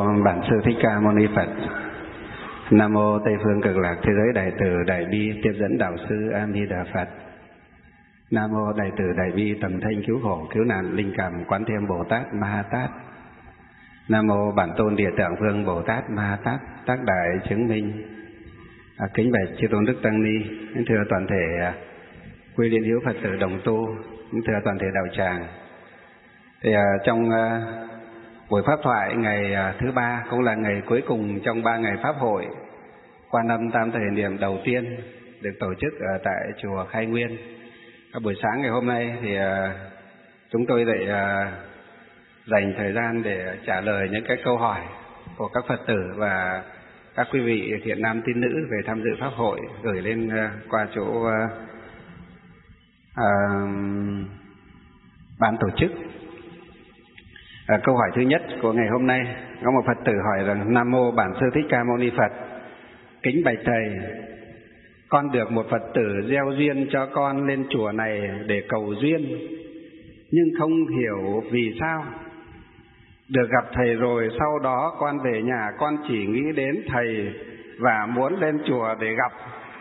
Bản Sư Thích Ca Mâu Ni Phật. Nam mô Tây phương Cực Lạc Thế giới Đại Từ Đại Bi Tiếp dẫn Đạo sư A Di Đà Phật. Nam mô Đại Từ Đại Bi Tầm Thanh Cứu Khổ Cứu Nạn Linh Cảm Quán Thiên Bồ Tát Ma Ha Tát. Nam mô Bản Tôn Địa Tạng Vương Bồ Tát Ma Ha Tát Tác Đại Chứng Minh. Kính bạch chư tôn đức tăng ni, thưa toàn thể quy liên hữu Phật tử đồng tu, thưa toàn thể đạo tràng. Thì trong buổi pháp thoại ngày thứ ba cũng là ngày cuối cùng trong 3 ngày pháp hội Quan Âm Tam Thời Niệm đầu tiên được tổ chức ở tại chùa Khai Nguyên. Buổi sáng ngày hôm nay thì chúng tôi lại dành thời gian để trả lời những cái câu hỏi của các Phật tử và các quý vị thiện nam tín nữ về tham dự pháp hội, gửi lên qua chỗ ban tổ chức. Câu hỏi thứ nhất của ngày hôm nay, có một Phật tử hỏi rằng: Nam mô Bản Sư Thích Ca Mâu Ni Phật, kính bạch thầy, con được một Phật tử gieo duyên cho con lên chùa này để cầu duyên, nhưng không hiểu vì sao được gặp thầy rồi sau đó con về nhà con chỉ nghĩ đến thầy và muốn lên chùa để gặp.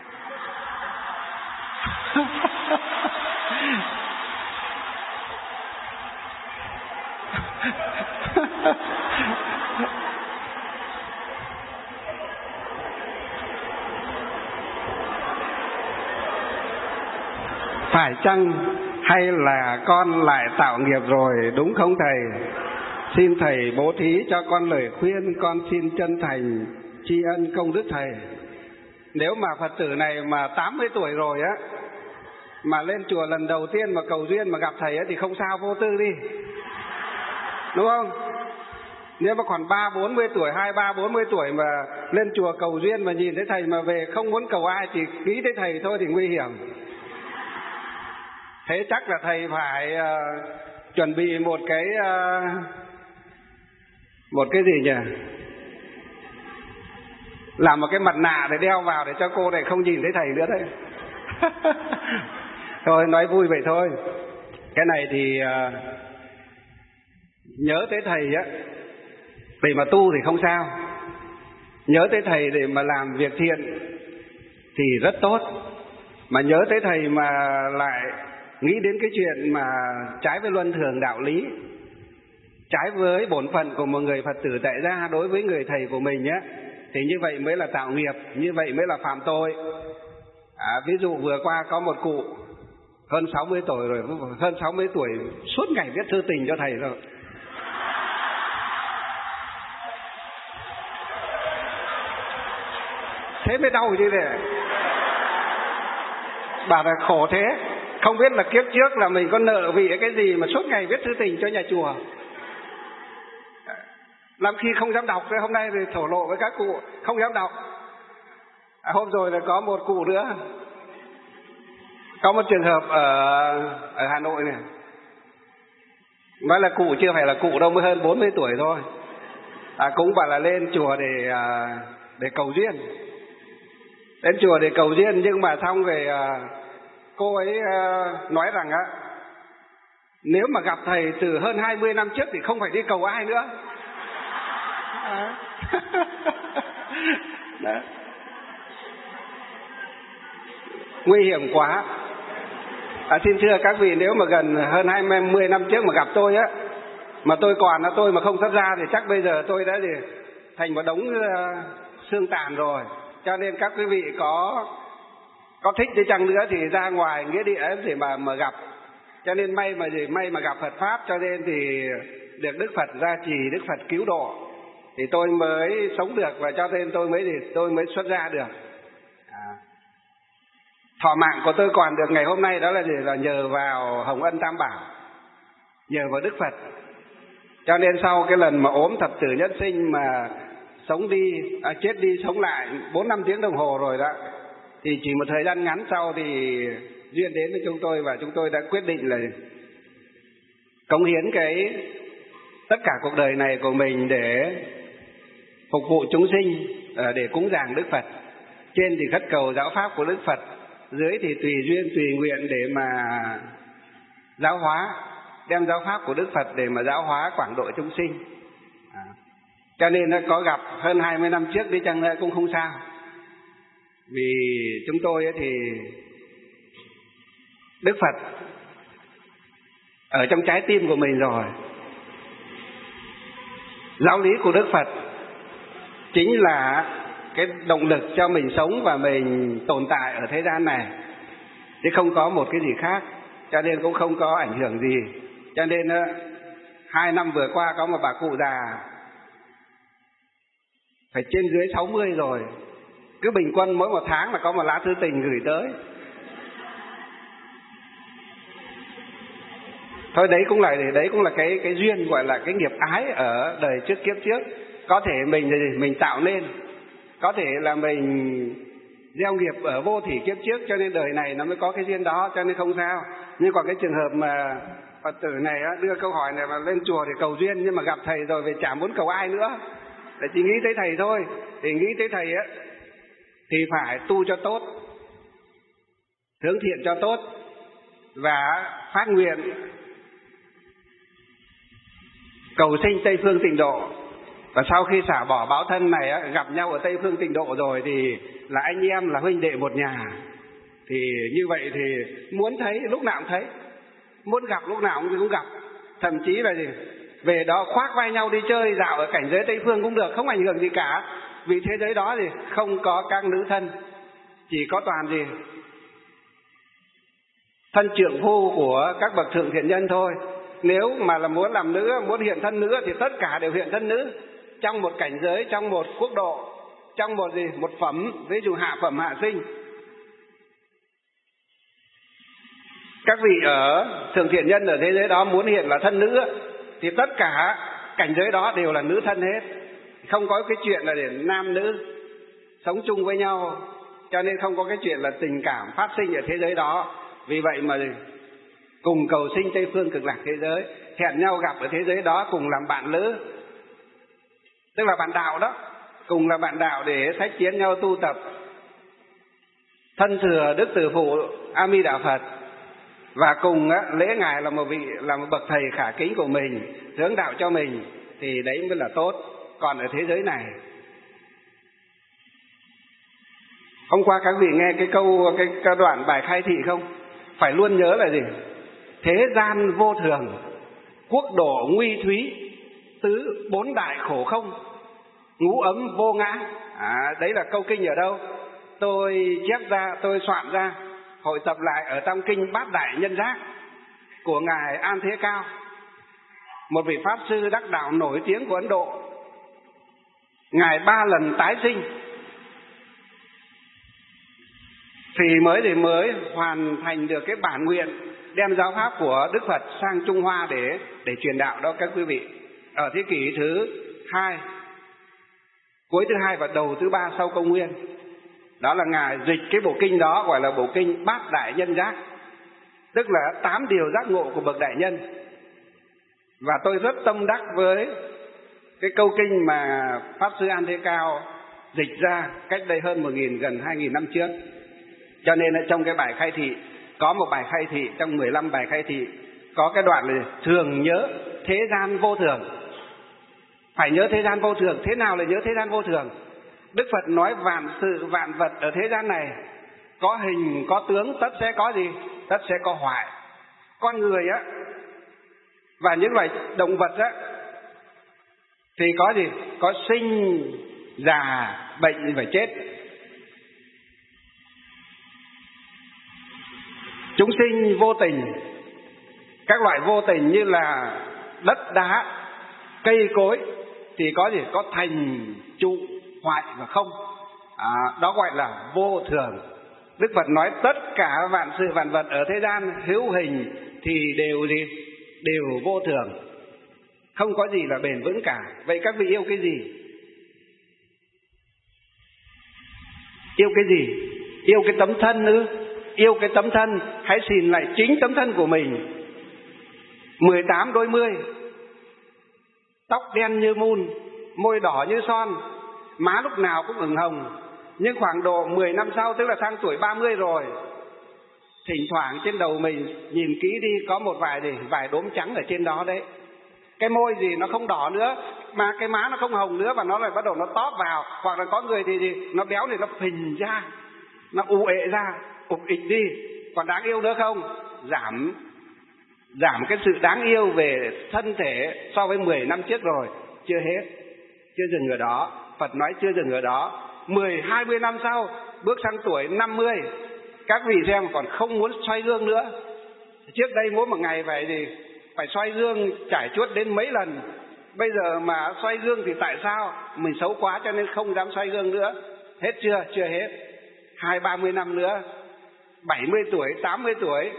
Phải chăng hay là con lại tạo nghiệp rồi đúng không thầy? Xin thầy bố thí cho con lời khuyên, con xin chân thành tri ân công đức thầy. Nếu mà Phật tử này mà 80 tuổi rồi á, mà lên chùa lần đầu tiên mà cầu duyên mà gặp thầy á thì không sao, vô tư đi, đúng không? Nếu mà còn 3-40 tuổi, 23-40 tuổi mà lên chùa cầu duyên mà nhìn thấy thầy mà về không muốn cầu ai, chỉ nghĩ tới thầy thôi thì nguy hiểm. Thế chắc là thầy phải chuẩn bị một cái gì nhỉ? Làm một cái mặt nạ để đeo vào để cho cô này không nhìn thấy thầy nữa đấy. Thôi nói vui vậy thôi. Cái này thì nhớ tới thầy á để mà tu thì không sao, nhớ tới thầy để mà làm việc thiện thì rất tốt, mà nhớ tới thầy mà lại nghĩ đến cái chuyện mà trái với luân thường đạo lý, trái với bổn phận của một người Phật tử tại gia đối với người thầy của mình á, thì như vậy mới là tạo nghiệp, như vậy mới là phạm tội. Ví dụ vừa qua có một cụ hơn 60 tuổi rồi, hơn 60 tuổi suốt ngày viết thư tình cho thầy rồi. Thế mới đau chứ này. Bà là khổ thế, không biết là kiếp trước là mình có nợ vì cái gì mà suốt ngày viết thư tình cho nhà chùa. Lắm khi không dám đọc, hôm nay thì thổ lộ với các cụ không dám đọc. Hôm rồi là có một cụ nữa, có một trường hợp ở Hà Nội này, nói là cụ chưa phải là cụ đâu, mới hơn 40 tuổi thôi. Cũng bảo là lên chùa để cầu duyên, đến chùa để cầu duyên, nhưng mà xong về cô ấy nói rằng á, nếu mà gặp thầy từ hơn 20 năm trước thì không phải đi cầu ai nữa. Đó. Nguy hiểm quá. Xin thưa các vị, nếu mà gần hơn 20 năm trước mà gặp tôi á, mà tôi còn là tôi mà không xuất ra thì chắc bây giờ tôi đã thành một đống xương tàn rồi. Cho nên các quý vị có thích đi chăng nữa thì ra ngoài nghĩa địa để mà gặp. Cho nên may mà gặp Phật pháp, cho nên thì được Đức Phật gia trì, Đức Phật cứu độ, thì tôi mới sống được, và cho nên tôi mới xuất ra được. Thọ mạng của tôi còn được ngày hôm nay đó là nhờ vào Hồng Ân Tam Bảo, nhờ vào Đức Phật. Cho nên sau cái lần mà ốm thập tử nhất sinh mà chết đi sống lại 4-5 tiếng đồng hồ rồi đó, thì chỉ một thời gian ngắn sau thì duyên đến với chúng tôi, và chúng tôi đã quyết định là cống hiến tất cả cuộc đời này của mình để phục vụ chúng sinh, để cúng dường Đức Phật. Trên thì khất cầu giáo pháp của Đức Phật, dưới thì tùy duyên tùy nguyện để mà giáo hóa, đem giáo pháp của Đức Phật để mà giáo hóa quảng độ chúng sinh. Cho nên nó có gặp hơn 20 năm trước đi chăng nữa cũng không sao. Vì chúng tôi thì Đức Phật ở trong trái tim của mình rồi. Giáo lý của Đức Phật chính là cái động lực cho mình sống và mình tồn tại ở thế gian này, chứ không có một cái gì khác. Cho nên cũng không có ảnh hưởng gì. Cho nên 2 năm vừa qua có một bà cụ già phải trên dưới 60 rồi, cứ bình quân mỗi một tháng là có một lá thư tình gửi tới. Thôi đấy cũng là cái duyên, gọi là cái nghiệp ái ở đời trước kiếp trước. Có thể mình tạo nên, có thể là mình gieo nghiệp ở vô thỉ kiếp trước, cho nên đời này nó mới có cái duyên đó, cho nên không sao. Nhưng còn cái trường hợp mà Phật tử này đưa câu hỏi này mà lên chùa để cầu duyên, nhưng mà gặp thầy rồi về chả muốn cầu ai nữa, để chỉ nghĩ tới thầy thôi. Thì nghĩ tới thầy thì phải tu cho tốt, hướng thiện cho tốt, và phát nguyện cầu sinh Tây Phương Tịnh Độ. Và sau khi xả bỏ báo thân này gặp nhau ở Tây Phương Tịnh Độ rồi thì là anh em, là huynh đệ một nhà. Thì như vậy thì muốn thấy lúc nào cũng thấy, muốn gặp lúc nào cũng gặp. Thậm chí là gì, về đó khoác vai nhau đi chơi dạo ở cảnh giới Tây Phương cũng được, không ảnh hưởng gì cả. Vì thế giới đó thì không có các nữ thân, chỉ có toàn gì thân trượng phu của các bậc thượng thiện nhân thôi. Nếu mà là muốn làm nữ, muốn hiện thân nữ thì tất cả đều hiện thân nữ, trong một cảnh giới, trong một quốc độ, trong một một phẩm, ví dụ hạ phẩm hạ sinh. Các vị ở thượng thiện nhân ở thế giới đó muốn hiện là thân nữ thì tất cả cảnh giới đó đều là nữ thân hết, không có cái chuyện là để nam nữ sống chung với nhau. Cho nên không có cái chuyện là tình cảm phát sinh ở thế giới đó. Vì vậy mà cùng cầu sinh Tây Phương Cực Lạc thế giới, hẹn nhau gặp ở thế giới đó, cùng làm bạn lữ, tức là bạn đạo đó, cùng là bạn đạo để sách chiến nhau tu tập, thân thừa Đức Từ Phụ A Di Đà Phật, và cùng lễ ngài là một bậc thầy khả kính của mình, hướng đạo cho mình, thì đấy mới là tốt. Còn ở thế giới này, hôm qua các vị nghe cái đoạn bài khai thị không? Phải luôn nhớ là gì? Thế gian vô thường, quốc độ nguy thúy, tứ bốn đại khổ không, ngũ ấm vô ngã. Đấy là câu kinh ở đâu? Tôi chép ra, tôi soạn ra, hội tập lại ở trong kinh Bát Đại Nhân Giác của ngài An Thế Cao, một vị pháp sư đắc đạo nổi tiếng của Ấn Độ. Ngài 3 lần tái sinh thì mới hoàn thành được cái bản nguyện đem giáo pháp của Đức Phật sang Trung Hoa để truyền đạo đó các quý vị. Ở thế kỷ thứ 2, cuối thứ 2 và đầu thứ 3 sau công nguyên. Đó là ngài dịch cái bộ kinh đó, gọi là bộ kinh Bát Đại Nhân Giác, tức là 8 điều giác ngộ của bậc đại nhân. Và tôi rất tâm đắc với cái câu kinh mà pháp sư An Thế Cao dịch ra cách đây hơn gần 2000 năm trước. Cho nên là trong cái bài khai thị, có một bài khai thị trong 15 bài khai thị, có cái đoạn là thường nhớ thế gian vô thường. Phải nhớ thế gian vô thường. Thế nào là nhớ thế gian vô thường? Đức Phật nói vạn sự vạn vật ở thế gian này, có hình có tướng, tất sẽ có gì? Tất sẽ có hoại. Con người và những loài động vật thì có gì? Có sinh, già, bệnh và chết. Chúng sinh vô tình, các loại vô tình như là đất đá, cây cối thì có gì? Có thành, trụ, hoại và không. Đó gọi là vô thường. Đức Phật nói tất cả vạn sự vạn vật ở thế gian hữu hình thì đều gì? Đều vô thường, không có gì là bền vững cả. Vậy các vị yêu cái gì? Yêu cái gì? Yêu cái tấm thân ư? Yêu cái tấm thân, hãy xin lại chính tấm thân của mình. 18 đôi mươi, tóc đen như mun, môi đỏ như son, má lúc nào cũng ửng hồng. Nhưng khoảng độ 10 năm sau, tức là sang tuổi 30 rồi, thỉnh thoảng trên đầu mình nhìn kỹ đi, có một vài đốm trắng ở trên đó đấy. Cái môi gì nó không đỏ nữa, mà cái má nó không hồng nữa và nó lại bắt đầu nó tóp vào. Hoặc là có người thì nó béo thì nó phình ra, nó u ệ ra, ục ịch đi. Còn đáng yêu nữa không? Giảm cái sự đáng yêu về thân thể so với 10 năm trước rồi. Chưa hết, chưa dừng ở đó. Phật nói chưa dừng ở đó. 10-20 năm sau, bước sang tuổi 50, các vị xem còn không muốn xoay gương nữa. Trước đây mỗi một ngày phải xoay gương trải chuốt đến mấy lần. Bây giờ mà xoay gương thì tại sao? Mình xấu quá cho nên không dám xoay gương nữa. Hết chưa? Chưa hết. 20-30 năm nữa, 70 tuổi, 80 tuổi.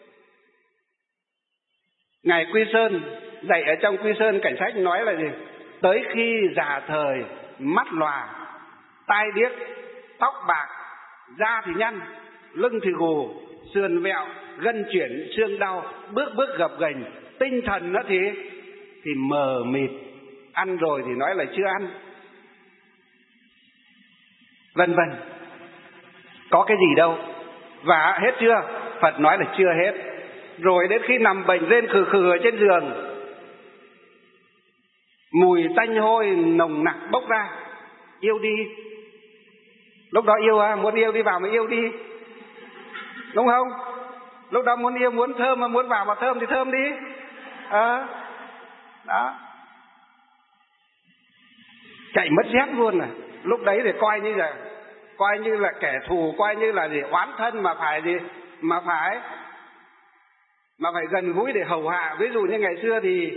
Ngài Quy Sơn dạy ở trong Quy Sơn Cảnh Sách nói là gì? Tới khi già thời, mắt lòa, tai điếc, tóc bạc, da thì nhăn, lưng thì gù, sườn vẹo, gân chuyển, xương đau, bước bước gập ghềnh, tinh thần nó thì mờ mịt, ăn rồi thì nói là chưa ăn, vân vân. Có cái gì đâu. Và hết chưa? Phật nói là chưa hết. Rồi đến khi nằm bệnh lên khừ khừ ở trên giường, mùi tanh hôi nồng nặc bốc ra, yêu đi. Lúc đó yêu muốn yêu đi vào mà yêu đi, đúng không? Lúc đó muốn yêu, muốn thơm mà muốn vào mà thơm thì thơm đi. Đó, chạy mất dép luôn à. Lúc đấy thì coi như là kẻ thù, coi như là gì, oán thân mà phải gần gũi để hầu hạ. Ví dụ như ngày xưa thì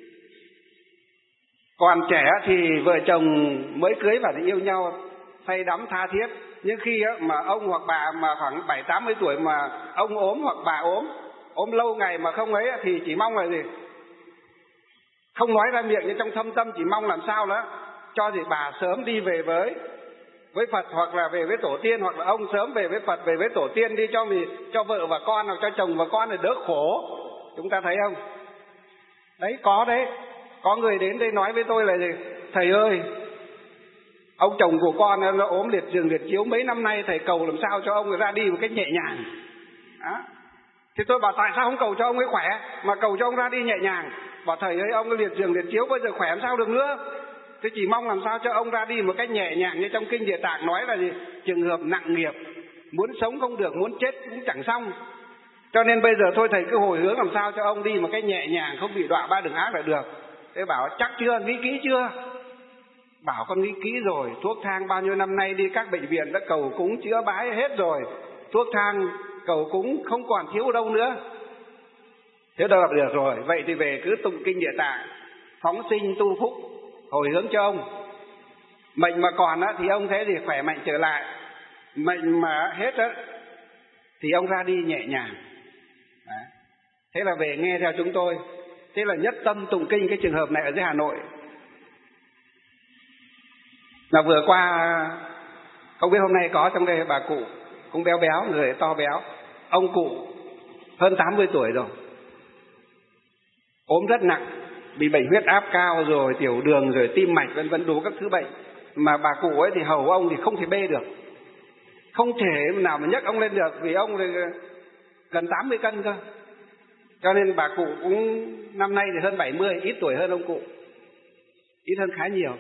còn trẻ thì vợ chồng mới cưới và thì yêu nhau say đắm tha thiết. Nhưng khi mà ông hoặc bà mà khoảng 70-80 tuổi mà ông ốm hoặc bà ốm lâu ngày mà không ấy thì chỉ mong là gì? Không nói ra miệng, nhưng trong thâm tâm chỉ mong làm sao đó cho gì bà sớm đi về với Phật, hoặc là về với tổ tiên, hoặc là ông sớm về với Phật, về với tổ tiên đi, cho vợ và con hoặc cho chồng và con để đỡ khổ. Chúng ta thấy không? Đấy, có người đến đây nói với tôi là gì? Thầy ơi, ông chồng của con nó ốm liệt giường liệt chiếu mấy năm nay, thầy cầu làm sao cho ông ra đi một cách nhẹ nhàng. Đó. Thì tôi bảo tại sao không cầu cho ông ấy khỏe mà cầu cho ông ra đi nhẹ nhàng? Bảo thầy ơi, ông liệt giường liệt chiếu bây giờ khỏe làm sao được nữa. Tôi chỉ mong làm sao cho ông ra đi một cách nhẹ nhàng, như trong Kinh Địa Tạng nói là gì? Trường hợp nặng nghiệp, muốn sống không được, muốn chết cũng chẳng xong. Cho nên bây giờ thôi thầy cứ hồi hướng làm sao cho ông đi một cách nhẹ nhàng, không bị đọa ba đường ác là được. Thế bảo chắc chưa, nghĩ kỹ chưa? Bảo con nghĩ kỹ rồi. Thuốc thang bao nhiêu năm nay đi các bệnh viện đã cầu cúng chữa bái hết rồi. Thuốc thang cầu cúng không còn thiếu đâu nữa. Thế đâu gặp được rồi. Vậy thì về cứ tụng Kinh Địa Tạng, phóng sinh tu phúc, hồi hướng cho ông. Mệnh mà còn thì ông thấy thì khỏe mạnh trở lại. Mệnh mà hết thì ông ra đi nhẹ nhàng. Đấy. Thế là về nghe theo chúng tôi. Thế là nhất tâm tụng kinh cái trường hợp này ở dưới Hà Nội. Là vừa qua, không biết hôm nay có trong đây bà cụ cũng béo béo, người to béo. Ông cụ hơn 80 tuổi rồi, ốm rất nặng, bị bệnh huyết áp cao rồi, tiểu đường rồi, tim mạch vân vân, đủ các thứ bệnh. Mà bà cụ ấy thì hầu ông thì không thể bê được, không thể nào mà nhấc ông lên được, vì ông thì gần 80 cân cơ. Cho nên bà cụ cũng năm nay thì hơn 70, ít tuổi hơn ông cụ, ít hơn khá nhiều.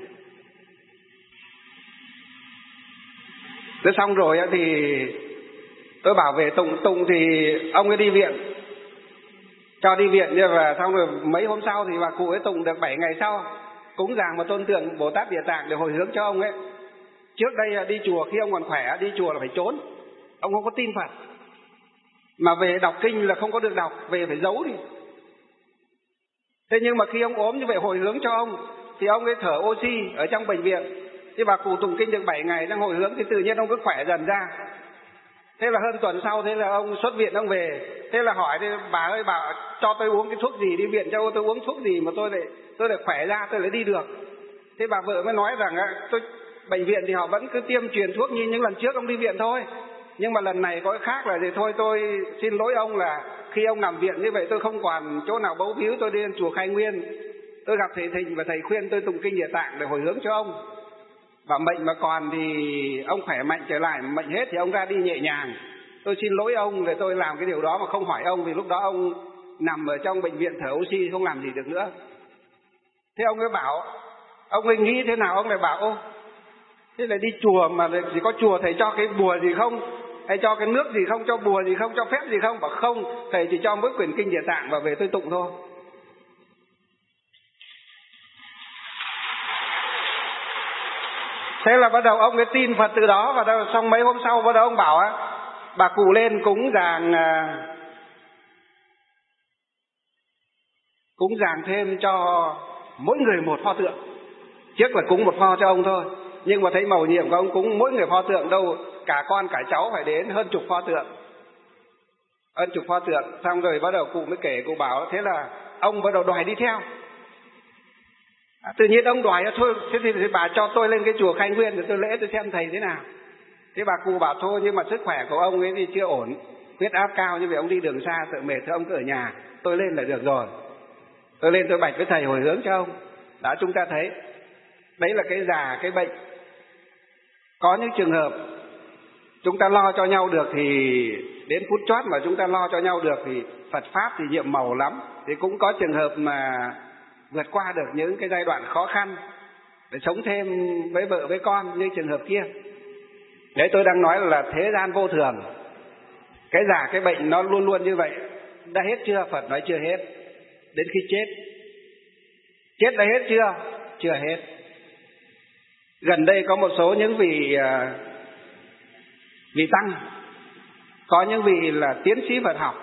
Thế xong rồi thì tôi bảo về tụng thì ông ấy đi viện, cho đi viện, và xong rồi mấy hôm sau thì bà cụ ấy tụng được 7 ngày sau, cúng dường một tôn tượng Bồ Tát Địa Tạng để hồi hướng cho ông ấy. Trước đây đi chùa, khi ông còn khỏe đi chùa là phải trốn, ông không có tin Phật, mà về đọc kinh là không có được đọc, về phải giấu đi. Thế nhưng mà khi ông ốm như vậy hồi hướng cho ông thì ông ấy thở oxy ở trong bệnh viện. Thì bà cụ tụng kinh được 7 ngày đang hồi hướng thì tự nhiên ông cứ khỏe dần ra. Thế là hơn tuần sau, thế là ông xuất viện ông về. Thế là hỏi bà ơi, bà cho tôi uống cái thuốc gì, đi viện cho tôi uống thuốc gì mà tôi lại khỏe ra, tôi lại đi được. Thế bà vợ mới nói rằng bệnh viện thì họ vẫn cứ tiêm truyền thuốc như những lần trước ông đi viện thôi. Nhưng mà lần này có cái khác là gì? Thôi tôi xin lỗi ông là khi ông nằm viện như vậy tôi không còn chỗ nào bấu víu, tôi đi đến chùa Khai Nguyên. Tôi gặp thầy Thịnh và thầy khuyên tôi tụng kinh Địa Tạng để hồi hướng cho ông. Và mệnh mà còn thì ông khỏe mạnh trở lại, mệnh hết thì ông ra đi nhẹ nhàng. Tôi xin lỗi ông để tôi làm cái điều đó mà không hỏi ông, vì lúc đó ông nằm ở trong bệnh viện thở oxy không làm gì được nữa. Thế ông ấy bảo Ông ấy nghĩ thế nào ông lại bảo ô, thế là đi chùa mà chỉ có chùa thầy cho cái bùa gì không, hay cho cái nước gì không, cho bùa gì không, cho phép gì không? Bảo không, thầy chỉ cho mỗi quyển kinh Địa Tạng và về tôi tụng thôi. Thế là bắt đầu ông ấy tin Phật từ đó, và xong mấy hôm sau bắt đầu ông bảo á, bà cụ lên cúng dàng thêm cho mỗi người một pho tượng. Trước là cúng một pho cho ông thôi, nhưng mà thấy mầu nhiệm của ông cúng mỗi người pho tượng đâu, cả con cả cháu phải đến hơn chục pho tượng. Xong rồi bắt đầu cụ mới kể, cụ bảo thế là ông bắt đầu đòi đi theo. Tự nhiên ông đòi thôi, thế thì bà cho tôi lên cái chùa Khai Nguyên để tôi lễ, tôi xem thầy thế nào. Thế bà cụ bảo thôi, nhưng mà sức khỏe của ông ấy thì chưa ổn, huyết áp cao, như vậy ông đi đường xa sợ mệt, thôi ông cứ ở nhà, tôi lên là được rồi. Tôi lên tôi bạch với thầy hồi hướng cho ông. Đó, chúng ta thấy đấy là cái già, cái bệnh. Có những trường hợp chúng ta lo cho nhau được thì đến phút chót mà chúng ta lo cho nhau được thì Phật Pháp thì nhiệm màu lắm. Thì cũng có trường hợp mà vượt qua được những cái giai đoạn khó khăn để sống thêm với vợ với con như trường hợp kia. Đấy, tôi đang nói là thế gian vô thường. Cái già cái bệnh nó luôn luôn như vậy. Đã hết chưa? Phật nói chưa hết. Đến khi chết đã hết chưa? Chưa hết. Gần đây có một số những vị tăng, có những vị là tiến sĩ Phật học,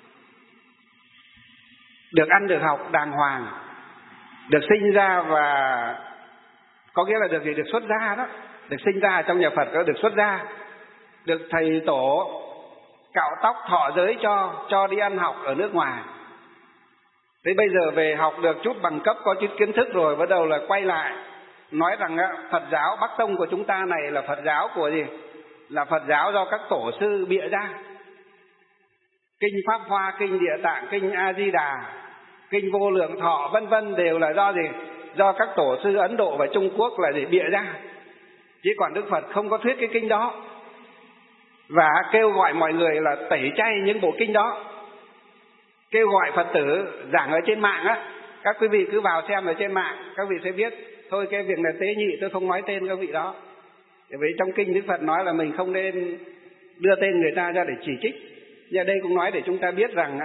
được ăn được học đàng hoàng, được sinh ra và có nghĩa là được xuất gia đó, được sinh ra trong nhà Phật đó, được xuất gia, được thầy tổ cạo tóc thọ giới cho đi ăn học ở nước ngoài. Thế bây giờ về học được chút bằng cấp, có chút kiến thức rồi, bắt đầu là quay lại nói rằng Phật giáo Bắc Tông của chúng ta này là Phật giáo của gì? Là Phật giáo do các tổ sư bịa ra. Kinh Pháp Hoa, kinh Địa Tạng, kinh A Di Đà, kinh Vô Lượng Thọ vân vân đều là do gì? Do các tổ sư Ấn Độ và Trung Quốc là để bịa ra. Chứ còn Đức Phật không có thuyết cái kinh đó. Và kêu gọi mọi người là tẩy chay những bộ kinh đó. Kêu gọi Phật tử giảng ở trên mạng á, các quý vị cứ vào xem ở trên mạng, các vị sẽ biết. Thôi cái việc này tế nhị, tôi không nói tên các vị đó. Bởi vì trong kinh Đức Phật nói là mình không nên đưa tên người ta ra để chỉ trích. Nhưng đây cũng nói để chúng ta biết rằng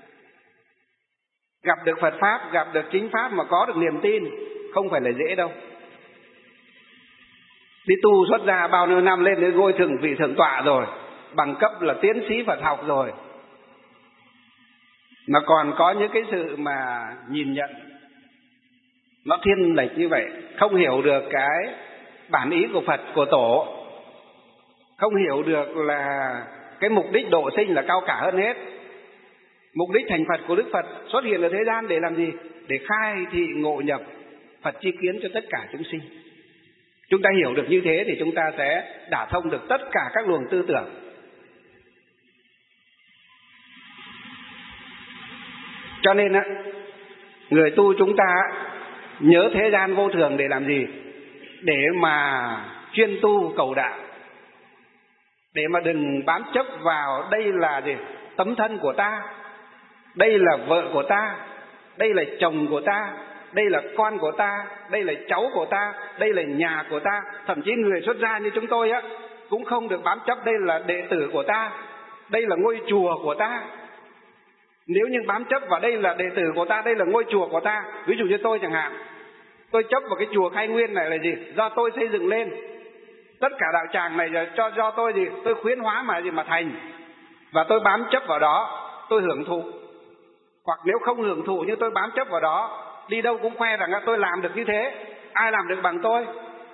gặp được Phật Pháp, gặp được chính Pháp mà có được niềm tin không phải là dễ đâu. Đi tu xuất gia bao nhiêu năm lên đến ngôi vị thượng tọa rồi, bằng cấp là tiến sĩ Phật học rồi, mà còn có những cái sự mà nhìn nhận nó thiên lệch như vậy, không hiểu được cái bản ý của Phật, của Tổ, không hiểu được là cái mục đích độ sinh là cao cả hơn hết. Mục đích thành Phật của Đức Phật xuất hiện ở thế gian để làm gì? Để khai thị ngộ nhập Phật chi kiến cho tất cả chúng sinh. Chúng ta hiểu được như thế thì chúng ta sẽ đả thông được tất cả các luồng tư tưởng. Cho nên người tu chúng ta nhớ thế gian vô thường để làm gì? Để mà chuyên tu cầu đạo, để mà đừng bám chấp vào đây là gì? Tấm thân của ta, đây là vợ của ta, đây là chồng của ta, đây là con của ta, đây là cháu của ta, đây là nhà của ta. Thậm chí người xuất gia như chúng tôi cũng không được bám chấp đây là đệ tử của ta, đây là ngôi chùa của ta. Nếu như bám chấp vào đây là đệ tử của ta, đây là ngôi chùa của ta, ví dụ như tôi chẳng hạn, tôi chấp vào cái chùa Khai Nguyên này là gì? Do tôi xây dựng lên. Tất cả đạo tràng này do tôi gì? Tôi khuyến hóa mà thành. Và tôi bám chấp vào đó, tôi hưởng thụ. Hoặc nếu không hưởng thụ nhưng tôi bám chấp vào đó, đi đâu cũng khoe rằng tôi làm được như thế, ai làm được bằng tôi.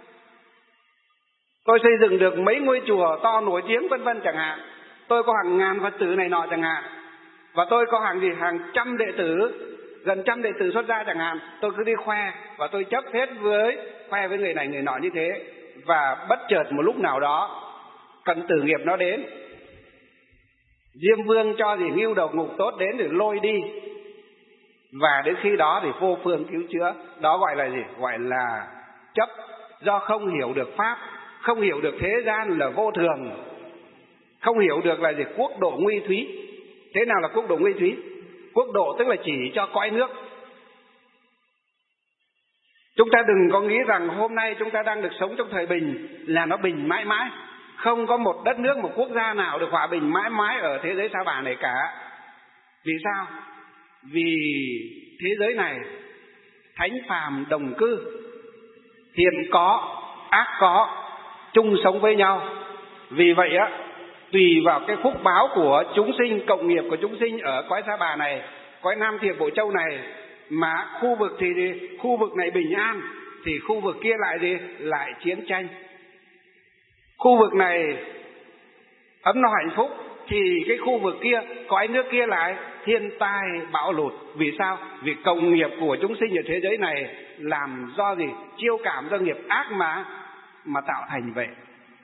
Tôi xây dựng được mấy ngôi chùa to nổi tiếng vân vân chẳng hạn, tôi có hàng ngàn Phật tử này nọ chẳng hạn, và tôi có hàng trăm đệ tử, gần trăm đệ tử xuất gia chẳng hạn, tôi cứ đi khoe và tôi chấp hết khoe với người này người nọ như thế. Và bất chợt một lúc nào đó cận tử nghiệp nó đến, Diêm Vương cho ngưu đầu ngục tốt đến để lôi đi, và đến khi đó thì vô phương cứu chữa. Đó gọi là gì? Gọi là chấp. Do không hiểu được Pháp, không hiểu được thế gian là vô thường, không hiểu được là gì? Quốc độ nguy thúy. Thế nào là quốc độ nguy thúy? Quốc độ tức là chỉ cho cõi nước. Chúng ta đừng có nghĩ rằng hôm nay chúng ta đang được sống trong thời bình là nó bình mãi mãi. Không có một đất nước, một quốc gia nào được hòa bình mãi mãi ở thế giới sa bà này cả. Vì sao? Vì thế giới này thánh phàm đồng cư, thiện có, ác có, chung sống với nhau. Vì vậy á, tùy vào cái phúc báo của chúng sinh, cộng nghiệp của chúng sinh ở cõi sa bà này, cõi Nam Thiệp Bộ Châu này, mà khu vực thì khu vực này bình an thì khu vực kia lại lại chiến tranh. Khu vực này ấm no hạnh phúc thì cái khu vực kia, cõi nước kia lại thiên tai bão lụt. Vì sao? Vì cộng nghiệp của chúng sinh ở thế giới này làm do chiêu cảm do nghiệp ác mà tạo thành vậy.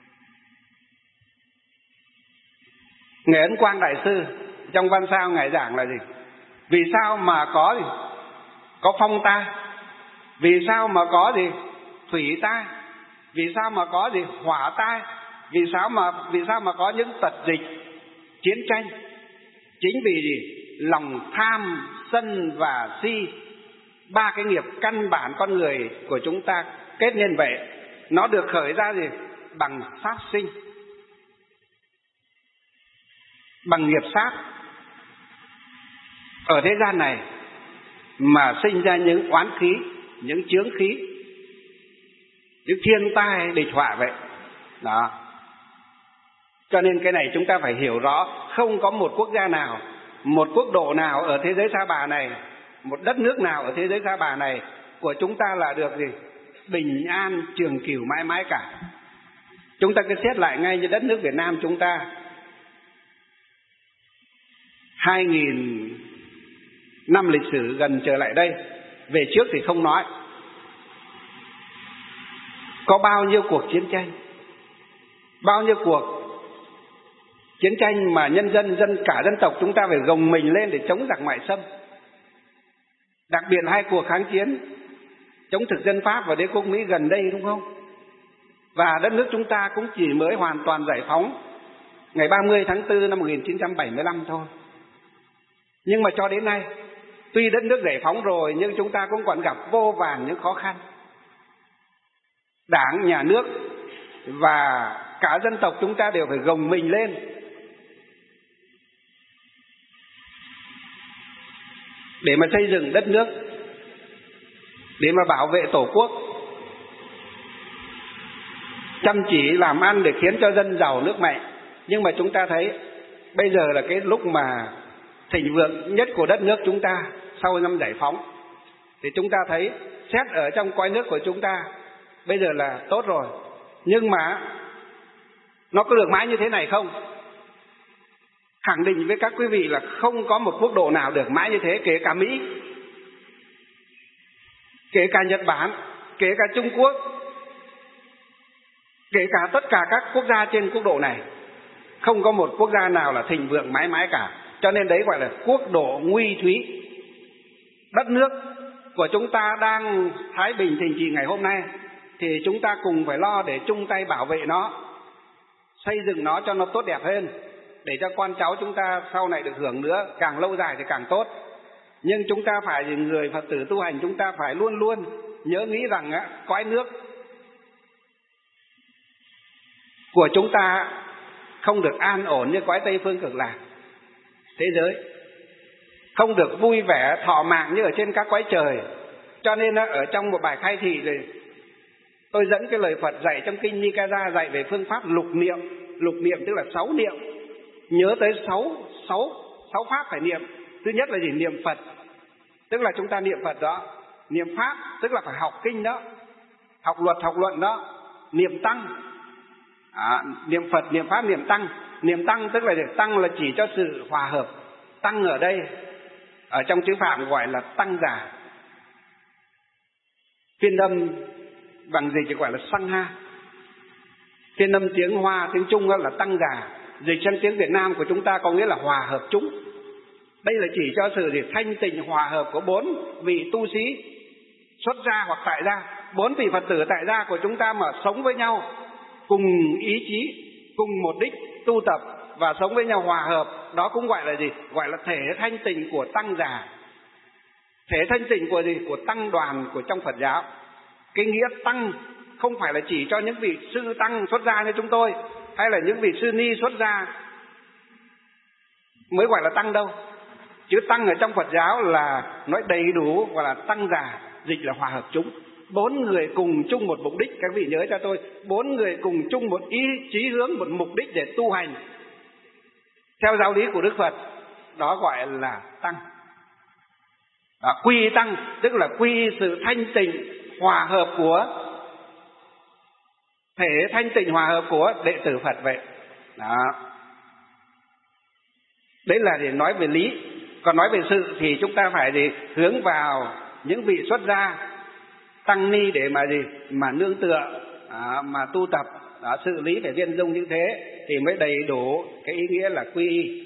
Ngài Ấn Quang Đại Sư trong văn sao ngài giảng là gì? Vì sao mà có phong tai? Vì sao mà có thủy tai? Vì sao mà có hỏa tai? Vì sao mà có những tật dịch, chiến tranh? Chính vì lòng tham, sân và si, ba cái nghiệp căn bản con người của chúng ta kết nên vậy. Nó được khởi ra bằng sát sinh, bằng nghiệp sát ở thế gian này, mà sinh ra những oán khí, những chướng khí, những thiên tai địch họa vậy đó. Cho nên cái này chúng ta phải hiểu rõ. Không có một quốc gia nào, một quốc độ nào ở thế giới sa bà này, một đất nước nào ở thế giới sa bà này của chúng ta là được bình an trường cửu mãi mãi cả. Chúng ta cứ xét lại ngay như đất nước Việt Nam chúng ta, 2000 năm lịch sử gần trở lại đây, về trước thì không nói, có bao nhiêu cuộc chiến tranh, bao nhiêu cuộc chiến tranh mà cả dân tộc chúng ta phải gồng mình lên để chống giặc ngoại xâm. Đặc biệt 2 cuộc kháng chiến chống thực dân Pháp và đế quốc Mỹ gần đây, đúng không? Và đất nước chúng ta cũng chỉ mới hoàn toàn giải phóng ngày 30 tháng 4 năm 1975 thôi. Nhưng mà cho đến nay, tuy đất nước giải phóng rồi nhưng chúng ta cũng còn gặp vô vàn những khó khăn. Đảng, nhà nước và cả dân tộc chúng ta đều phải gồng mình lên để mà xây dựng đất nước, để mà bảo vệ Tổ quốc, chăm chỉ làm ăn để khiến cho dân giàu nước mạnh. Nhưng mà chúng ta thấy bây giờ là cái lúc mà thịnh vượng nhất của đất nước chúng ta sau năm giải phóng, thì chúng ta thấy xét ở trong cõi nước của chúng ta bây giờ là tốt rồi. Nhưng mà nó có được mãi như thế này không? Khẳng định với các quý vị là không có một quốc độ nào được mãi như thế, kể cả Mỹ, kể cả Nhật Bản, kể cả Trung Quốc, kể cả tất cả các quốc gia trên quốc độ này. Không có một quốc gia nào là thịnh vượng mãi mãi cả. Cho nên đấy gọi là quốc độ nguy thúy. Đất nước của chúng ta đang thái bình thịnh trị ngày hôm nay thì chúng ta cùng phải lo để chung tay bảo vệ nó, xây dựng nó cho nó tốt đẹp hơn, để cho con cháu chúng ta sau này được hưởng nữa, càng lâu dài thì càng tốt. Nhưng chúng ta phải, người Phật tử tu hành, chúng ta phải luôn luôn nhớ nghĩ rằng cõi nước của chúng ta không được an ổn như cõi Tây Phương Cực Lạc thế giới, không được vui vẻ thọ mạng như ở trên các cõi trời. Cho nên ở trong một bài khai thị rồi tôi dẫn cái lời Phật dạy trong kinh Nikaya dạy về phương pháp lục niệm. Lục niệm tức là 6 niệm, nhớ tới 6 pháp phải niệm. Thứ nhất là gì? Niệm Phật, tức là chúng ta niệm Phật đó. Niệm Pháp tức là phải học kinh đó, học luật học luận đó. Niệm Tăng, niệm Phật, niệm Pháp, niệm Tăng. Niệm Tăng tức là Tăng là chỉ cho sự hòa hợp. Tăng ở đây ở trong chữ Phạm gọi là tăng giả, phiên âm bằng dịch chỉ gọi là Sang Ha. Phiên âm tiếng Hoa, tiếng Trung là tăng giả, dịch sang tiếng Việt Nam của chúng ta có nghĩa là hòa hợp chúng. Đây là chỉ cho sự thanh tịnh hòa hợp của 4 vị tu sĩ xuất gia hoặc tại gia, 4 vị Phật tử tại gia của chúng ta mà sống với nhau cùng ý chí, cùng một đích tu tập và sống với nhau hòa hợp. Đó cũng gọi là gì? Gọi là thể thanh tịnh của tăng giả, thể thanh tịnh của gì? Của tăng đoàn của trong Phật giáo. Cái nghĩa tăng không phải là chỉ cho những vị sư tăng xuất gia như chúng tôi, hay là những vị sư ni xuất gia mới gọi là tăng đâu. Chữ tăng ở trong Phật giáo là nói đầy đủ, gọi là tăng già, dịch là hòa hợp chúng. 4 người cùng chung một mục đích, các vị nhớ cho tôi, 4 người cùng chung một ý chí hướng, một mục đích để tu hành theo giáo lý của Đức Phật, đó gọi là tăng. Đó, quy tăng tức là quy sự thanh tịnh hòa hợp của thể, thanh tịnh hòa hợp của đệ tử Phật vậy. Đó. Đấy là để nói về lý. Còn nói về sự thì chúng ta phải hướng vào những vị xuất gia tăng ni để mà nương tựa, mà tu tập. Đó, sự lý phải viên dung như thế thì mới đầy đủ cái ý nghĩa là quy y.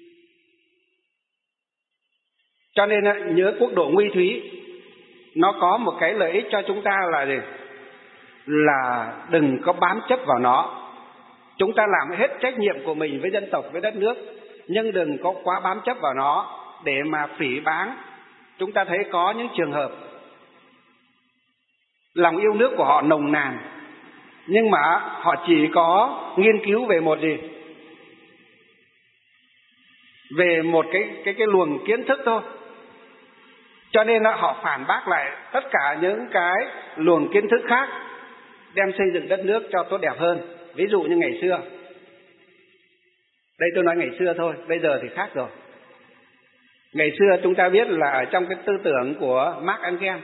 Cho nên nhớ quốc độ Nguy Thúy nó có một cái lợi ích cho chúng ta là gì? Là đừng có bám chấp vào nó. Chúng ta làm hết trách nhiệm của mình với dân tộc, với đất nước, nhưng đừng có quá bám chấp vào nó để mà phỉ báng. Chúng ta thấy có những trường hợp lòng yêu nước của họ nồng nàn, nhưng mà họ chỉ có nghiên cứu về một gì? Về một cái luồng kiến thức thôi. Cho nên họ phản bác lại tất cả những cái luồng kiến thức khác, đem xây dựng đất nước cho tốt đẹp hơn. Ví dụ như ngày xưa, đây tôi nói ngày xưa thôi, bây giờ thì khác rồi. Ngày xưa chúng ta biết là ở trong cái tư tưởng của Marx Engels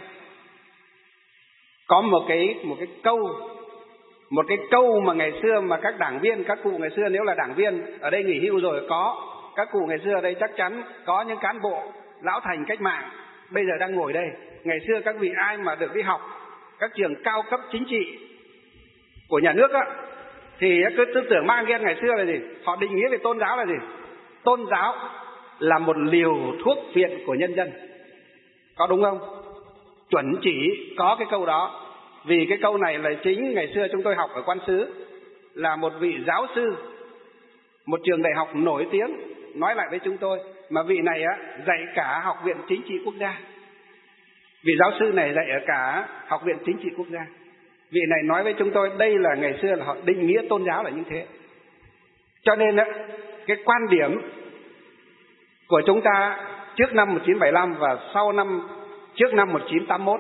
có một cái câu mà ngày xưa mà các đảng viên, các cụ ngày xưa, nếu là đảng viên ở đây nghỉ hưu rồi, có các cụ ngày xưa ở đây chắc chắn có những cán bộ lão thành cách mạng bây giờ đang ngồi đây. Ngày xưa các vị ai mà được đi học các trường cao cấp chính trị của nhà nước á, thì cái tư tưởng Marx Engels ngày xưa là gì? Họ định nghĩa về tôn giáo là gì? Tôn giáo là một liều thuốc phiện của nhân dân. Có đúng không? Chuẩn chỉ có cái câu đó. Vì cái câu này là chính ngày xưa chúng tôi học ở Quan Xứ, là một vị giáo sư một trường đại học nổi tiếng nói lại với chúng tôi, mà vị này dạy cả Học viện Chính trị Quốc gia. Vị giáo sư này dạy ở cả Học viện Chính trị Quốc gia. Vị này nói với chúng tôi đây là ngày xưa là họ định nghĩa tôn giáo là như thế. Cho nên cái quan điểm của chúng ta trước năm 1975 và trước năm 1981,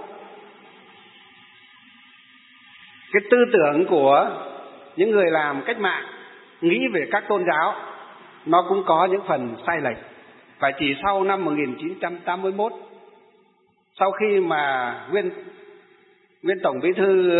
cái tư tưởng của những người làm cách mạng nghĩ về các tôn giáo nó cũng có những phần sai lệch. Và chỉ sau năm 1981, sau khi mà nguyên Tổng Bí thư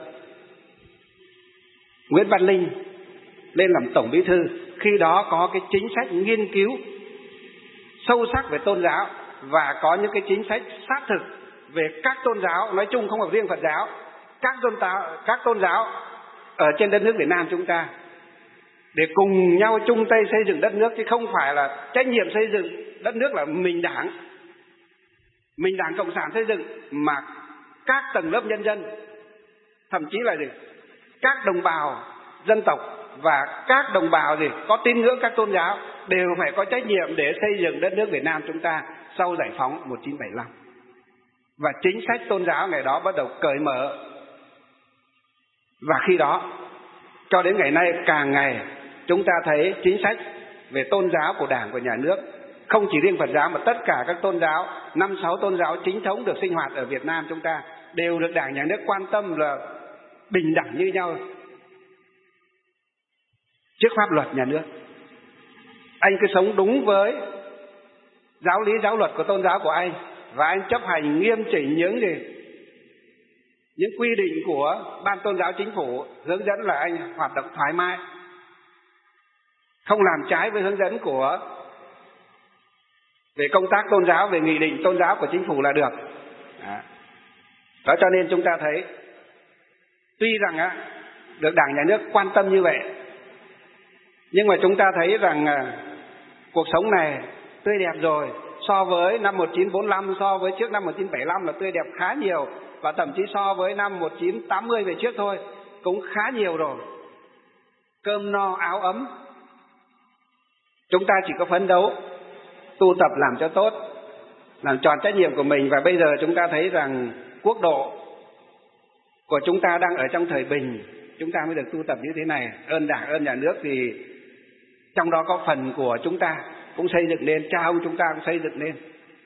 Nguyễn Văn Linh lên làm Tổng Bí thư, khi đó có cái chính sách nghiên cứu sâu sắc về tôn giáo và có những cái chính sách xác thực về các tôn giáo nói chung, không phải riêng Phật giáo, các tôn giáo ở trên đất nước Việt Nam chúng ta, để cùng nhau chung tay xây dựng đất nước, chứ không phải là trách nhiệm xây dựng đất nước là mình Đảng Cộng sản xây dựng, mà các tầng lớp nhân dân, thậm chí là gì? Các đồng bào dân tộc và các đồng bào có tín ngưỡng các tôn giáo đều phải có trách nhiệm để xây dựng đất nước Việt Nam chúng ta sau giải phóng 1975. Và chính sách tôn giáo ngày đó bắt đầu cởi mở. Và khi đó cho đến ngày nay, càng ngày chúng ta thấy chính sách về tôn giáo của Đảng, của nhà nước, không chỉ riêng Phật giáo mà tất cả các tôn giáo, 5-6 tôn giáo chính thống được sinh hoạt ở Việt Nam chúng ta đều được Đảng, nhà nước quan tâm là bình đẳng như nhau trước pháp luật nhà nước. Anh cứ sống đúng với giáo lý giáo luật của tôn giáo của anh, và anh chấp hành nghiêm chỉnh những quy định của Ban Tôn giáo Chính phủ hướng dẫn, là anh hoạt động thoải mái, không làm trái với hướng dẫn về công tác tôn giáo, về nghị định tôn giáo của Chính phủ là được. Đó, cho nên chúng ta thấy tuy rằng được Đảng, nhà nước quan tâm như vậy, nhưng mà chúng ta thấy rằng cuộc sống này tươi đẹp rồi. So với năm 1945, so với trước năm 1975 là tươi đẹp khá nhiều, và thậm chí so với năm 1980 về trước thôi cũng khá nhiều rồi. Cơm no áo ấm. Chúng ta chỉ có phấn đấu tu tập làm cho tốt, làm tròn trách nhiệm của mình. Và bây giờ chúng ta thấy rằng quốc độ của chúng ta đang ở trong thời bình, chúng ta mới được tu tập như thế này. Ơn Đảng, ơn nhà nước thì trong đó có phần của chúng ta cũng xây dựng nên, cha ông chúng ta cũng xây dựng nên.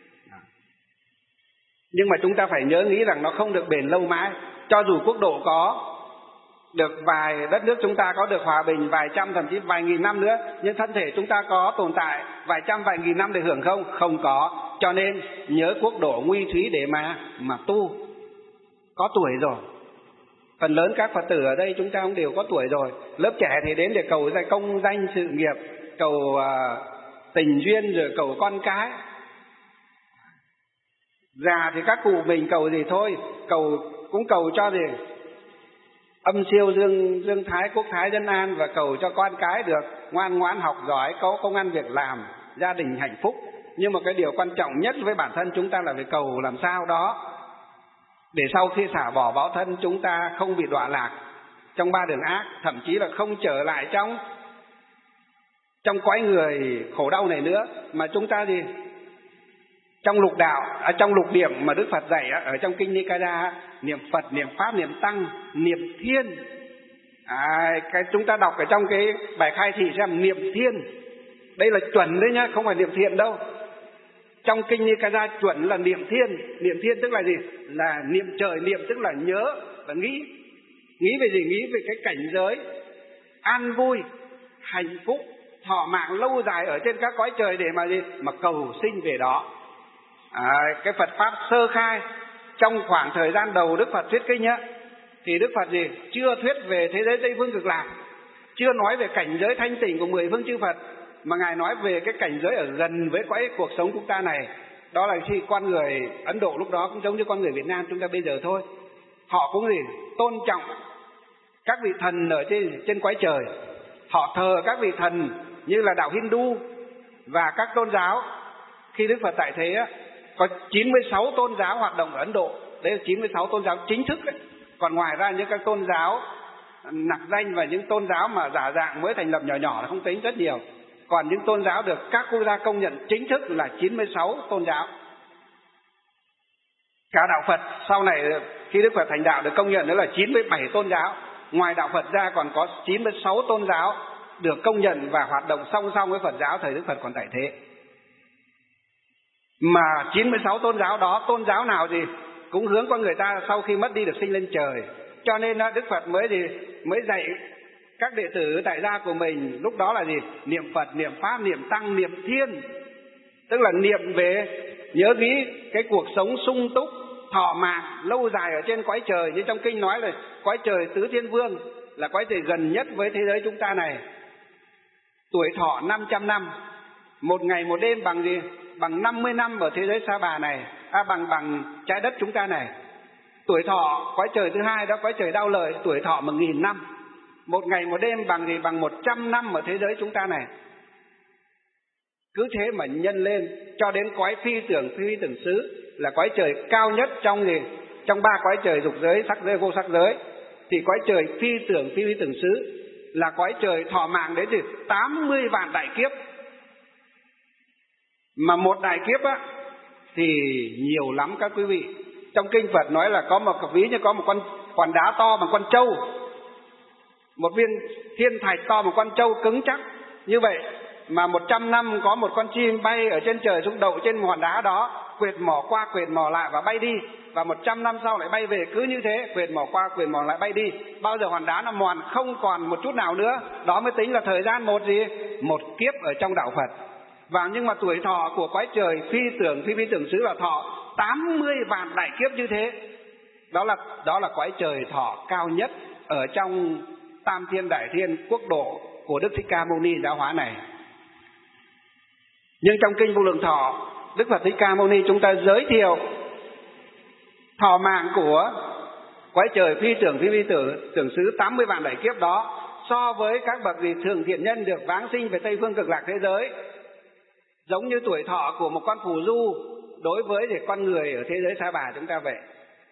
Nhưng mà chúng ta phải nhớ nghĩ rằng nó không được bền lâu mãi. Cho dù quốc độ có được vài, đất nước chúng ta có được hòa bình vài trăm thậm chí vài nghìn năm nữa, nhưng thân thể chúng ta có tồn tại vài trăm vài nghìn năm để hưởng không? Không có. Cho nên nhớ quốc độ nguy thúy để mà tu. Có tuổi rồi. Phần lớn các Phật tử ở đây chúng ta cũng đều có tuổi rồi. Lớp trẻ thì đến để cầu công danh sự nghiệp, cầu tình duyên, rồi cầu con cái. Già thì các cụ mình cầu gì thôi, cũng cầu cho gì âm siêu dương thái, quốc thái dân an, và cầu cho con cái được ngoan ngoãn học giỏi, có công ăn việc làm, gia đình hạnh phúc. Nhưng mà cái điều quan trọng nhất với bản thân chúng ta là phải cầu làm sao đó để sau khi xả bỏ báo thân chúng ta không bị đọa lạc trong ba đường ác, thậm chí là không trở lại trong cõi người khổ đau này nữa, mà chúng ta gì trong lục đạo, trong lục điểm mà Đức Phật dạy ở trong kinh Nikaya, niệm Phật, niệm Pháp, niệm Tăng, niệm Thiên. Cái chúng ta đọc ở trong cái bài khai thị xem, niệm Thiên đây là chuẩn đấy nhá, không phải niệm thiện đâu. Trong kinh Nikaya chuẩn là niệm Thiên. Niệm Thiên tức là gì? Là niệm trời. Niệm tức là nhớ và nghĩ. Nghĩ về gì? Nghĩ về cái cảnh giới an vui, hạnh phúc, thọ mạng lâu dài ở trên các cõi trời để mà gì? Mà cầu sinh về đó. Cái Phật Pháp sơ khai trong khoảng thời gian đầu Đức Phật thuyết kinh á, thì Đức Phật gì? Chưa thuyết về thế giới Tây Phương Cực Lạc, chưa nói về cảnh giới thanh tịnh của 10 phương chư Phật, mà Ngài nói về cái cảnh giới ở gần với cõi cuộc sống chúng ta này. Đó là khi con người Ấn Độ lúc đó cũng giống như con người Việt Nam chúng ta bây giờ thôi. Họ cũng gì? Tôn trọng các vị thần ở trên cõi trời. Họ thờ các vị thần như là đạo Hindu và các tôn giáo. Khi Đức Phật tại thế á, có 96 tôn giáo hoạt động ở Ấn Độ. Đấy là 96 tôn giáo chính thức đấy. Còn ngoài ra những các tôn giáo nặc danh và những tôn giáo mà giả dạng mới thành lập nhỏ nhỏ là không tính, rất nhiều. Còn những tôn giáo được các quốc gia công nhận chính thức là 96 tôn giáo. Cả đạo Phật sau này khi Đức Phật thành đạo được công nhận nữa là 97 tôn giáo. Ngoài đạo Phật ra còn có 96 tôn giáo được công nhận và hoạt động song song với Phật giáo thời Đức Phật còn tại thế. Mà 96 tôn giáo đó, tôn giáo nào thì cũng hướng con người ta sau khi mất đi được sinh lên trời. Cho nên Đức Phật mới dạy các đệ tử tại gia của mình lúc đó là gì? Niệm Phật, niệm Pháp, niệm Tăng, niệm Thiên. Tức là niệm về nhớ nghĩ cái cuộc sống sung túc, thọ mạng lâu dài ở trên cõi trời. Như trong kinh nói là cõi trời Tứ Thiên Vương là cõi trời gần nhất với thế giới chúng ta này. Tuổi thọ 500 năm, một ngày một đêm bằng gì? Bằng 50 năm ở thế giới Sa Bà này, bằng trái đất chúng ta này. Tuổi thọ cõi trời thứ hai đó, cõi trời Đao Lợi, tuổi thọ 1000 năm. Một ngày một đêm bằng gì? Bằng 100 năm ở thế giới chúng ta này. Cứ thế mà nhân lên cho đến cõi phi tưởng xứ là cõi trời cao nhất trong ba cõi trời dục giới, sắc giới, vô sắc giới. Thì cõi trời phi tưởng xứ là cõi trời thọ mạng đến từ 80 vạn đại kiếp. Mà một đại kiếp á thì nhiều lắm các quý vị. Trong kinh Phật nói là có một ví như có một con đá to bằng con trâu, một viên thiên thạch to một con trâu cứng chắc. Như vậy mà 100 năm có một con chim bay ở trên trời xuống đậu trên một hòn đá đó, quệt mỏ qua quệt mỏ lại và bay đi. Và 100 năm sau lại bay về, cứ như thế, quệt mỏ qua quệt mỏ lại bay đi. Bao giờ hòn đá nó mòn không còn một chút nào nữa, đó mới tính là thời gian một kiếp ở trong đạo Phật. Và nhưng mà tuổi thọ của cõi trời phi tưởng xứ là thọ 80 vạn đại kiếp như thế. Đó là cõi trời thọ cao nhất ở trong Tam Thiên Đại Thiên quốc độ của Đức Thích Ca Mâu Ni giáo hóa này. Nhưng trong kinh Vô Lượng Thọ, Đức Phật Thích Ca Mâu Ni chúng ta giới thiệu thọ mạng của cõi trời phi tưởng xứ 80 vạn đại kiếp đó so với các bậc vị thường thiện nhân được vãng sinh về Tây Phương Cực Lạc thế giới, giống như tuổi thọ của một con phù du đối với con người ở thế giới Sa Bà chúng ta vậy.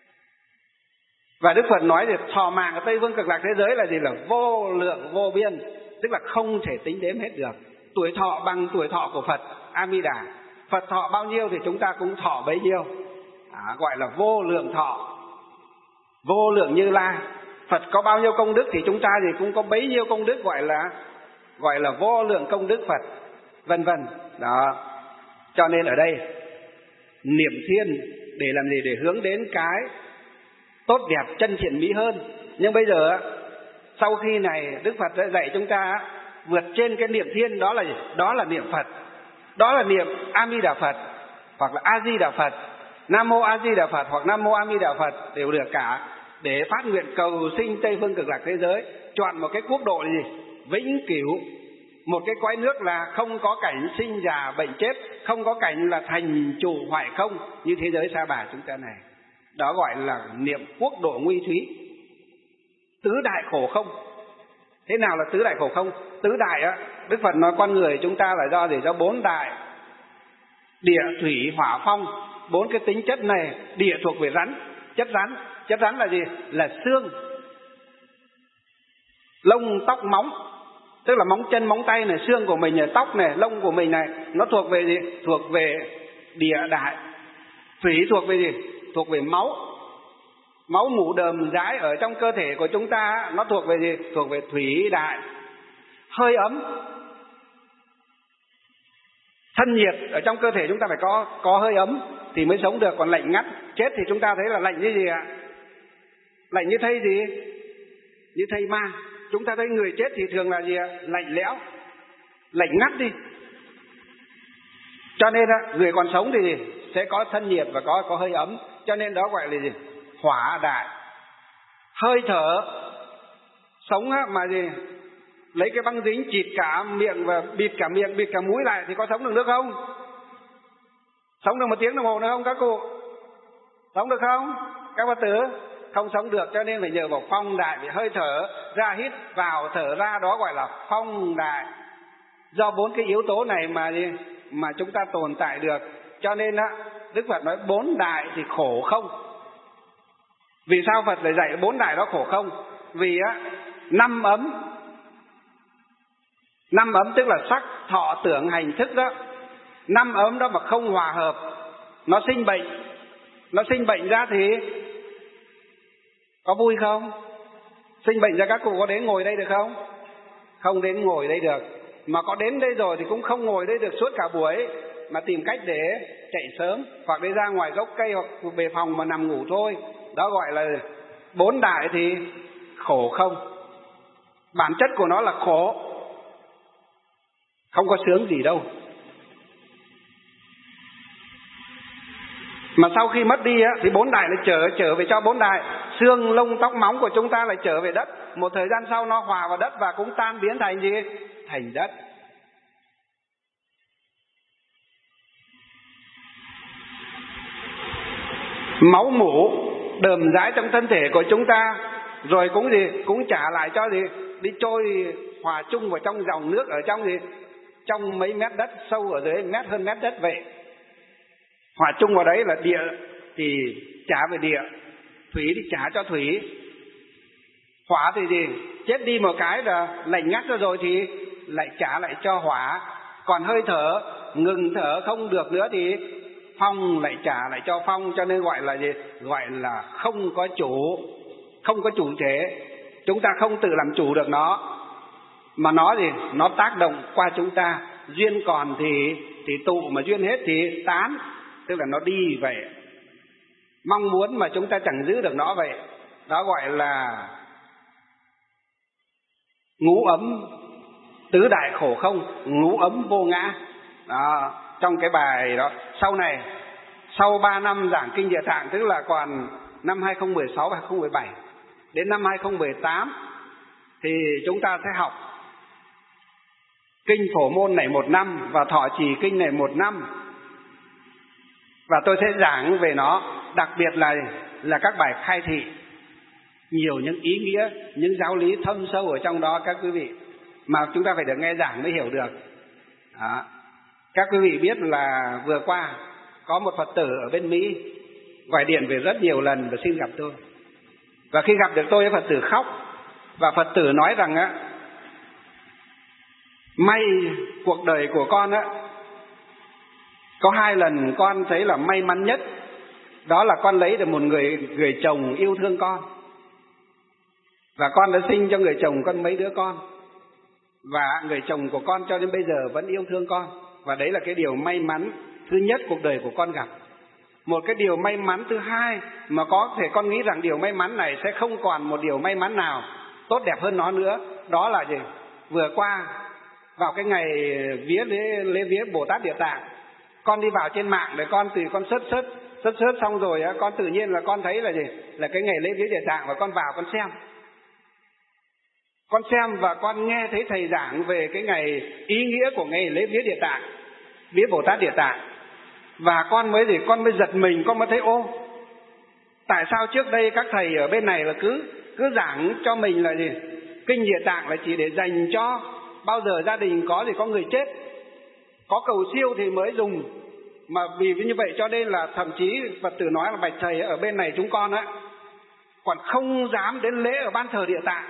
Và Đức Phật nói thì thọ mạng ở Tây Phương Cực Lạc thế giới là gì? Là vô lượng vô biên, tức là không thể tính đếm hết được. Tuổi thọ bằng tuổi thọ của Phật A Di Đà. Phật thọ bao nhiêu thì chúng ta cũng thọ bấy nhiêu, gọi là vô lượng thọ. vô lượng Như Lai. Phật có bao nhiêu công đức thì chúng ta thì cũng có bấy nhiêu công đức, gọi là vô lượng công đức Phật, vân vân. Đó. Cho nên ở đây niệm thiên để làm gì? Để hướng đến cái tốt đẹp, chân thiện mỹ hơn. Nhưng bây giờ sau khi này Đức Phật đã dạy chúng ta vượt trên cái niệm thiên, đó là gì? Đó là niệm Phật, đó là niệm A Di Đà Phật, hoặc là A Di Đà Phật, Nam Mô A Di Đà Phật hoặc Nam Mô A Di Đà Phật đều được cả, để phát nguyện cầu sinh Tây phương cực lạc thế giới, chọn một cái quốc độ gì? Vĩnh cửu, một cái cõi nước là không có cảnh sinh già bệnh chết, không có cảnh là thành trụ hoại không như thế giới Sa Bà chúng ta này. Đó gọi là niệm quốc độ nguy thúy, tứ đại khổ không. Thế nào là tứ đại khổ không? Tứ đại á, Đức Phật nói con người chúng ta là do gì? Do bốn đại: địa, thủy, hỏa, phong. Bốn cái tính chất này. Địa thuộc về rắn, chất rắn. Chất rắn là gì? Là xương, lông, tóc, móng. Tức là móng chân, móng tay này, xương của mình này, tóc này, lông của mình này, nó thuộc về gì? Thuộc về địa đại. Thủy thuộc về gì? Thuộc về máu. Máu mủ đờm rãi ở trong cơ thể của chúng ta, nó thuộc về gì? Thuộc về thủy đại. Hơi ấm, thân nhiệt ở trong cơ thể chúng ta phải có hơi ấm thì mới sống được. Còn lạnh ngắt, chết thì chúng ta thấy là lạnh như gì ạ? Lạnh như thây gì? Như thây ma. Chúng ta thấy người chết thì thường là gì ạ? Lạnh lẽo, lạnh ngắt đi. Cho nên người còn sống thì sẽ có thân nhiệt và có hơi ấm. Cho nên đó gọi là gì? Hỏa đại. Hơi thở, sống mà gì? Lấy cái băng dính chịt cả miệng và bịt cả miệng, bịt cả mũi lại thì có sống được nữa không? Sống được 1 tiếng đồng hồ nữa không các cụ? Sống được không? Các Phật tử không sống được, cho nên phải nhờ vào phong đại. Vì hơi thở ra hít vào, thở ra, đó gọi là phong đại. Do 4 cái yếu tố này mà chúng ta tồn tại được. Cho nên Đức Phật nói 4 đại thì khổ không. Vì sao Phật lại dạy 4 đại đó khổ không? Vì 5 ấm. 5 ấm tức là sắc, thọ, tưởng, hành, thức đó. 5 ấm đó mà không hòa hợp, nó sinh bệnh. Nó sinh bệnh ra thì có vui không? Sinh bệnh ra các cụ có đến ngồi đây được không? Không đến ngồi đây được. Mà có đến đây rồi thì cũng không ngồi đây được suốt cả buổi, mà tìm cách để chạy sớm, hoặc đi ra ngoài gốc cây, hoặc về phòng mà nằm ngủ thôi. Đó gọi là 4 đại thì khổ không. Bản chất của nó là khổ, không có sướng gì đâu. Mà sau khi mất đi thì 4 đại lại trở về cho 4 đại. Xương, lông, tóc, móng của chúng ta lại trở về đất. Một thời gian sau nó hòa vào đất và cũng tan biến thành gì? Thành đất. Máu mủ đờm rãi trong thân thể của chúng ta, rồi cũng gì? Cũng trả lại cho gì? Đi trôi hòa chung vào trong dòng nước ở trong gì? Trong mấy mét đất, sâu ở dưới mét, hơn mét đất vậy. Hòa chung vào đấy là địa thì trả về địa, thủy thì trả cho thủy. Hỏa thì gì? Chết đi một cái là lạnh ngắt rồi thì lại trả lại cho hỏa. Còn hơi thở, ngừng thở không được nữa thì phong lại trả lại cho phong. Cho nên gọi là gì? Gọi là không có chủ, không có chủ thể. Chúng ta không tự làm chủ được nó, mà nó gì? Nó tác động qua chúng ta. Duyên còn thì tụ, mà duyên hết thì tán. Tức là nó đi vậy. Mong muốn mà chúng ta chẳng giữ được nó vậy. Đó gọi là ngũ ấm tứ đại khổ không, ngũ ấm vô ngã. Đó, trong cái bài đó. Sau này, sau 3 năm giảng Kinh Địa Tạng, tức là còn năm 2016 và 2017, đến năm 2018 thì chúng ta sẽ học Kinh Phổ Môn này 1 năm và Thọ Trì Kinh này 1 năm. Và tôi sẽ giảng về nó, đặc biệt là các bài khai thị, nhiều những ý nghĩa, những giáo lý thâm sâu ở trong đó các quý vị, mà chúng ta phải được nghe giảng mới hiểu được. Đó. Các quý vị biết là vừa qua có một Phật tử ở bên Mỹ gọi điện về rất nhiều lần và xin gặp tôi. Và khi gặp được tôi, Phật tử khóc, và Phật tử nói rằng may cuộc đời của con có 2 lần con thấy là may mắn nhất. Đó là con lấy được một người chồng yêu thương con. Và con đã sinh cho người chồng con mấy đứa con. Và người chồng của con cho đến bây giờ vẫn yêu thương con. Và đấy là cái điều may mắn thứ nhất cuộc đời của con gặp. Một cái điều may mắn thứ hai mà có thể con nghĩ rằng điều may mắn này sẽ không còn một điều may mắn nào tốt đẹp hơn nó nữa. Đó là gì? Vừa qua vào cái ngày lễ vía Bồ Tát Địa Tạng, con đi vào trên mạng để con search xong rồi con tự nhiên là con thấy là gì? Là cái ngày lễ vía Địa Tạng, và con vào con xem. Con xem và con nghe thấy thầy giảng về cái ngày ý nghĩa của ngày lễ vía Địa Tạng, vía Bồ Tát Địa Tạng. Và con mới giật mình, con mới thấy tại sao trước đây các thầy ở bên này là cứ giảng cho mình là gì? Kinh Địa Tạng là chỉ để dành cho bao giờ gia đình có người chết, có cầu siêu thì mới dùng. Mà vì như vậy cho nên là thậm chí Phật tử nói là bạch thầy ở bên này chúng con còn không dám đến lễ ở ban thờ Địa Tạng.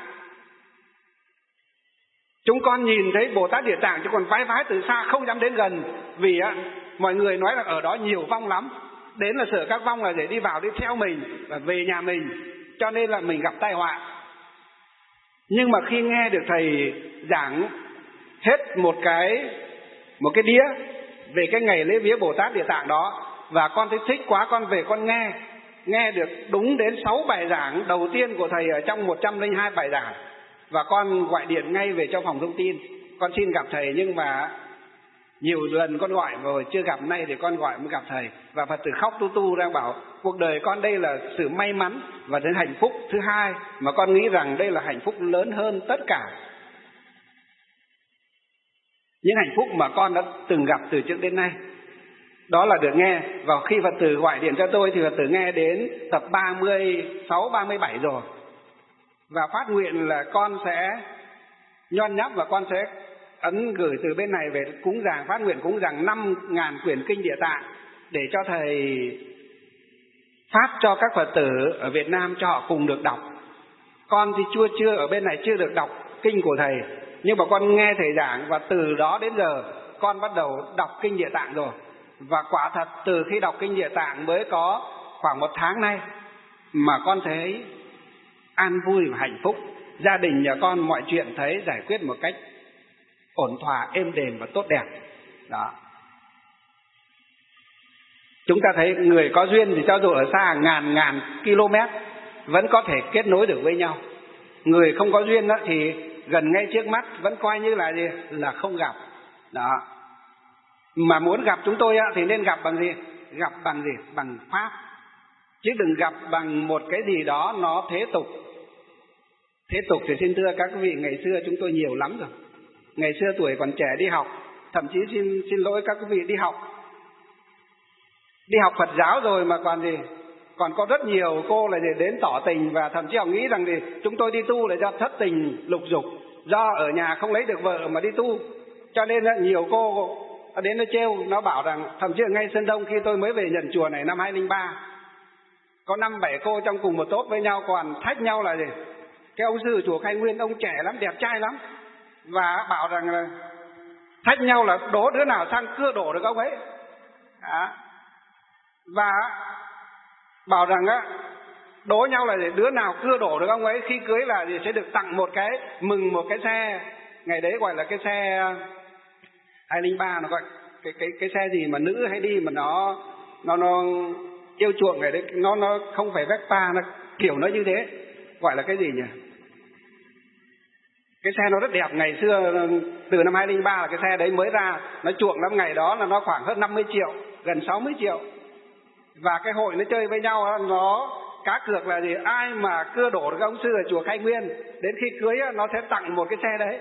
Chúng con nhìn thấy Bồ Tát Địa Tạng chứ còn vái từ xa không dám đến gần. Vì mọi người nói là ở đó nhiều vong lắm. Đến là sợ các vong là để đi vào đi theo mình và về nhà mình, cho nên là mình gặp tai họa. Nhưng mà khi nghe được thầy giảng hết một cái đĩa về cái ngày lễ vía Bồ Tát Địa Tạng đó, và con thấy thích quá, con về con nghe được đúng đến 6 bài giảng đầu tiên của thầy ở trong 102 bài giảng. Và con gọi điện ngay về cho phòng thông tin, con xin gặp thầy. Nhưng mà nhiều lần con gọi rồi chưa gặp, nay thì con gọi mới gặp thầy. Và Phật tử khóc tu đang bảo cuộc đời con đây là sự may mắn và đến hạnh phúc thứ hai, mà con nghĩ rằng đây là hạnh phúc lớn hơn tất cả những hạnh phúc mà con đã từng gặp từ trước đến nay. Đó là được nghe. Và khi Phật tử gọi điện cho tôi thì Phật tử nghe đến tập 36, 37 rồi. Và phát nguyện là con sẽ nhon nháp và con sẽ gửi từ bên này về cúng dường, phát nguyện cúng dường 5.000 quyển kinh Địa Tạng để cho thầy phát cho các Phật tử ở Việt Nam cho họ cùng được đọc. Con thì chưa ở bên này chưa được đọc kinh của thầy, nhưng mà con nghe thầy giảng và từ đó đến giờ con bắt đầu đọc kinh Địa Tạng rồi. Và quả thật từ khi đọc kinh Địa Tạng mới có khoảng 1 tháng nay mà con thấy an vui và hạnh phúc. Gia đình nhà con mọi chuyện thấy giải quyết một cách ổn thỏa, êm đềm và tốt đẹp. Đó. Chúng ta thấy người có duyên thì cho dù ở xa ngàn km vẫn có thể kết nối được với nhau. Người không có duyên thì gần ngay trước mắt vẫn coi như là gì? Là không gặp. Đó. Mà muốn gặp chúng tôi thì nên gặp bằng gì? Gặp bằng gì? Bằng Pháp. Chứ đừng gặp bằng một cái gì đó nó thế tục. Thế tục thì xin thưa các vị, ngày xưa chúng tôi nhiều lắm rồi. Ngày xưa tuổi còn trẻ đi học, thậm chí xin lỗi các vị đi học Phật giáo rồi mà còn gì? Còn có rất nhiều cô là đến tỏ tình, và thậm chí họ nghĩ rằng thì chúng tôi đi tu là do thất tình lục dục, do ở nhà không lấy được vợ mà đi tu. Cho nên nhiều cô đến nó trêu, nó bảo rằng thậm chí ở ngay Sơn Đông khi tôi mới về nhận chùa này năm 2003, có 5-7 cô trong cùng một tốp với nhau còn thách nhau là gì? Cái ông sư chùa Khai Nguyên ông trẻ lắm, đẹp trai lắm, và bảo rằng là thách nhau là đố đứa nào sang cưa đổ được ông ấy. Và bảo rằng đố nhau là đứa nào cưa đổ được ông ấy khi cưới là sẽ được tặng một cái xe. Ngày đấy gọi là cái xe 203, nó gọi cái xe gì mà nữ hay đi mà nó yêu chuộng. Ngày đấy nó không phải Vespa, nó kiểu nó như thế, gọi là cái gì nhỉ? Cái xe nó rất đẹp. Ngày xưa từ năm 2003 là cái xe đấy mới ra, nó chuộng lắm. Ngày đó là nó khoảng hơn 50 triệu, gần 60 triệu. Và cái hội nó chơi với nhau, nó cá cược là gì? Ai mà cưa đổ được ông sư ở chùa Khai Nguyên, đến khi cưới nó sẽ tặng một cái xe đấy.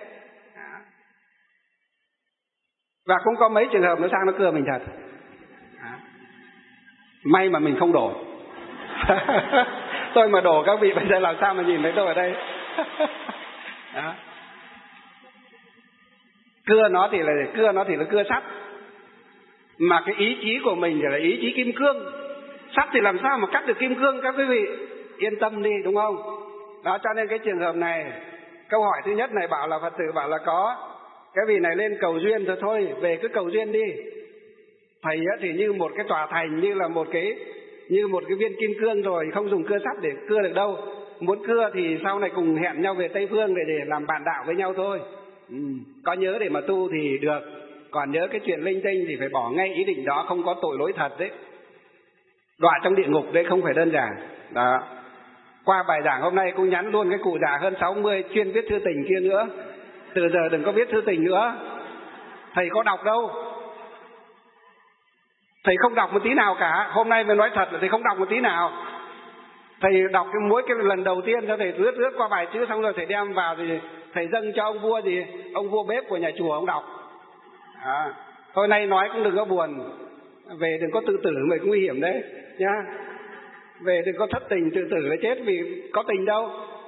Và cũng có mấy trường hợp nó sang nó cưa mình thật. May mà mình không đổ. Tôi mà đổ các vị bây giờ làm sao mà nhìn thấy tôi ở đây. Đó. Cưa nó thì là cưa sắt, mà cái ý chí của mình thì là ý chí kim cương. Sắt thì làm sao mà cắt được kim cương các quý vị? Yên tâm đi, đúng không? Đó, cho nên cái trường hợp này, câu hỏi thứ nhất này bảo là Phật tử bảo là có cái vị này lên cầu duyên thôi, về cứ cầu duyên đi. Thầy thì như một cái tòa thành, như là một cái như một cái viên kim cương rồi, không dùng cưa sắt để cưa được đâu. Muốn cưa thì sau này cùng hẹn nhau về Tây Phương để làm bạn đạo với nhau thôi. Có nhớ để mà tu thì được, còn nhớ cái chuyện linh tinh thì phải bỏ ngay ý định đó, không có tội lỗi thật đấy. Đọa trong địa ngục đấy không phải đơn giản. Đó. Qua bài giảng hôm nay cũng nhắn luôn cái cụ già hơn 60 chuyên viết thư tình kia nữa. Từ giờ đừng có viết thư tình nữa. Thầy có đọc đâu. Thầy không đọc một tí nào cả. Hôm nay mới nói thật là thầy không đọc một tí nào. Thầy đọc mỗi cái lần đầu tiên cho thầy lướt qua bài chữ, xong rồi thầy đem vào thì thầy dâng cho ông vua gì, ông vua bếp của nhà chùa ông đọc. Thôi nay nói cũng đừng có buồn, về đừng có tự tử mà nguy hiểm đấy nhá. Về đừng có thất tình tự tử là chết, vì có tình đâu.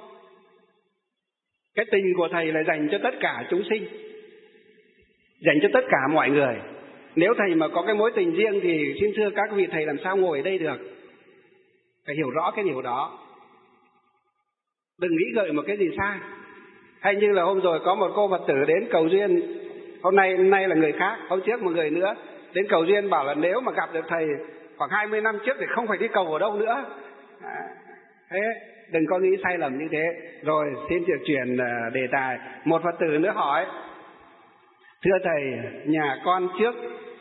Cái tình của thầy là dành cho tất cả chúng sinh, dành cho tất cả mọi người. Nếu thầy mà có cái mối tình riêng thì xin thưa các vị thầy làm sao ngồi ở đây được. Phải hiểu rõ cái điều đó, đừng nghĩ gợi một cái gì sai. Hay như là hôm rồi có một cô Phật tử đến cầu duyên, hôm nay là người khác, hôm trước một người nữa đến cầu duyên, bảo là nếu mà gặp được thầy khoảng 20 năm trước thì không phải đi cầu ở đâu nữa. Thế đừng có nghĩ sai lầm như thế. Rồi xin được chuyển đề tài. Một Phật tử nữa hỏi: thưa thầy, nhà con trước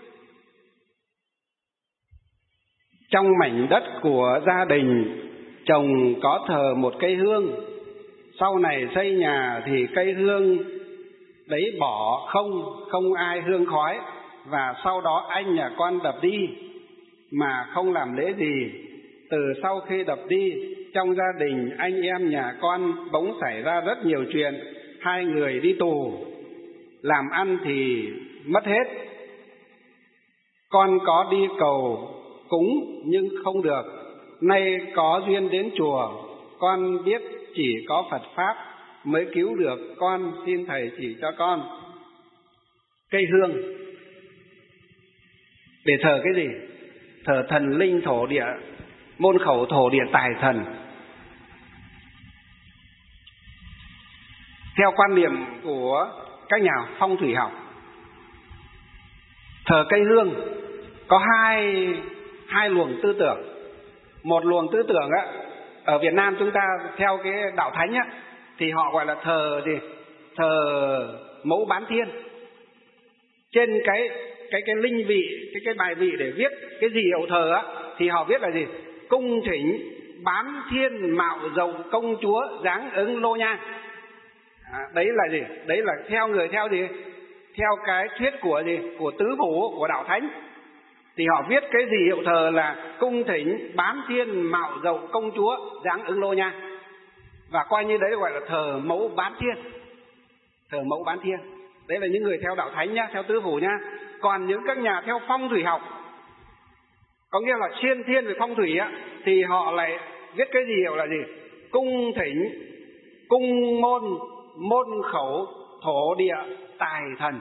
trong mảnh đất của gia đình chồng có thờ một cây hương, sau này xây nhà thì cây hương đấy bỏ không ai hương khói, và sau đó anh nhà con đập đi mà không làm lễ gì. Từ sau khi đập đi, trong gia đình anh em nhà con bỗng xảy ra rất nhiều chuyện, 2 người đi tù, làm ăn thì mất hết. Con có đi cầu cúng nhưng không được. Nay có duyên đến chùa, con biết chỉ có Phật Pháp mới cứu được con, xin thầy chỉ cho con. Cây hương để thờ cái gì? Thờ thần linh thổ địa, môn khẩu thổ địa tài thần. Theo quan niệm của các nhà phong thủy học, thờ cây hương có hai luồng tư tưởng. Một luồng tư tưởng á, ở Việt Nam chúng ta theo cái đạo thánh á, thì họ gọi là thờ gì? Thờ mẫu bán thiên. Trên cái linh vị, cái bài vị để viết cái gì hiệu thờ á, thì họ viết là gì? Cung thỉnh bán thiên mạo dầu công chúa dáng ứng lô nhang. Đấy là gì? Đấy là theo người theo gì? Theo cái thuyết của gì? Của tứ phủ, của đạo thánh. Thì họ viết cái gì hiệu thờ là cung thỉnh bán thiên mạo dầu công chúa dáng ứng lô nhang, và coi như đấy gọi là thờ mẫu bán thiên. Thờ mẫu bán thiên. Đấy là những người theo đạo thánh nhá, theo tứ phủ nhá. Còn những các nhà theo phong thủy học, có nghĩa là chuyên thiên về phong thủy á, thì họ lại viết cái gì hiệu là gì? Cung thỉnh, cung môn khẩu thổ địa tài thần.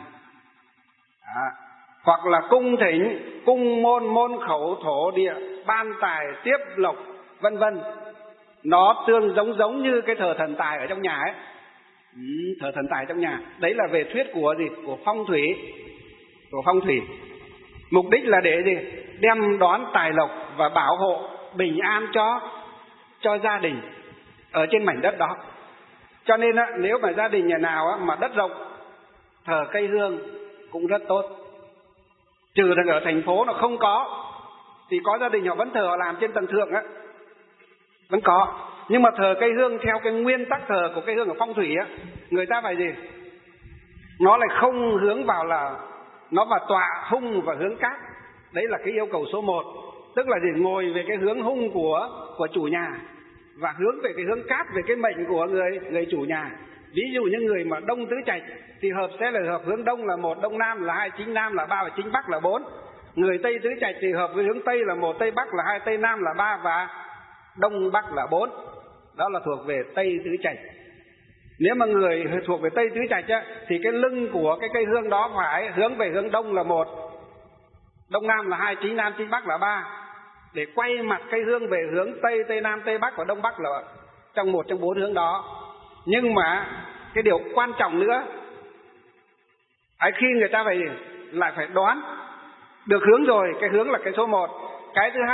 Hoặc là cung thỉnh, cung môn khẩu thổ địa ban tài tiếp lộc, vân vân. Nó tương giống như cái thờ thần tài ở trong nhà ấy. Thờ thần tài trong nhà. Đấy là về thuyết của gì? Của phong thủy. Của phong thủy. Mục đích là để gì? Đem đón tài lộc và bảo hộ bình an cho gia đình ở trên mảnh đất đó. Cho nên á, nếu mà gia đình nhà nào á, mà đất rộng thờ cây hương cũng rất tốt. Trừ rằng ở thành phố nó không có, thì có gia đình họ vẫn thờ, họ làm trên tầng thượng á, vẫn có. Nhưng mà thờ cây hương theo cái nguyên tắc thờ của cây hương ở phong thủy á, người ta phải gì? Nó lại không hướng vào là nó vào tọa hung và hướng cát. Đấy là cái yêu cầu số 1. Tức là gì? Ngồi về cái hướng hung của chủ nhà, và hướng về cái hướng cát về cái mệnh của người chủ nhà. Ví dụ như người mà đông tứ trạch thì hợp sẽ là hợp hướng đông là 1, đông nam là 2, chính nam là 3 và chính bắc là 4. Người tây tứ trạch thì hợp với hướng tây là 1, tây bắc là 2, tây nam là 3 và đông bắc là 4. Đó là thuộc về tây tứ trạch. Nếu mà người thuộc về tây tứ trạch á, thì cái lưng của cái cây hương đó phải hướng về hướng đông là 1, đông nam là 2, chính nam chính bắc là 3, để quay mặt cây hương về hướng tây, tây nam, tây bắc và đông bắc là trong 1 trong 4 hướng đó. Nhưng mà cái điều quan trọng nữa, khi người ta lại phải đoán được hướng rồi, cái hướng là cái số 1. Cái thứ hai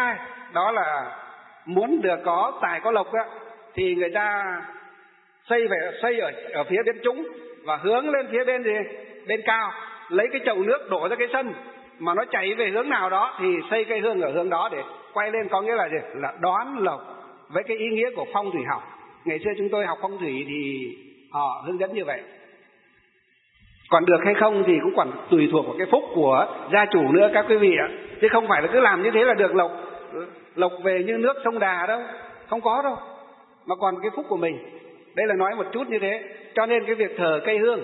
đó là muốn được có tài có lộc á, thì người ta xây ở phía bên trũng và hướng lên phía bên gì? Bên cao, lấy cái chậu nước đổ ra cái sân, mà nó chảy về hướng nào đó thì xây cây hương ở hướng đó để quay lên, có nghĩa là gì? Là đón lộc, với cái ý nghĩa của phong thủy học. Ngày xưa chúng tôi học phong thủy thì họ hướng dẫn như vậy. Còn được hay không thì cũng còn tùy thuộc vào cái phúc của gia chủ nữa các quý vị ạ. Chứ không phải là cứ làm như thế là được lộc về như nước sông Đà đâu, không có đâu, mà còn cái phúc của mình. Đây là nói một chút như thế. Cho nên cái việc thờ cây hương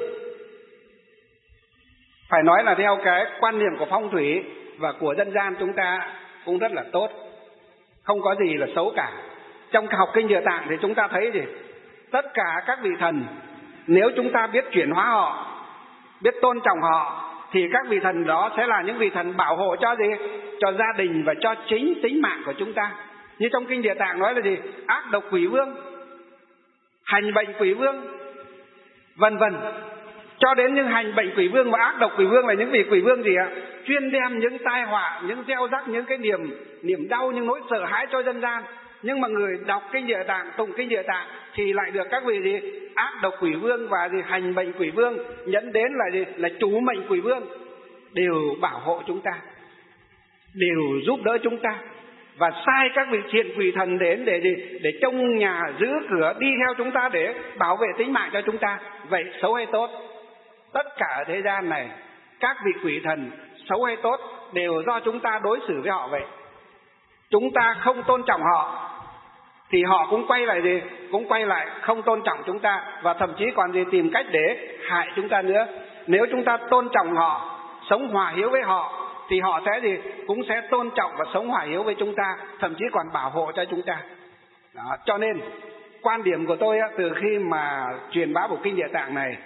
phải nói là theo cái quan niệm của phong thủy và của dân gian chúng ta cũng rất là tốt, không có gì là xấu cả. Trong học kinh Địa Tạng thì chúng ta thấy gì? Tất cả các vị thần, nếu chúng ta biết chuyển hóa họ, biết tôn trọng họ, thì các vị thần đó sẽ là những vị thần bảo hộ cho gì? Cho gia đình và cho chính tính mạng của chúng ta. Như trong kinh Địa Tạng nói là gì? Ác độc quỷ vương, hành bệnh quỷ vương, vân vân. Cho đến những hành bệnh quỷ vương và ác độc quỷ vương là những vị quỷ vương gì ạ? Chuyên đem những tai họa, những gieo rắc, những cái niềm đau, những nỗi sợ hãi cho dân gian. Nhưng mà người đọc kinh Địa Tạng, tụng kinh Địa Tạng thì lại được các vị gì? Ác độc quỷ vương và gì? Hành bệnh quỷ vương, nhẫn đến là gì? Là chủ mệnh quỷ vương, đều bảo hộ chúng ta, đều giúp đỡ chúng ta. Và sai các vị thiện quỷ thần đến để gì? Để trông nhà, giữ cửa, đi theo chúng ta để bảo vệ tính mạng cho chúng ta. Vậy xấu hay tốt? Tất cả ở thế gian này, các vị quỷ thần xấu hay tốt đều do chúng ta đối xử với họ vậy. Chúng ta không tôn trọng họ thì họ cũng quay lại gì? Cũng quay lại không tôn trọng chúng ta, và thậm chí còn gì? Tìm cách để hại chúng ta nữa. Nếu chúng ta tôn trọng họ, sống hòa hiếu với họ, thì họ sẽ gì? Cũng sẽ tôn trọng và sống hòa hiếu với chúng ta, thậm chí còn bảo hộ cho chúng ta. Đó, cho nên quan điểm của tôi từ khi mà truyền bá bộ kinh Địa Tạng này,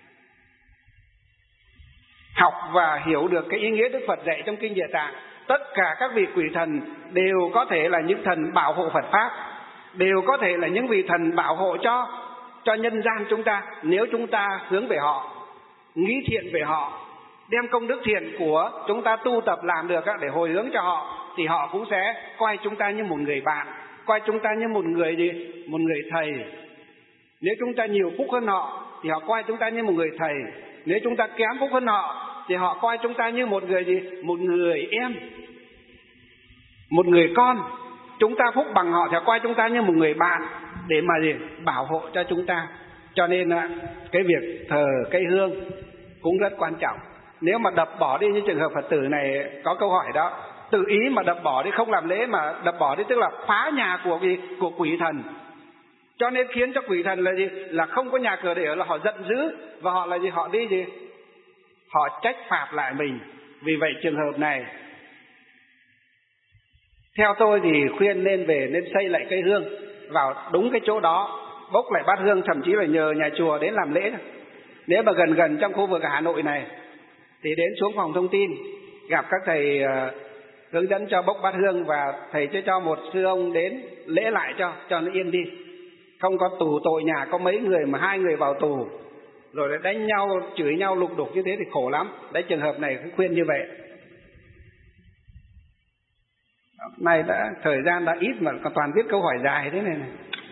học và hiểu được cái ý nghĩa Đức Phật dạy trong kinh Địa Tạng, tất cả các vị quỷ thần đều có thể là những thần bảo hộ Phật pháp, đều có thể là những vị thần bảo hộ cho nhân gian chúng ta, nếu chúng ta hướng về họ, nghĩ thiện về họ, đem công đức thiện của chúng ta tu tập làm được để hồi hướng cho họ, thì họ cũng sẽ coi chúng ta như một người bạn, coi chúng ta như một người gì? Một người thầy. Nếu chúng ta nhiều phúc hơn họ thì họ coi chúng ta như một người thầy. Nếu chúng ta kém phúc hơn họ thì họ coi chúng ta như một người gì? Một người em, một người con. Chúng ta phúc bằng họ thì họ coi chúng ta như một người bạn để mà gì? Bảo hộ cho chúng ta. Cho nên cái việc thờ cây hương cũng rất quan trọng. Nếu mà đập bỏ đi như trường hợp Phật tử này có câu hỏi đó, tự ý mà đập bỏ đi, không làm lễ mà đập bỏ đi, tức là phá nhà của quỷ thần. Cho nên khiến cho quỷ thần là gì? Là không có nhà cửa để ở, là họ giận dữ, và họ là gì? Họ đi gì? Họ trách phạt lại mình. Vì vậy trường hợp này, theo tôi thì khuyên nên xây lại cây hương vào đúng cái chỗ đó, bốc lại bát hương, thậm chí là nhờ nhà chùa đến làm lễ. Nếu mà gần trong khu vực Hà Nội này thì đến xuống phòng thông tin, gặp các thầy hướng dẫn cho bốc bát hương, và thầy cho một sư ông đến lễ lại cho nó yên đi. Không có tù tội nhà có mấy người mà 2 người vào tù rồi lại đánh nhau, chửi nhau lục đục như thế thì khổ lắm. Đấy, trường hợp này cũng khuyên như vậy. Nay thời gian đã ít mà còn toàn viết câu hỏi dài thế này.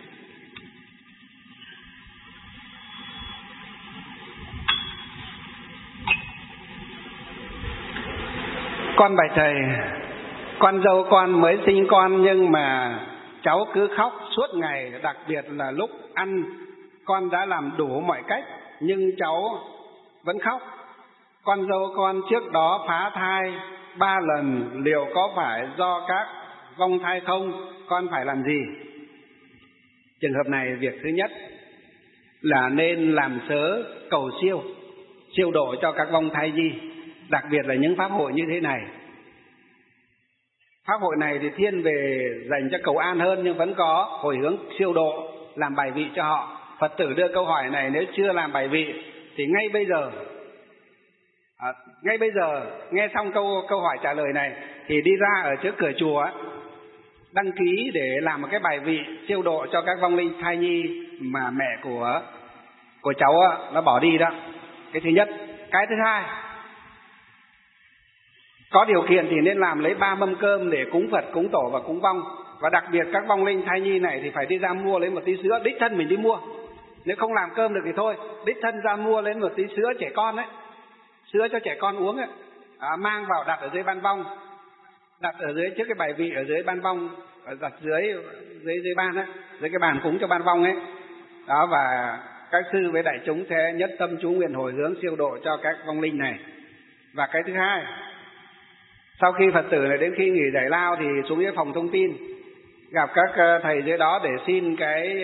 Con bạch thầy, con dâu con mới sinh con nhưng mà cháu cứ khóc suốt ngày, đặc biệt là lúc ăn. Con đã làm đủ mọi cách nhưng cháu vẫn khóc. Con dâu con trước đó phá thai 3 lần, liệu có phải do các vong thai không? Con phải làm gì? Trường hợp này, việc thứ nhất là nên làm sớ cầu siêu độ cho các vong thai nhi, đặc biệt là những pháp hội như thế này. Pháp hội này thì thiên về dành cho cầu an hơn, nhưng vẫn có hồi hướng siêu độ, làm bài vị cho họ. Phật tử đưa câu hỏi này, nếu chưa làm bài vị thì ngay bây giờ nghe xong câu hỏi trả lời này thì đi ra ở trước cửa chùa đăng ký để làm một cái bài vị siêu độ cho các vong linh thai nhi mà mẹ của cháu nó bỏ đi đó. Cái thứ nhất. Cái thứ hai, Có điều kiện thì nên làm lấy 3 mâm cơm để cúng Phật, cúng tổ và cúng vong. Và đặc biệt các vong linh thai nhi này thì phải đi ra mua lấy một tí sữa, đích thân mình đi mua. Nếu không làm cơm được thì thôi, đích thân ra mua lấy một tí sữa trẻ con ấy, sữa cho trẻ con uống ấy, mang vào đặt ở dưới ban vong, đặt ở dưới trước cái bài vị ở dưới ban vong, đặt dưới ban ấy, dưới cái bàn cúng cho ban vong ấy. Đó, và các sư với đại chúng sẽ nhất tâm chú nguyện hồi hướng siêu độ cho các vong linh này. Và cái thứ hai, sau khi Phật tử này đến khi nghỉ giải lao thì xuống dưới phòng thông tin gặp các thầy dưới đó để xin cái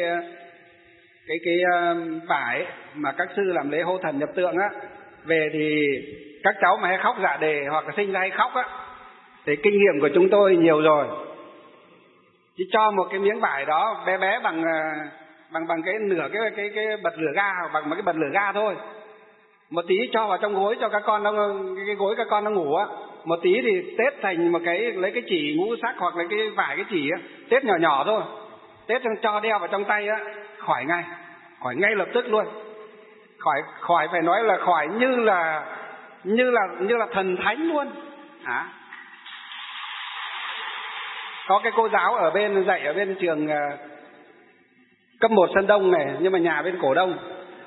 vải mà các sư làm lễ hô thần nhập tượng á về. Thì các cháu mà hay khóc dạ đề hoặc là sinh ra hay khóc á thì kinh nghiệm của chúng tôi nhiều rồi, chỉ cho một cái miếng vải đó bé bé bằng cái nửa cái bật lửa ga, bằng một cái bật lửa ga thôi, một tí cho vào trong gối cho các con nó, cái gối các con nó ngủ á, một tí thì tết thành một cái, lấy cái chỉ ngũ sắc hoặc là cái vải cái chỉ á, tết nhỏ nhỏ thôi, tết cho đeo vào trong tay á, khỏi ngay lập tức luôn, khỏi phải nói là khỏi như là thần thánh luôn. Có cái cô giáo ở bên dạy ở bên trường cấp 1 Sơn Đông này, nhưng mà nhà bên Cổ Đông.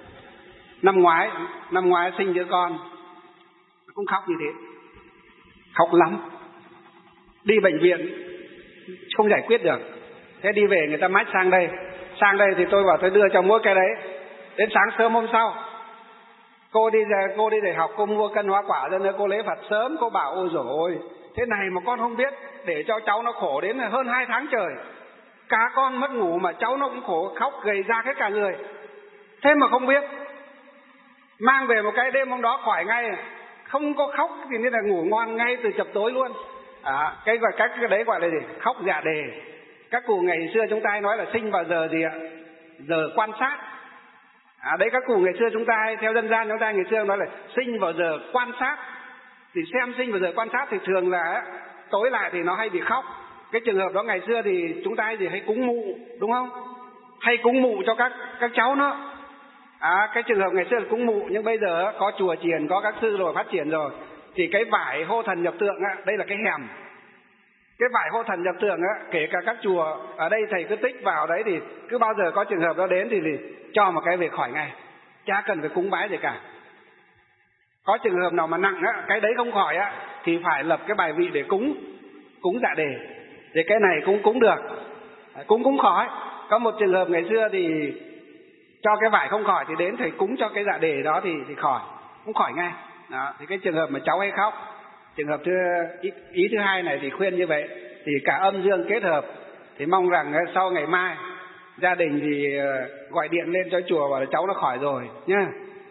Năm ngoái sinh đứa con cũng khóc như thế, khóc lắm, đi bệnh viện không giải quyết được, thế đi về người ta mách sang đây thì tôi bảo tôi đưa cho mỗi cái đấy. Đến sáng sớm hôm sau cô đi dạy học, cô mua cân hoa quả ra nữa, cô lấy Phật sớm, cô bảo ôi dồi ôi, thế này mà con không biết, để cho cháu nó khổ đến hơn 2 tháng trời, cả con mất ngủ mà cháu nó cũng khổ, khóc gầy ra hết cả người, thế mà không biết. Mang về một cái đêm hôm đó khỏi ngay, không có khóc thì nên là ngủ ngon ngay từ chập tối luôn. Cái đấy gọi là gì? Khóc dạ đề. Các cụ ngày xưa chúng ta hay nói là sinh vào giờ gì ạ? Giờ quan sát. Đấy, các cụ ngày xưa chúng ta theo dân gian chúng ta ngày xưa nói là sinh vào giờ quan sát. Thì xem sinh vào giờ quan sát thì thường là tối lại thì nó hay bị khóc. Cái trường hợp đó ngày xưa thì chúng ta hay cúng mụ, đúng không? Hay cúng mụ cho các cháu nữa. Cái trường hợp ngày xưa là cúng mụ, nhưng bây giờ có chùa chiền, có các sư rồi phát triển rồi, thì cái vải hô thần nhập tượng á, đây là cái hèm. Cái vải hô thần nhập tượng á, kể cả các chùa ở đây thầy cứ tích vào đấy, thì cứ bao giờ có trường hợp đó đến thì cho một cái về khỏi ngay, chả cần phải cúng bái gì cả. Có trường hợp nào mà nặng á, cái đấy không khỏi á, thì phải lập cái bài vị để cúng dạ đề, thì cái này cúng được, cúng khỏi. Có một trường hợp ngày xưa thì cho cái vải không khỏi thì đến thầy cúng cho cái dạ đề đó thì khỏi, cũng khỏi ngay. Đó, thì cái trường hợp mà cháu hay khóc, trường hợp ý thứ hai này thì khuyên như vậy, thì cả âm dương kết hợp, thì mong rằng sau ngày mai gia đình thì gọi điện lên cho chùa bảo là cháu nó khỏi rồi nhá.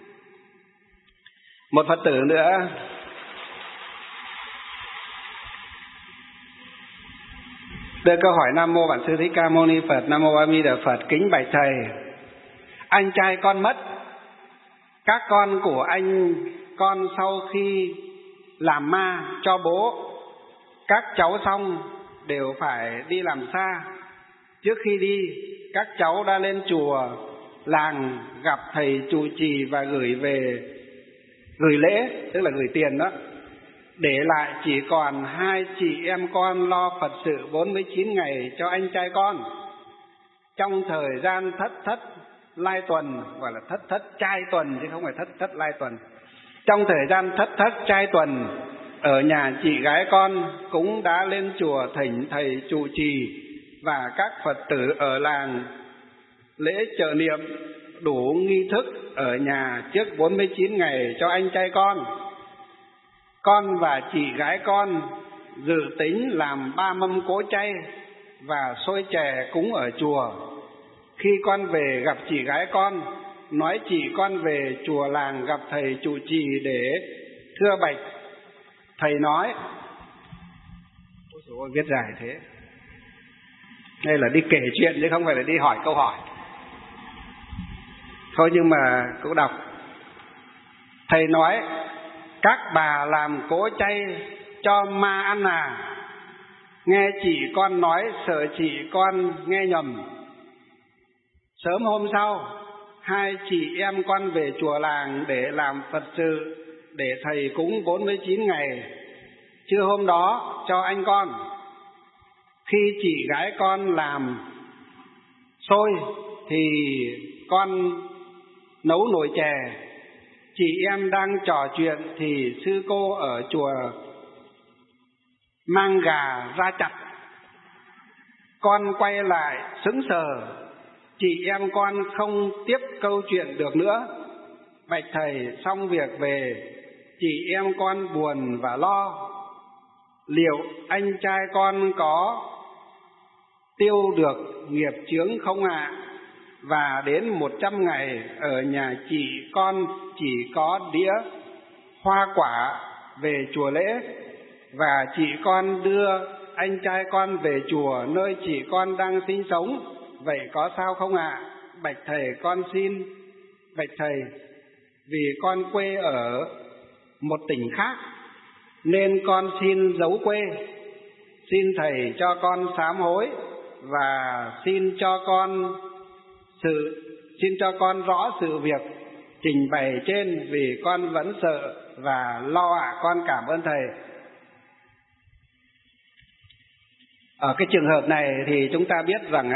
Một Phật tử nữa đưa câu hỏi: Nam mô Bản Sư Thích Ca Mâu Ni Phật. Nam mô A Di Đà Phật. Kính bạch thầy, anh trai con mất, các con của anh con sau khi làm ma cho bố các cháu xong đều phải đi làm xa. Trước khi đi, các cháu đã lên chùa làng gặp thầy trụ trì và gửi lễ, tức là gửi tiền đó, để lại chỉ còn 2 chị em con lo Phật sự 49 ngày cho anh trai con. Trong thời gian thất lai tuần, gọi là thất trai tuần chứ không phải thất lai tuần. Trong thời gian thất trai tuần, ở nhà chị gái con cũng đã lên chùa thỉnh thầy trụ trì và các Phật tử ở làng lễ trợ niệm đủ nghi thức ở nhà trước 49 ngày cho anh trai con. Con và chị gái con dự tính làm 3 mâm cỗ chay và xôi chè cúng ở chùa. Khi con về gặp chị gái con, nói chị con về chùa làng gặp thầy trụ trì để thưa bạch. Thầy nói, ôi dồi ôi, viết dài thế. Đây là đi kể chuyện chứ không phải là đi hỏi câu hỏi. Thôi nhưng mà cũng đọc. Thầy nói, các bà làm cỗ chay cho ma ăn à? Nghe chị con nói sợ chị con nghe nhầm. Sớm hôm sau, 2 chị em con về chùa làng để làm Phật sự, để thầy cúng 49 ngày. Trưa hôm đó cho anh con. Khi chị gái con làm xôi thì con nấu nồi chè. Chị em đang trò chuyện thì sư cô ở chùa mang gà ra chặt. Con quay lại sững sờ. Chị em con không tiếp câu chuyện được nữa. Bạch thầy, xong việc về, chị em con buồn và lo. Liệu anh trai con có tiêu được nghiệp chướng không ạ? Và đến 100 ngày ở nhà chị con chỉ có đĩa hoa quả về chùa lễ, và chị con đưa anh trai con về chùa nơi chị con đang sinh sống. Vậy có sao không ạ? Bạch thầy, con xin bạch thầy, vì con quê ở một tỉnh khác nên con xin giấu quê. Xin thầy cho con sám hối và xin cho con rõ sự việc trình bày trên, vì con vẫn sợ và lo ạ. Con cảm ơn thầy. Ở cái trường hợp này thì chúng ta biết rằng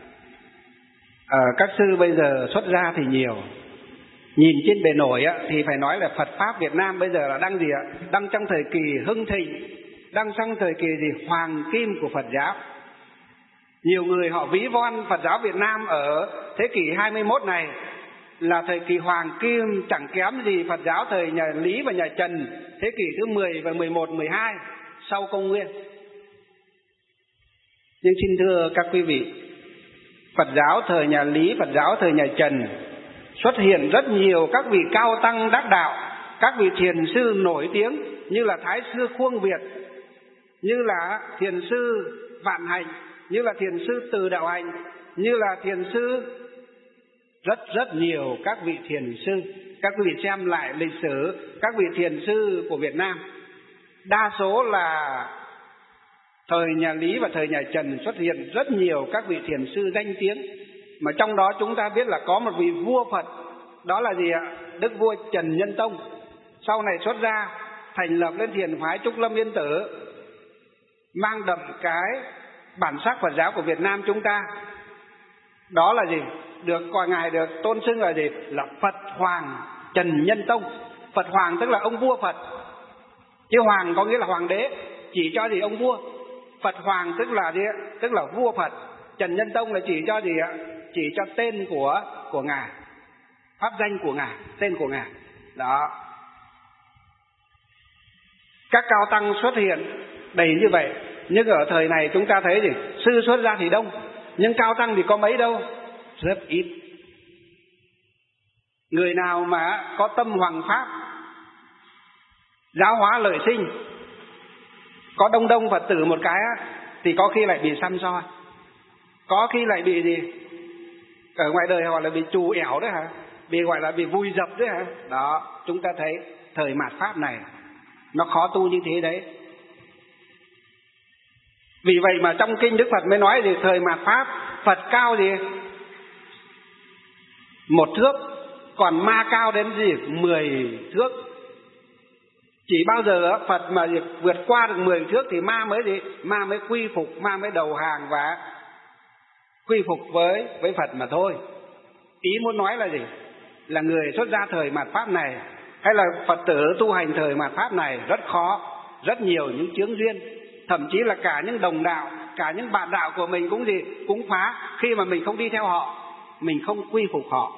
các sư bây giờ xuất gia thì nhiều. Nhìn trên bề nổi thì phải nói là Phật Pháp Việt Nam bây giờ là đang gì ạ? Đang trong thời kỳ hưng thịnh, đang trong thời kỳ gì? Hoàng kim của Phật giáo. Nhiều người họ ví von Phật giáo Việt Nam ở thế kỷ 21 này là thời kỳ hoàng kim, chẳng kém gì Phật giáo thời nhà Lý và nhà Trần thế kỷ thứ 10 và 11, 12 sau công nguyên. Nhưng xin thưa các quý vị, Phật giáo thời nhà Lý, Phật giáo thời nhà Trần xuất hiện rất nhiều các vị cao tăng đắc đạo, các vị thiền sư nổi tiếng như là Thái sư Khuông Việt, như là thiền sư Vạn Hạnh, như là thiền sư Từ Đạo Hạnh, như là thiền sư rất nhiều các vị thiền sư. Các vị xem lại lịch sử các vị thiền sư của Việt Nam, đa số là thời nhà Lý và thời nhà Trần xuất hiện rất nhiều các vị thiền sư danh tiếng. Mà trong đó chúng ta biết là có một vị vua Phật, đó là gì ạ? Đức vua Trần Nhân Tông. Sau này xuất ra thành lập lên thiền phái Trúc Lâm Yên Tử, mang đậm cái bản sắc Phật giáo của Việt Nam chúng ta. Đó là gì? Ngài được tôn xưng là gì? Là Phật Hoàng Trần Nhân Tông. Phật Hoàng tức là ông vua Phật, chứ Hoàng có nghĩa là hoàng đế, chỉ cho gì ông vua. Phật Hoàng tức là gì? Tức là vua Phật. Trần Nhân Tông là chỉ cho gì ạ? Chỉ cho tên của ngài, pháp danh của ngài, tên của ngài. Đó. Các cao tăng xuất hiện đầy như vậy. Nhưng ở thời này chúng ta thấy gì? Sư xuất gia thì đông, nhưng cao tăng thì có mấy đâu? Rất ít. Người nào mà có tâm hoằng pháp, giáo hóa lợi sinh, có đông Phật tử một cái thì có khi lại bị săm soi, có khi lại bị gì? Ở ngoài đời gọi là bị trù ẻo đấy hả? Gọi là bị vùi dập đấy hả? Đó, chúng ta thấy thời mạt Pháp này nó khó tu như thế đấy. Vì vậy mà trong kinh Đức Phật mới nói gì? Thời mạt Pháp Phật cao gì? 1 thước, còn ma cao đến gì? 10 thước. Chỉ bao giờ Phật mà vượt qua được 10 thước thì ma mới gì? Ma mới quy phục, ma mới đầu hàng và quy phục với Phật mà thôi. Ý muốn nói là gì? Là người xuất gia thời mạt Pháp này, hay là Phật tử tu hành thời mạt Pháp này rất khó, rất nhiều những chướng duyên. Thậm chí là cả những đồng đạo, cả những bạn đạo của mình cũng gì? Cũng phá khi mà mình không đi theo họ, mình không quy phục họ.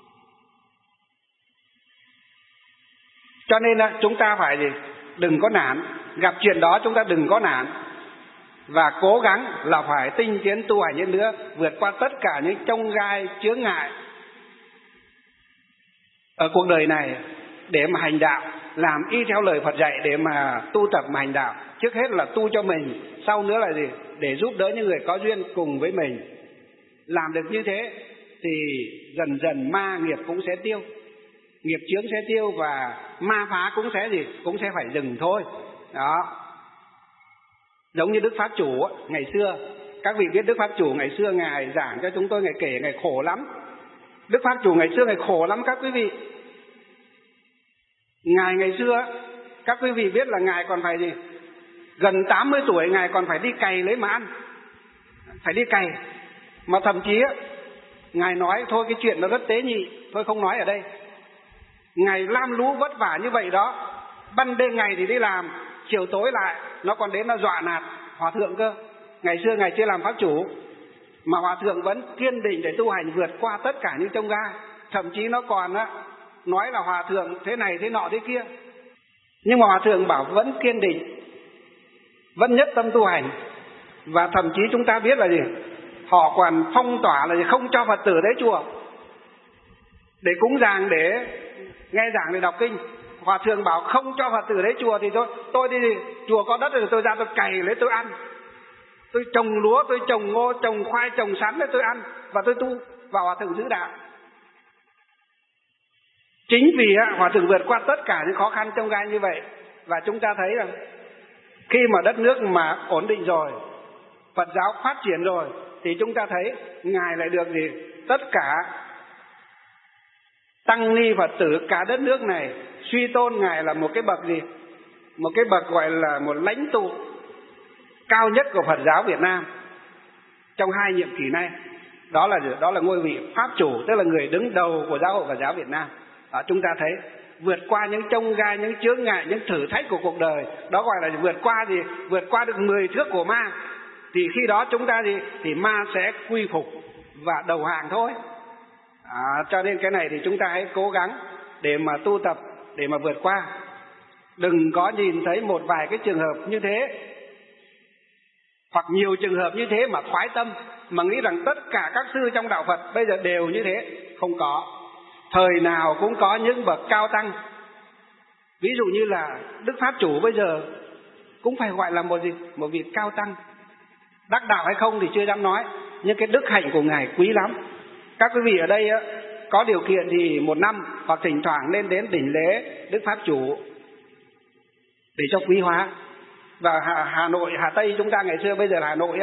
Cho nên là chúng ta phải gì? Đừng có nản. Gặp chuyện đó chúng ta đừng có nản, và cố gắng là phải tinh tiến tu hành hơn nữa, vượt qua tất cả những chông gai chướng ngại ở cuộc đời này để mà hành đạo, làm y theo lời Phật dạy để mà tu tập mà hành đạo. Trước hết là tu cho mình, sau nữa là gì? Để giúp đỡ những người có duyên cùng với mình. Làm được như thế thì dần dần ma nghiệp cũng sẽ tiêu, nghiệp chướng sẽ tiêu, và ma phá cũng sẽ gì? Cũng sẽ phải dừng thôi. Đó. Giống như Đức Pháp Chủ ngày xưa, các vị biết Đức Pháp Chủ ngày xưa Ngài giảng cho chúng tôi, Ngài kể Ngài khổ lắm. Đức Pháp Chủ ngày xưa Ngài khổ lắm các quý vị. Ngài ngày xưa các quý vị biết là Ngài còn phải gì? Gần 80 tuổi Ngài còn phải đi cày lấy mà ăn, phải đi cày. Mà thậm chí Ngài nói thôi cái chuyện nó rất tế nhị, tôi không nói ở đây. Ngài lam lũ vất vả như vậy đó, ban đêm ngày thì đi làm, chiều tối lại nó còn đến nó dọa nạt hòa thượng cơ. Ngày xưa Ngài chưa làm pháp chủ mà hòa thượng vẫn kiên định để tu hành vượt qua tất cả những chông gai. Thậm chí nó còn nói là hòa thượng thế này thế nọ thế kia, nhưng mà hòa thượng bảo vẫn kiên định, vẫn nhất tâm tu hành. Và thậm chí chúng ta biết là gì, họ còn phong tỏa là gì, không cho Phật tử đến chùa để cúng dường, để nghe giảng, để đọc kinh. Hòa thượng bảo không cho Phật tử đến chùa thì tôi đi chùa có đất rồi tôi ra tôi cày lấy tôi ăn, tôi trồng lúa, tôi trồng ngô, trồng khoai, trồng sắn để tôi ăn và tôi tu. Và hòa thượng giữ đạo. Chính vì hòa thượng vượt qua tất cả những khó khăn trong gai như vậy. Và chúng ta thấy rằng khi mà đất nước mà ổn định rồi, Phật giáo phát triển rồi, thì chúng ta thấy Ngài lại được gì? Tất cả tăng ni Phật tử cả đất nước này suy tôn Ngài là một cái bậc gì? Một cái bậc gọi là một lãnh tụ cao nhất của Phật giáo Việt Nam trong 2 nhiệm kỳ này. Đó là ngôi vị pháp chủ, tức là người đứng đầu của giáo hội Phật giáo Việt Nam. Đó, chúng ta thấy vượt qua những chông gai, những chướng ngại, những thử thách của cuộc đời, đó gọi là vượt qua gì? Vượt qua được 10 thước của ma. Thì khi đó chúng ta gì? Thì ma sẽ quy phục và đầu hàng thôi. Cho nên cái này thì chúng ta hãy cố gắng để mà tu tập, để mà vượt qua. Đừng có nhìn thấy một vài cái trường hợp như thế hoặc nhiều trường hợp như thế mà khoái tâm, mà nghĩ rằng tất cả các sư trong đạo Phật bây giờ đều như thế. Không có. Thời nào cũng có những bậc cao tăng. Ví dụ như là Đức Pháp Chủ bây giờ cũng phải gọi là một vị cao tăng. Đắc đạo hay không thì chưa dám nói, nhưng cái đức hạnh của Ngài quý lắm. Các quý vị ở đây có điều kiện thì một năm hoặc thỉnh thoảng nên đến đỉnh lễ Đức Pháp Chủ để cho quý hóa. Và Hà Nội, Hà Tây chúng ta ngày xưa bây giờ là Hà Nội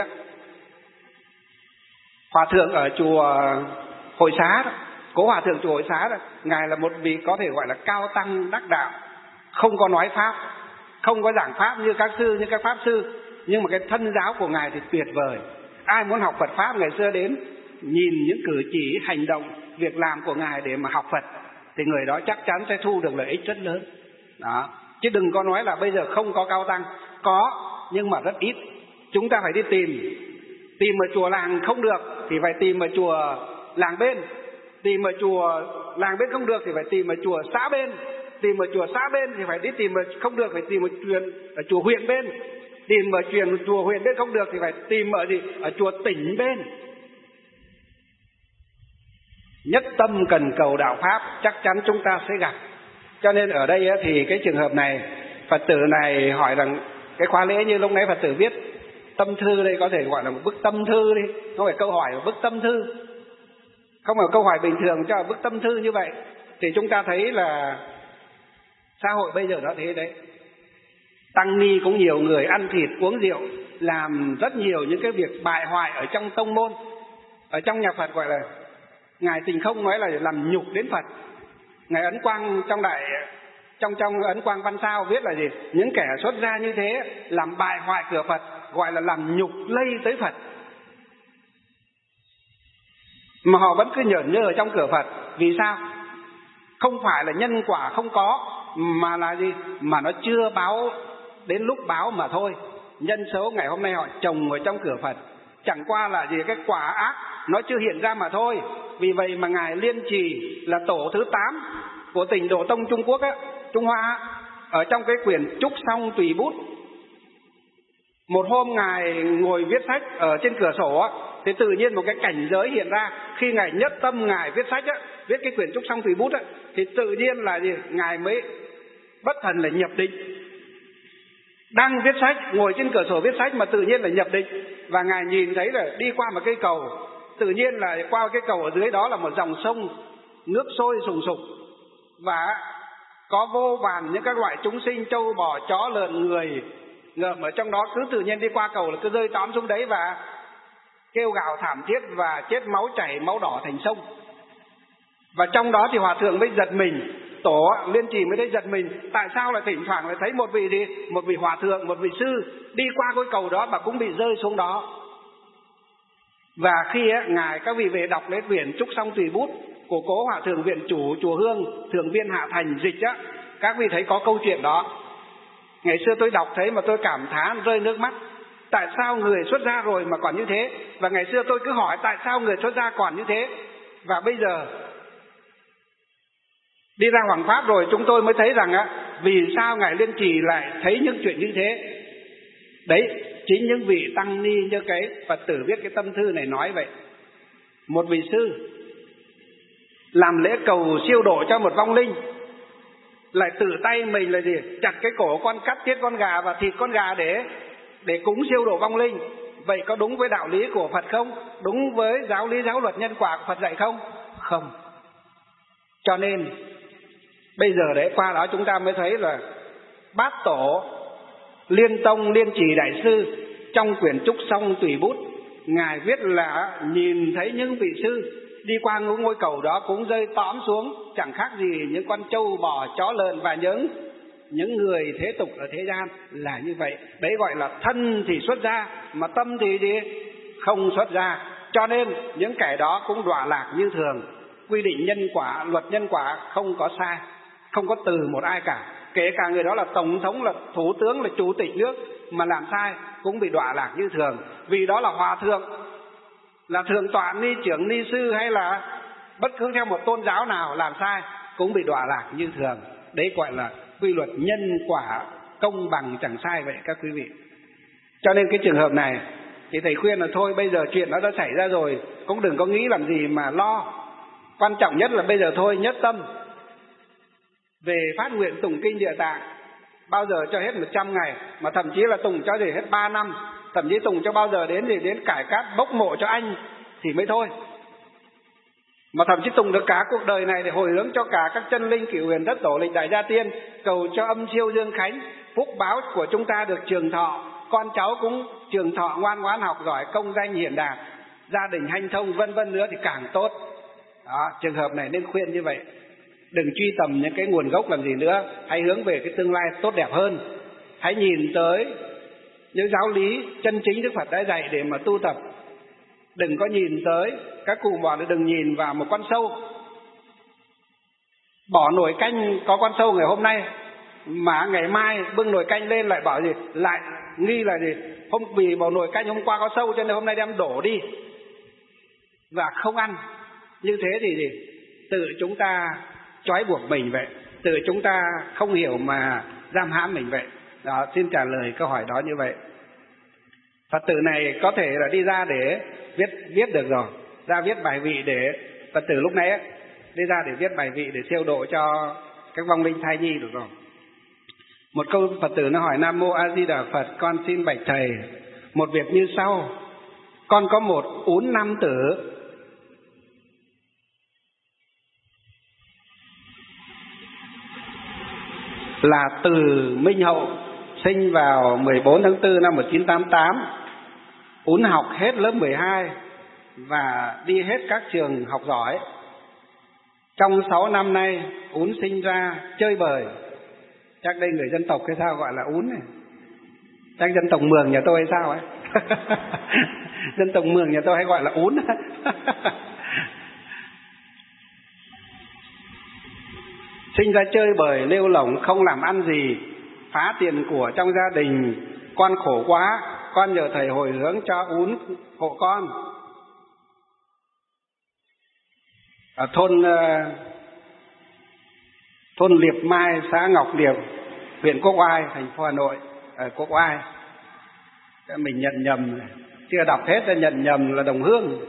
Hòa thượng ở chùa Hội Xá đó, Cố Hòa thượng chùa Hội Xá đó, Ngài là một vị có thể gọi là cao tăng đắc đạo, không có nói pháp, không có giảng pháp như các sư, như các pháp sư, nhưng mà cái thân giáo của Ngài thì tuyệt vời. Ai muốn học Phật pháp ngày xưa đến nhìn những cử chỉ, hành động, việc làm của Ngài để mà học Phật thì người đó chắc chắn sẽ thu được lợi ích rất lớn. Đó. Chứ đừng có nói là bây giờ không có cao tăng. Có, nhưng mà rất ít. Chúng ta phải đi tìm ở chùa làng không được thì phải tìm ở chùa làng bên, tìm ở chùa làng bên không được thì phải tìm ở chùa xã bên, tìm ở chùa xã bên thì phải đi tìm ở không được phải tìm ở chùa huyện bên, tìm ở chùa huyện bên không được thì phải tìm ở chùa tỉnh bên. Nhất tâm cần cầu đạo pháp, chắc chắn chúng ta sẽ gặp. Cho nên ở đây thì cái trường hợp này, Phật tử này hỏi rằng cái khóa lễ như lúc nãy Phật tử viết tâm thư đây, có thể gọi là một bức tâm thư đi, không phải câu hỏi, một bức tâm thư, không phải câu hỏi bình thường, cho một bức tâm thư như vậy. Thì chúng ta thấy là xã hội bây giờ nó thế đấy. Tăng ni cũng nhiều người ăn thịt uống rượu, làm rất nhiều những cái việc bại hoại ở trong tông môn. Ở trong nhà Phật gọi là Ngài Tình Không nói là làm nhục đến Phật. Ngài Ấn Quang trong Ấn Quang Văn Sao viết là gì? Những kẻ xuất gia như thế làm bại hoại cửa Phật, gọi là làm nhục lây tới Phật. Mà họ vẫn cứ nhởn nhơ ở trong cửa Phật. Vì sao? Không phải là nhân quả không có, mà là gì? Mà nó chưa báo đến lúc báo mà thôi. Nhân số ngày hôm nay họ trồng ở trong cửa Phật, chẳng qua là gì? Cái quả ác nó chưa hiện ra mà thôi. Vì vậy mà Ngài Liên Trì là tổ thứ 8 của tỉnh Độ Tông Trung Quốc Trung Hoa, ở trong cái quyển Trúc Song Tùy Bút, một hôm Ngài ngồi viết sách ở trên cửa sổ thì tự nhiên một cái cảnh giới hiện ra. Khi Ngài nhất tâm Ngài viết sách viết cái quyển Trúc Song Tùy Bút thì tự nhiên là gì? Ngài mới bất thần là nhập định. Đang viết sách, ngồi trên cửa sổ viết sách mà tự nhiên là nhập định. Và Ngài nhìn thấy là đi qua một cây cầu, tự nhiên là qua cái cầu ở dưới đó là một dòng sông nước sôi sùng sục, và có vô vàn những các loại chúng sinh, trâu bò chó lợn người ngợm ở trong đó, cứ tự nhiên đi qua cầu là cứ rơi tóm xuống đấy và kêu gào thảm thiết và chết máu chảy máu đỏ thành sông. Và trong đó thì Hòa thượng mới giật mình, tổ Liên Trì mới thấy giật mình, tại sao lại thỉnh thoảng lại thấy một vị hòa thượng, một vị sư đi qua cái cầu đó mà cũng bị rơi xuống đó. Và khi ngài các vị về đọc lên quyển Trúc Song Tùy Bút của cố Hòa thượng viện chủ chùa Hương Thượng Viên Hạ Thành dịch á, các vị thấy có câu chuyện đó. Ngày xưa tôi đọc thấy mà tôi cảm thán rơi nước mắt. Tại sao người xuất gia rồi mà còn như thế? Và ngày xưa tôi cứ hỏi tại sao người xuất gia còn như thế? Và bây giờ đi ra Hoàng Pháp rồi chúng tôi mới thấy rằng vì sao ngài Liên Trì lại thấy những chuyện như thế. Đấy, chính những vị tăng ni như cái Phật tử viết cái tâm thư này nói vậy. Một vị sư làm lễ cầu siêu độ cho một vong linh, lại tự tay mình là chặt cái cổ con, cắt tiết con gà và thịt con gà để cúng siêu độ vong linh. Vậy có đúng với đạo lý của Phật không? Đúng với giáo lý giáo luật nhân quả của Phật dạy không? Không. Cho nên bây giờ đấy, qua đó chúng ta mới thấy là Bát Tổ Liên Tông Liên Trì Đại Sư trong quyển Trúc Song Tùy Bút, ngài viết là nhìn thấy những vị sư đi qua ngôi cầu đó cũng rơi tõm xuống, chẳng khác gì những con trâu bò chó lợn và những người thế tục ở thế gian là như vậy. Đấy gọi là thân thì xuất gia mà tâm thì không xuất gia. Cho nên những kẻ đó cũng đọa lạc như thường. Quy định nhân quả, luật nhân quả không có sai, không có từ một ai cả. Kể cả người đó là tổng thống, là thủ tướng, là chủ tịch nước mà làm sai cũng bị đọa lạc như thường. Vì đó là hòa thượng, là thượng tọa, ni trưởng, ni sư hay là bất cứ theo một tôn giáo nào làm sai cũng bị đọa lạc như thường. Đấy gọi là quy luật nhân quả công bằng chẳng sai vậy các quý vị. Cho nên cái trường hợp này thì thầy khuyên là thôi, bây giờ chuyện nó đã xảy ra rồi, cũng đừng có nghĩ làm gì mà lo. Quan trọng nhất là bây giờ thôi nhất tâm về phát nguyện tụng kinh Địa Tạng, bao giờ cho hết 100 ngày, mà thậm chí là tụng cho hết 3 năm, thậm chí tụng cho bao giờ đến cải cát bốc mộ cho anh thì mới thôi. Mà thậm chí tụng được cả cuộc đời này để hồi hướng cho cả các chân linh cửu huyền thất tổ lịch đại gia tiên, cầu cho âm siêu dương khánh, phúc báo của chúng ta được trường thọ, con cháu cũng trường thọ, ngoan ngoãn học giỏi, công danh hiển đạt, gia đình hanh thông vân vân nữa thì càng tốt. Đó, trường hợp này nên khuyên như vậy. Đừng truy tầm những cái nguồn gốc làm gì nữa, hãy hướng về cái tương lai tốt đẹp hơn. Hãy nhìn tới những giáo lý chân chính Đức Phật đã dạy để mà tu tập. Đừng có nhìn tới, các cụ bảo là đừng nhìn vào một con sâu. Bỏ nồi canh có con sâu ngày hôm nay mà ngày mai bưng nồi canh lên lại bảo lại nghi là không, vì bỏ nồi canh hôm qua có sâu cho nên hôm nay đem đổ đi và không ăn. Như thế thì tự chúng ta trói buộc mình vậy, tự chúng ta không hiểu mà giam hãm mình vậy. Đó, xin trả lời câu hỏi đó như vậy. Phật tử này có thể là đi ra để viết được rồi, ra viết bài vị để Phật tử lúc nãy đi ra để viết bài vị để siêu độ cho các vong linh thai nhi được rồi. Một câu Phật tử nó hỏi: Nam Mô A Di Đà Phật, con xin bạch thầy một việc như sau. Con có một ún nam tử là Từ Minh Hậu, sinh vào 14 tháng 4 năm 1988. Ún học hết lớp 12 và đi hết các trường học giỏi. Trong 6 năm nay, Ún sinh ra chơi bời. Chắc đây người dân tộc hay sao gọi là Ún này? Chắc dân tộc Mường nhà tôi hay sao ấy? Dân tộc Mường nhà tôi hay gọi là Ún. Sinh ra chơi bời, lêu lổng, không làm ăn gì, phá tiền của trong gia đình. Con khổ quá, con nhờ thầy hồi hướng cho Ún hộ con. Ở thôn Liệp Mai, xã Ngọc Liệp, huyện Quốc Oai, thành phố Hà Nội. Ở Quốc Oai mình nhận nhầm, chưa đọc hết là nhận nhầm là Đồng Hương.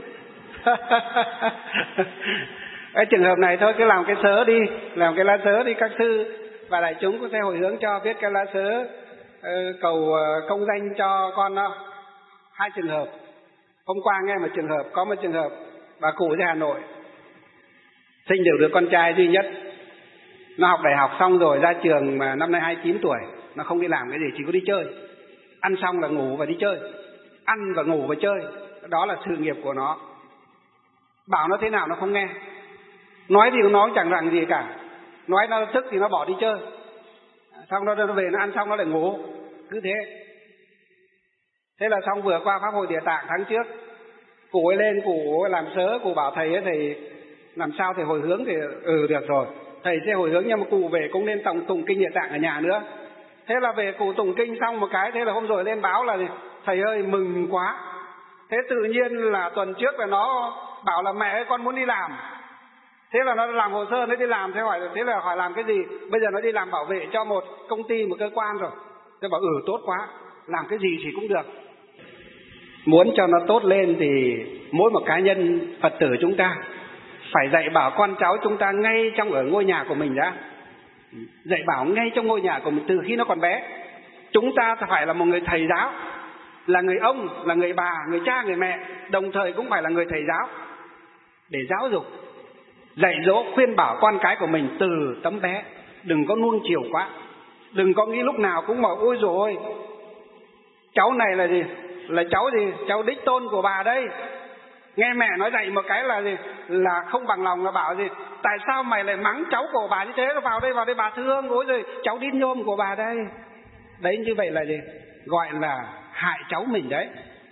Cái trường hợp này thôi, cứ làm cái sớ đi, làm cái lá sớ đi các sư và đại chúng có thể hồi hướng cho, viết cái lá sớ cầu công danh cho con đó. 2 trường hợp. Hôm qua nghe một trường hợp, có một trường hợp bà cụ ở Hà Nội sinh được đứa con trai duy nhất. Nó học đại học xong rồi ra trường mà năm nay 29 tuổi, nó không đi làm cái gì, chỉ có đi chơi. Ăn xong là ngủ và đi chơi, ăn và ngủ và chơi. Đó là sự nghiệp của nó. Bảo nó thế nào nó không nghe, nói gì nó chẳng rằng gì cả. nói nó thức thì nó bỏ đi chơi, xong nó về nó ăn xong nó lại ngủ, cứ thế. Thế là xong vừa qua pháp hội Địa Tạng tháng trước, cụ ấy lên cụ làm sớ, cụ bảo thầy ấy, thầy làm sao thầy hồi hướng thì được rồi, thầy sẽ hồi hướng, nhưng mà cụ về cũng nên tụng kinh Địa Tạng ở nhà nữa. Thế là về cụ tụng kinh xong một cái, thế là hôm rồi lên báo là thầy ơi mừng quá. Thế tự nhiên là tuần trước là nó bảo là mẹ ơi con muốn đi làm. Thế là nó làm hồ sơ nó đi làm, thế là hỏi làm cái gì, bây giờ nó đi làm bảo vệ cho một công ty, một cơ quan rồi. Tôi bảo tốt quá, làm cái gì thì cũng được. Muốn cho nó tốt lên thì mỗi một cá nhân Phật tử chúng ta phải dạy bảo con cháu chúng ta ngay trong ở ngôi nhà của mình đã. Dạy bảo ngay trong ngôi nhà của mình từ khi nó còn bé. Chúng ta phải là một người thầy giáo, là người ông, là người bà, người cha, người mẹ, đồng thời cũng phải là người thầy giáo để giáo dục, dạy dỗ, khuyên bảo con cái của mình từ tấm bé. Đừng có nuông chiều quá, đừng có nghĩ lúc nào cũng bảo ôi dồi ôi, cháu này là gì, là cháu gì, cháu đích tôn của bà đây. Nghe mẹ nói dạy một cái là gì, là không bằng lòng, là bảo gì, tại sao mày lại mắng cháu của bà như thế, vào đây bà thương, ôi rồi cháu đít nhôm của bà đây. Đấy, như vậy là gì, gọi là hại cháu mình đấy.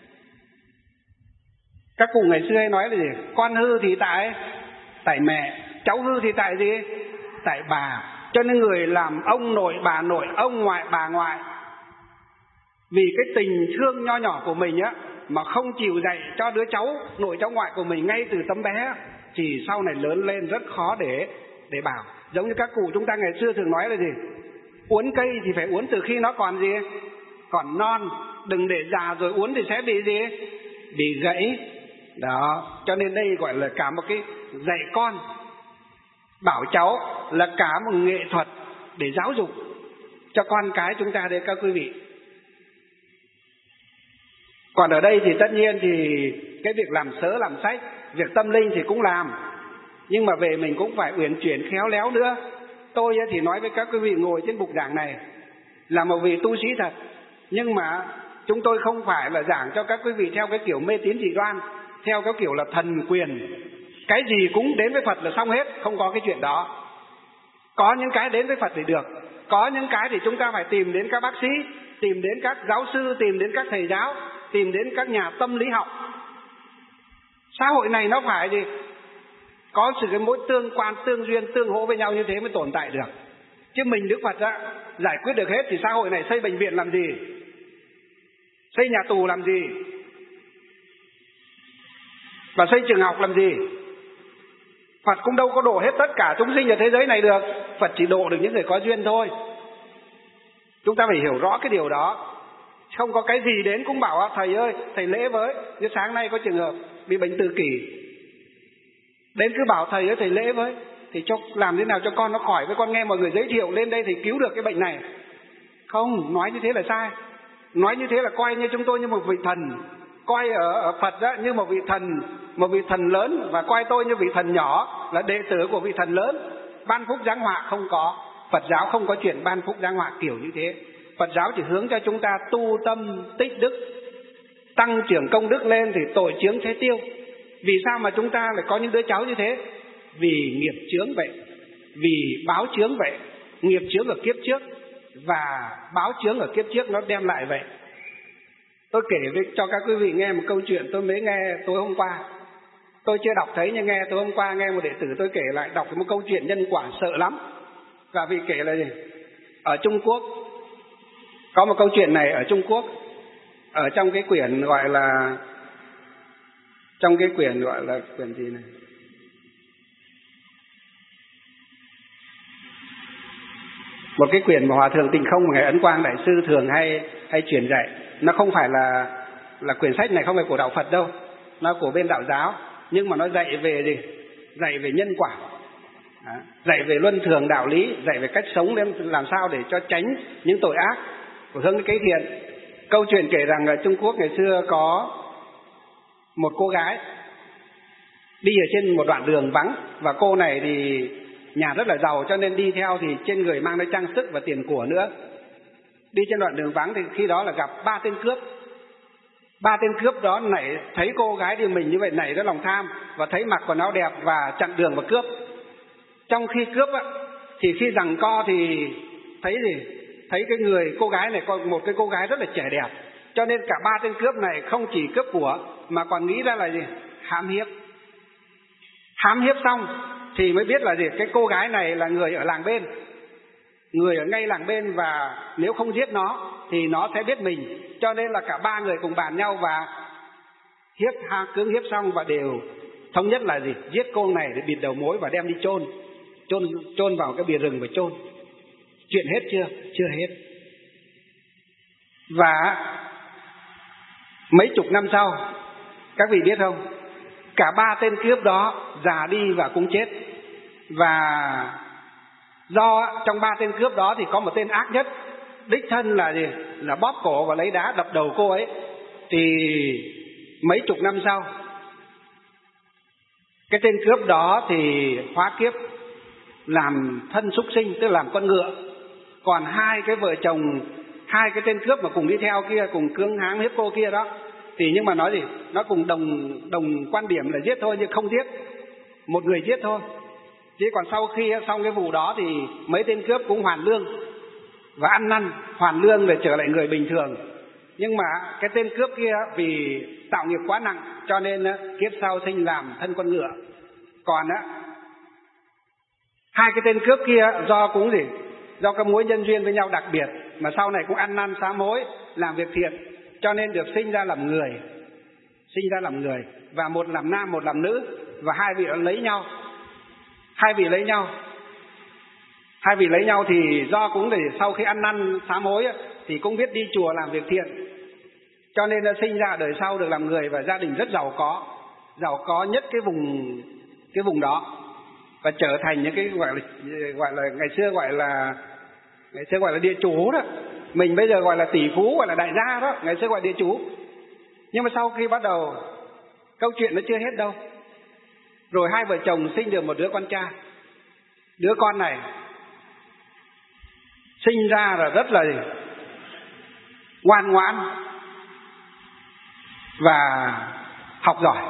Các cụ ngày xưa hay nói là gì, con hư thì tại mẹ, cháu hư thì tại gì, tại bà. Cho nên người làm ông nội, bà nội, ông ngoại, bà ngoại, vì cái tình thương nho nhỏ của mình á, mà không chịu dạy cho đứa cháu nội cháu ngoại của mình ngay từ tấm bé, thì sau này lớn lên rất khó để bảo. Giống như các cụ chúng ta ngày xưa thường nói là gì, uốn cây thì phải uốn từ khi nó còn gì, còn non, đừng để già rồi uốn thì sẽ bị gì, bị gãy. Đó, cho nên đây gọi là cả một cái dạy con, bảo cháu là cả một nghệ thuật để giáo dục cho con cái chúng ta đấy các quý vị. Còn ở đây thì tất nhiên thì cái việc làm sớ làm sách, việc tâm linh thì cũng làm, nhưng mà về mình cũng phải uyển chuyển khéo léo nữa. Tôi thì nói với các quý vị ngồi trên bục giảng này là một vị tu sĩ thật, nhưng mà chúng tôi không phải là giảng cho các quý vị theo cái kiểu mê tín dị đoan, theo cái kiểu là thần quyền, cái gì cũng đến với Phật là xong hết, không có cái chuyện đó. Có những cái đến với Phật thì được, có những cái thì chúng ta phải tìm đến các bác sĩ, tìm đến các giáo sư, tìm đến các thầy giáo, tìm đến các nhà tâm lý học. Xã hội này nó phải gì, có sự cái mối tương quan, tương duyên, tương hỗ với nhau, như thế mới tồn tại được. Chứ mình Đức Phật á, giải quyết được hết thì xã hội này xây bệnh viện làm gì, xây nhà tù làm gì, và xây trường học làm gì. Phật cũng đâu có độ hết tất cả chúng sinh ở thế giới này được, Phật chỉ độ được những người có duyên thôi. Chúng ta phải hiểu rõ cái điều đó. Không có cái gì đến cũng bảo thầy ơi, thầy lễ với. Như sáng nay có trường hợp bị bệnh tự kỷ, đến cứ bảo thầy ơi thầy lễ với, thì cho làm thế nào cho con nó khỏi, với con nghe mọi người giới thiệu lên đây thì cứu được cái bệnh này. Không, nói như thế là sai. Nói như thế là coi như chúng tôi như một vị thần, coi ở Phật đó như một vị thần lớn, và coi tôi như vị thần nhỏ, là đệ tử của vị thần lớn. Ban phúc giáng họa không có, Phật giáo không có chuyện ban phúc giáng họa kiểu như thế. Phật giáo chỉ hướng cho chúng ta tu tâm tích đức, tăng trưởng công đức lên thì tội chướng sẽ tiêu. Vì sao mà chúng ta lại có những đứa cháu như thế? Vì nghiệp chướng vậy, vì báo chướng vậy. Nghiệp chướng ở kiếp trước và báo chướng ở kiếp trước nó đem lại vậy. Tôi kể cho các quý vị nghe một câu chuyện tôi mới nghe tối hôm qua. Tôi chưa đọc thấy nhưng nghe tối hôm qua nghe một đệ tử tôi kể lại, đọc một câu chuyện nhân quả sợ lắm. Và vì kể là gì? Ở Trung Quốc có một câu chuyện này, ở Trung Quốc, ở trong cái quyển gọi là quyển gì này, một cái quyển mà Hòa thượng Tịnh Không và Ngài Ấn Quang đại sư thường hay truyền dạy. Nó không phải là quyển sách này không phải của đạo Phật đâu, nó của bên đạo giáo, nhưng mà nó dạy về gì? Dạy về nhân quả, dạy về luân thường đạo lý, dạy về cách sống để làm sao để cho tránh những tội ác và hướng đến cái thiện. Câu chuyện kể rằng ở Trung Quốc ngày xưa có một cô gái đi ở trên một đoạn đường vắng, và cô này thì nhà rất là giàu, cho nên đi theo thì trên người mang đến trang sức và tiền của nữa. Đi trên đoạn đường vắng thì khi đó là gặp 3 tên cướp. 3 tên cướp đó thấy cô gái đi mình như vậy nảy ra lòng tham, và thấy mặc quần áo đẹp và chặn đường và cướp. Trong khi cướp á, Thì khi giằng co thì thấy gì? Thấy cái người cô gái này, một cái cô gái rất là trẻ đẹp, cho nên cả ba tên cướp này không chỉ cướp của mà còn nghĩ ra là gì? Hãm hiếp. Hãm hiếp xong thì mới biết là gì? Cái cô gái này là người ở làng bên, người ở ngay làng bên, và nếu không giết nó thì nó sẽ biết mình. Cho nên là cả ba người cùng bàn nhau và cưỡng hiếp xong và đều thống nhất là gì? Giết cô này để bịt đầu mối và đem đi chôn vào cái bìa rừng và chôn. Chuyện hết chưa? Chưa hết. Và mấy chục năm sau, các vị biết không, cả ba tên cướp đó già đi và cũng chết. Và do trong ba tên cướp đó thì có một tên ác nhất, đích thân là gì? Là bóp cổ và lấy đá đập đầu cô ấy. Thì mấy chục năm sau, cái tên cướp đó thì hóa kiếp làm thân súc sinh, tức là làm con ngựa. Còn hai cái vợ chồng, hai cái tên cướp mà cùng đi theo kia, cùng cưỡng hãm hiếp cô kia đó, thì nhưng mà nói gì? Nó cùng đồng quan điểm là giết thôi, nhưng không giết. Một người giết thôi. Chứ còn sau khi xong cái vụ đó thì mấy tên cướp cũng hoàn lương và ăn năn, hoàn lương để trở lại người bình thường. Nhưng mà cái tên cướp kia vì tạo nghiệp quá nặng cho nên kiếp sau sinh làm thân con ngựa. Còn hai cái tên cướp kia do cũng gì? Do cái mối nhân duyên với nhau đặc biệt mà sau này cũng ăn năn sám hối, làm việc thiện, cho nên được sinh ra làm người. Sinh ra làm người, và một làm nam, một làm nữ, và hai vị lấy nhau. Hai vị lấy nhau thì do cũng để sau khi ăn năn sám hối thì cũng biết đi chùa làm việc thiện, cho nên nó sinh ra đời sau được làm người và gia đình rất giàu có nhất cái vùng đó, và trở thành những cái gọi là ngày xưa gọi là địa chủ đó. Mình bây giờ gọi là tỷ phú, gọi là đại gia đó, ngày xưa gọi địa chủ. Nhưng mà sau khi bắt đầu câu chuyện nó chưa hết đâu. Rồi hai vợ chồng sinh được một đứa con trai. Đứa con này sinh ra là rất là ngoan ngoãn và học giỏi.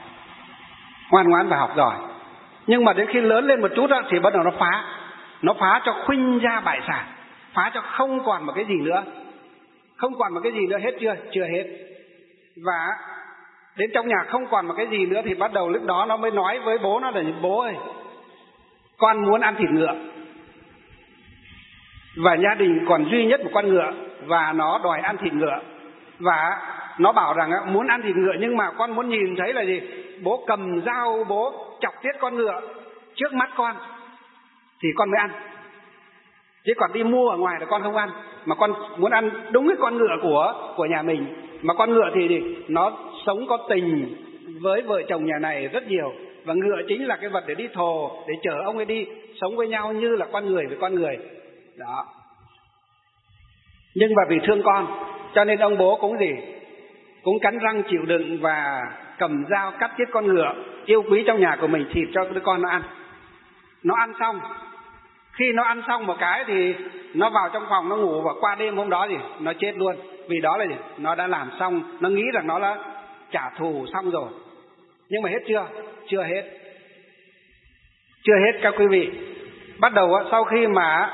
Nhưng mà đến khi lớn lên một chút thì bắt đầu nó phá cho khuynh gia bại sản, phá cho không còn một cái gì nữa. Hết chưa? Chưa hết. Và đến trong nhà không còn một cái gì nữa thì bắt đầu lúc đó nó mới nói với bố nó là: bố ơi, con muốn ăn thịt ngựa. Và gia đình còn duy nhất một con ngựa và nó đòi ăn thịt ngựa. Và nó bảo rằng muốn ăn thịt ngựa, nhưng mà con muốn nhìn thấy là gì? Bố cầm dao, bố chọc tiết con ngựa trước mắt con thì con mới ăn. Chứ còn đi mua ở ngoài là con không ăn. Mà con muốn ăn đúng cái con ngựa của nhà mình. Mà con ngựa thì nó sống có tình với vợ chồng nhà này rất nhiều. Và ngựa chính là cái vật để đi thồ, để chở ông ấy đi, sống với nhau như là con người với con người đó. Nhưng mà vì thương con cho nên ông bố cũng cắn răng chịu đựng và cầm dao cắt tiết con ngựa yêu quý trong nhà của mình, thịt cho đứa con nó ăn. Nó ăn xong, khi nó ăn xong một cái thì nó vào trong phòng nó ngủ, và qua đêm hôm đó nó chết luôn. Vì đó là nó đã làm xong, nó nghĩ rằng nó đã trả thù xong rồi. Nhưng mà hết chưa? Chưa hết các quý vị. Bắt đầu sau khi mà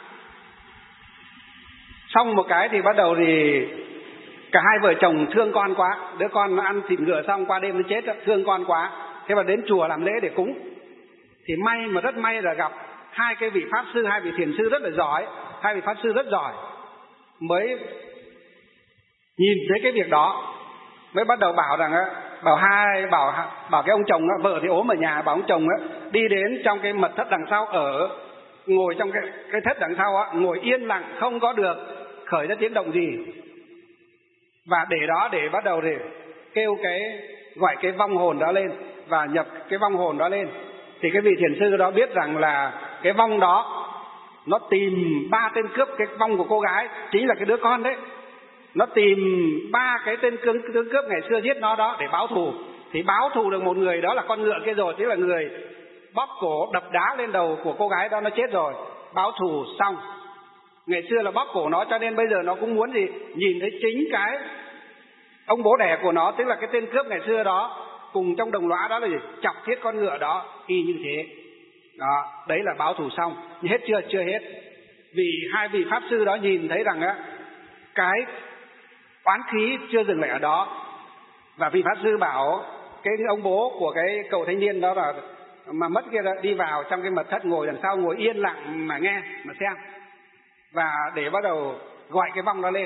xong một cái thì bắt đầu thì cả hai vợ chồng thương con quá. Đứa con nó ăn thịt ngựa xong qua đêm nó chết, thương con quá. Thế mà đến chùa làm lễ để cúng. Thì rất may là gặp hai cái vị pháp sư, hai vị thiền sư rất là giỏi. Hai vị pháp sư rất giỏi mới nhìn thấy cái việc đó, mới bắt đầu bảo rằng bảo cái ông chồng vợ thì ốm ở nhà, bảo ông chồng đi đến trong cái mật thất đằng sau, ngồi trong cái thất đằng sau ngồi yên lặng, không có được khởi ra tiếng động gì. Và để bắt đầu để kêu gọi cái vong hồn đó lên và nhập cái vong hồn đó lên. Thì cái vị thiền sư đó biết rằng là cái vong đó nó tìm ba tên cướp cái vong của cô gái, chính là cái đứa con đấy. Nó tìm ba cái tên tướng cướp ngày xưa giết nó đó để báo thù. Thì báo thù được một người, đó là con ngựa kia rồi, tức là người bóp cổ đập đá lên đầu của cô gái đó, nó chết rồi. Báo thù xong. Ngày xưa là bóp cổ nó, cho nên bây giờ nó cũng muốn nhìn thấy chính cái ông bố đẻ của nó, tức là cái tên cướp ngày xưa đó, cùng trong đồng lõa đó là chọc thiết con ngựa đó, y như thế. Đó, đấy là báo thù xong. Nhưng hết chưa? Chưa hết. Vì hai vị pháp sư đó nhìn thấy rằng á, cái oán khí chưa dừng lại ở đó. Và vị pháp sư bảo cái ông bố của cái cậu thanh niên đó là mà mất kia đó, đi vào trong cái mật thất, ngồi đằng sau, ngồi yên lặng mà nghe, mà xem. Và để bắt đầu gọi cái vong đó lên.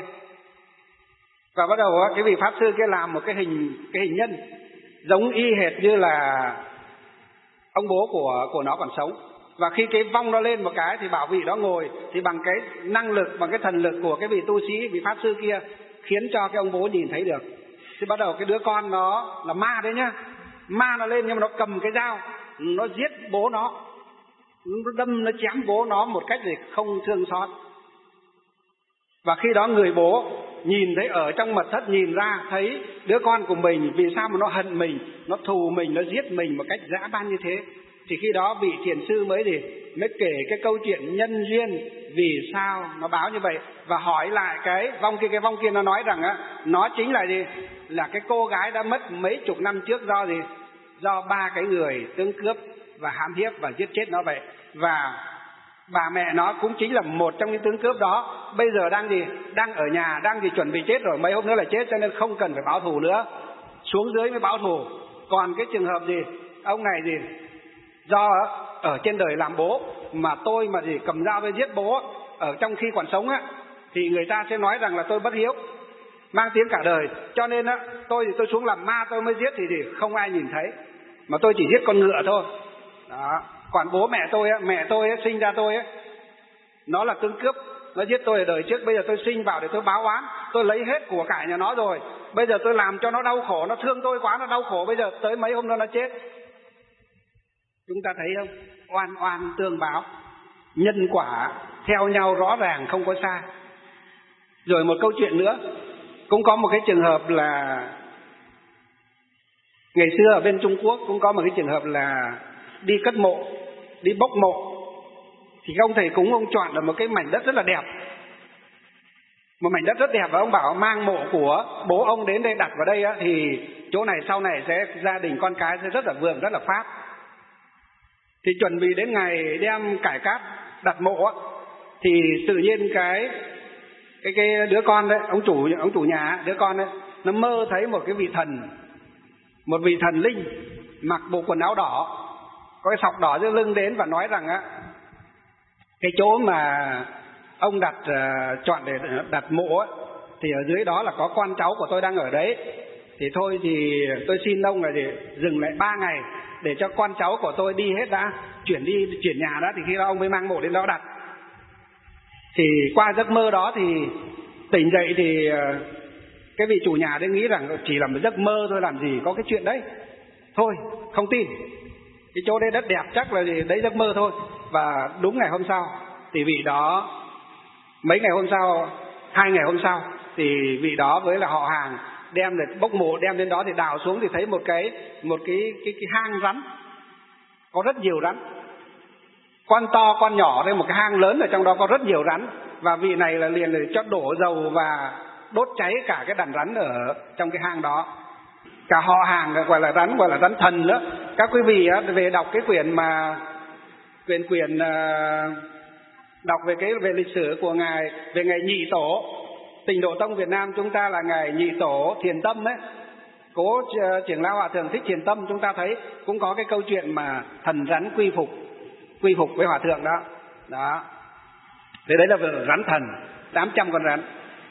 Và bắt đầu cái vị pháp sư kia làm một cái hình nhân giống y hệt như là ông bố của nó còn sống. Và khi cái vong nó lên một cái thì bảo vị đó ngồi, thì bằng cái năng lực, bằng cái thần lực của cái vị tu sĩ, vị pháp sư kia khiến cho cái ông bố nhìn thấy được. Thì bắt đầu cái đứa con nó là ma đấy nhá, ma nó lên nhưng mà nó cầm cái dao, nó giết bố nó đâm, nó chém bố nó một cách thì không thương xót. Và khi đó người bố nhìn thấy ở trong mật thất, nhìn ra thấy đứa con của mình vì sao mà nó hận mình, nó thù mình, nó giết mình một cách dã man như thế. Thì khi đó vị thiền sư mới kể cái câu chuyện nhân duyên vì sao nó báo như vậy. Và hỏi lại cái vong kia nó nói rằng á, nó chính là gì? Là cái cô gái đã mất mấy chục năm trước do gì? Do ba cái người tướng cướp và hãm hiếp và giết chết nó vậy. Và bà mẹ nó cũng chính là một trong những tướng cướp đó. Bây giờ đang ở nhà, đang chuẩn bị chết rồi, mấy hôm nữa là chết, cho nên không cần phải báo thù nữa, xuống dưới mới báo thù. Còn cái trường hợp ông này do ở trên đời làm bố mà tôi mà cầm dao với giết bố ở trong khi còn sống á, thì người ta sẽ nói rằng là tôi bất hiếu, mang tiếng cả đời. Cho nên á, tôi xuống làm ma tôi mới giết thì không ai nhìn thấy, mà tôi chỉ giết con ngựa thôi. Đó. Còn bố mẹ tôi sinh ra tôi nó là tướng cướp, nó giết tôi ở đời trước. Bây giờ tôi sinh vào để tôi báo oán, tôi lấy hết của cải nhà nó rồi, bây giờ tôi làm cho nó đau khổ, nó thương tôi quá, nó đau khổ, bây giờ tới mấy hôm nữa nó chết. Chúng ta thấy không? Oan oan tương báo, nhân quả theo nhau rõ ràng, không có xa. Rồi một câu chuyện nữa, cũng có một cái trường hợp là ngày xưa ở bên Trung Quốc cũng có một cái trường hợp là đi cất mộ, đi bốc mộ. Thì ông thầy cúng ông chọn được một cái mảnh đất rất là đẹp, một mảnh đất rất đẹp, và ông bảo mang mộ của bố ông đến đây đặt vào đây á, thì chỗ này sau này sẽ gia đình con cái sẽ rất là vượng, rất là phát. Thì chuẩn bị đến ngày đem cải cát đặt mộ á, thì tự nhiên cái đứa con đấy, ông chủ nhà, đứa con đấy, nó mơ thấy một vị thần linh mặc bộ quần áo đỏ, có cái sọc đỏ dưới lưng đến và nói rằng á, cái chỗ mà ông chọn để đặt mộ á, thì ở dưới đó là có con cháu của tôi đang ở đấy. Thì thôi thì tôi xin ông là để dừng lại 3 ngày để cho con cháu của tôi đi hết đã, chuyển nhà đã, thì khi đó ông mới mang mộ đến đó đặt. Thì qua giấc mơ đó thì tỉnh dậy thì cái vị chủ nhà đấy nghĩ rằng chỉ là một giấc mơ thôi, làm gì có cái chuyện đấy, thôi không tin, cái chỗ đấy đất đẹp chắc là đấy giấc mơ thôi. Và đúng ngày hôm sau thì vị đó, mấy ngày hôm sau, 2 ngày hôm sau, thì vị đó với là họ hàng đem để bốc mộ, đem đến đó thì đào xuống thì thấy một cái hang rắn, có rất nhiều rắn, con to con nhỏ, đây một cái hang lớn, ở trong đó có rất nhiều rắn. Và vị này là liền cho đổ dầu và đốt cháy cả cái đàn rắn ở trong cái hang đó. Cả họ hàng gọi là rắn thần đó. Các quý vị về đọc cái quyển đọc về lịch sử của ngài, về ngày Nhị Tổ Tịnh Độ Tông Việt Nam chúng ta là ngài Nhị Tổ Thiền Tâm ấy, Cố Trưởng Lão Hòa Thượng Thích Thiền Tâm, chúng ta thấy cũng có cái câu chuyện mà thần rắn quy phục với hòa thượng đó. Đó. Thế đấy là rắn thần, 800 con rắn.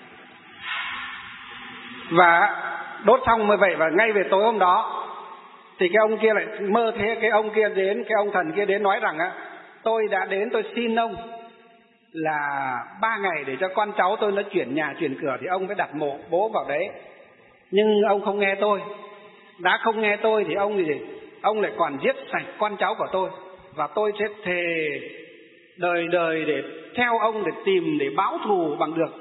Và đốt xong như vậy, và ngay về tối hôm đó thì cái ông kia lại mơ thế, cái ông thần kia đến nói rằng á, tôi đã đến, tôi xin ông là 3 ngày để cho con cháu tôi nó chuyển nhà chuyển cửa, thì ông phải đặt mộ bố vào đấy. Nhưng ông không nghe tôi, đã không nghe tôi thì ông lại còn giết sạch con cháu của tôi, và tôi sẽ thề đời đời để theo ông, để tìm, để báo thù bằng được.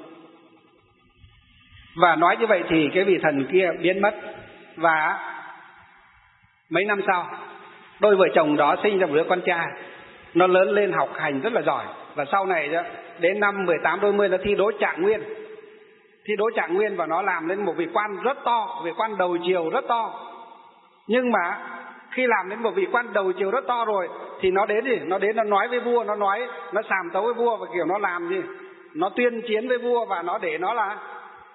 Và nói như vậy thì cái vị thần kia biến mất. Và mấy năm sau, đôi vợ chồng đó sinh ra một đứa con trai, nó lớn lên học hành rất là giỏi. Và sau này đến năm 18 đôi mươi nó thi đỗ trạng nguyên, và nó làm lên một vị quan rất to, vị quan đầu triều rất to. Nhưng mà Khi làm đến một vị quan đầu chiều rất to rồi thì nó đến gì? Nó đến nó nói với vua, nó sàm tấu với vua, và kiểu nó làm gì? Nó tuyên chiến với vua, và nó để nó là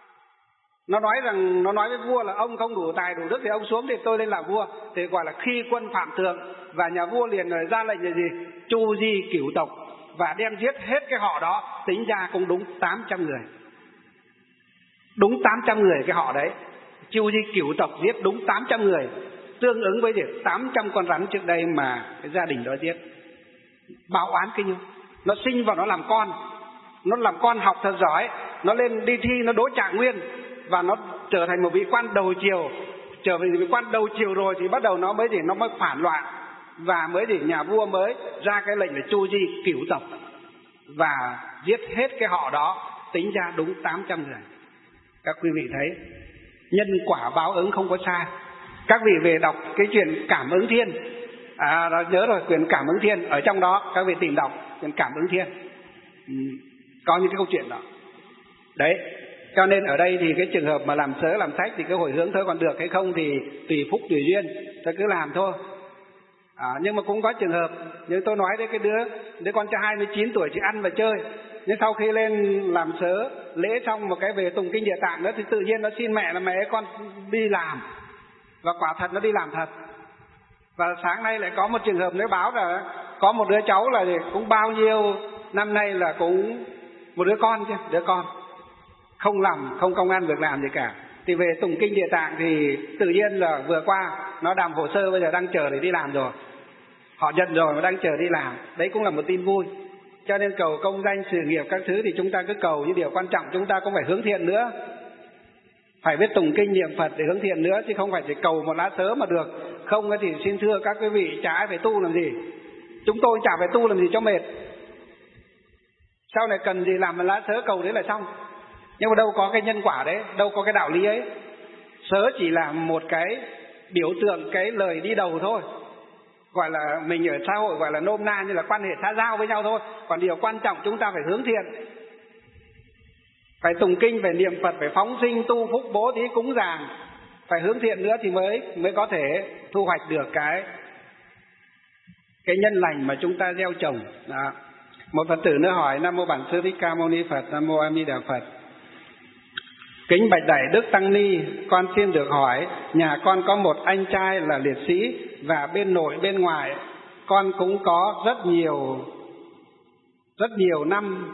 nó nói với vua là ông không đủ tài đủ đức thì ông xuống thì tôi lên làm vua. Thì gọi là khi quân phạm thượng, và nhà vua liền ra lệnh là gì? Chu di cửu tộc, và đem giết hết cái họ đó. Tính ra cũng đúng 800 người. Đúng 800 người cái họ đấy. Chu di cửu tộc giết đúng 800 người, tương ứng với 800 con rắn trước đây mà cái gia đình đó giết. Báo oán kinh không? Nó sinh vào nó làm con học thật giỏi, nó lên đi thi nó đỗ trạng nguyên, và nó trở thành một vị quan đầu triều. Trở thành vị quan đầu triều rồi thì bắt đầu nó mới phản loạn, và mới nhà vua mới ra cái lệnh là chu di cửu tộc và giết hết cái họ đó. Tính ra đúng 800 người. Các quý vị thấy nhân quả báo ứng không có sai. Các vị về đọc cái chuyện Cảm Ứng Thiên, nhớ rồi, quyển Cảm Ứng Thiên, ở trong đó các vị tìm đọc quyển Cảm Ứng Thiên, có những cái câu chuyện đó đấy. Cho nên ở đây thì cái trường hợp mà làm sớ làm sách thì cái hồi hướng thôi, còn được hay không thì tùy phúc tùy duyên, ta cứ làm thôi. Nhưng mà cũng có trường hợp như tôi nói đấy, cái đứa con trai 29 tuổi chỉ ăn và chơi, nhưng sau khi lên làm sớ lễ xong một cái về tụng kinh Địa Tạng đó thì tự nhiên nó xin mẹ là mẹ con đi làm, và quả thật nó đi làm thật. Và sáng nay lại có một trường hợp nữa báo là có một đứa cháu là cũng bao nhiêu năm nay là cũng một đứa con không làm, không công ăn việc làm gì cả, thì về tụng kinh Địa Tạng thì tự nhiên là vừa qua nó làm hồ sơ, bây giờ đang chờ để đi làm rồi, họ nhận rồi mà đang chờ đi làm. Đấy cũng là một tin vui. Cho nên cầu công danh sự nghiệp các thứ thì chúng ta cứ cầu, những điều quan trọng chúng ta cũng phải hướng thiện nữa, phải biết tụng kinh niệm Phật để hướng thiện nữa, chứ không phải chỉ cầu một lá sớ mà được. Không thì xin thưa các quý vị, chả ai phải tu làm gì, chúng tôi chả phải tu làm gì cho mệt. Sau này cần gì làm một lá sớ cầu đấy là xong. Nhưng mà đâu có cái nhân quả đấy, đâu có cái đạo lý ấy. Sớ chỉ là một cái biểu tượng, cái lời đi đầu thôi, gọi là mình ở xã hội gọi là nôm na như là quan hệ xã giao với nhau thôi. Còn điều quan trọng chúng ta phải hướng thiện, phải tụng kinh, phải niệm Phật, phải phóng sinh tu phúc, bố thí cúng dường, phải hướng thiện nữa thì mới có thể thu hoạch được cái nhân lành mà chúng ta gieo trồng. Đó. Một Phật tử nữa hỏi: Nam mô Bản Sư Thích Ca Mâu Ni Phật. Nam mô A Di Đà Phật. Kính bạch Đại Đức Tăng Ni, con xin được hỏi, nhà con có một anh trai là liệt sĩ, và bên nội bên ngoại con cũng có rất nhiều năm,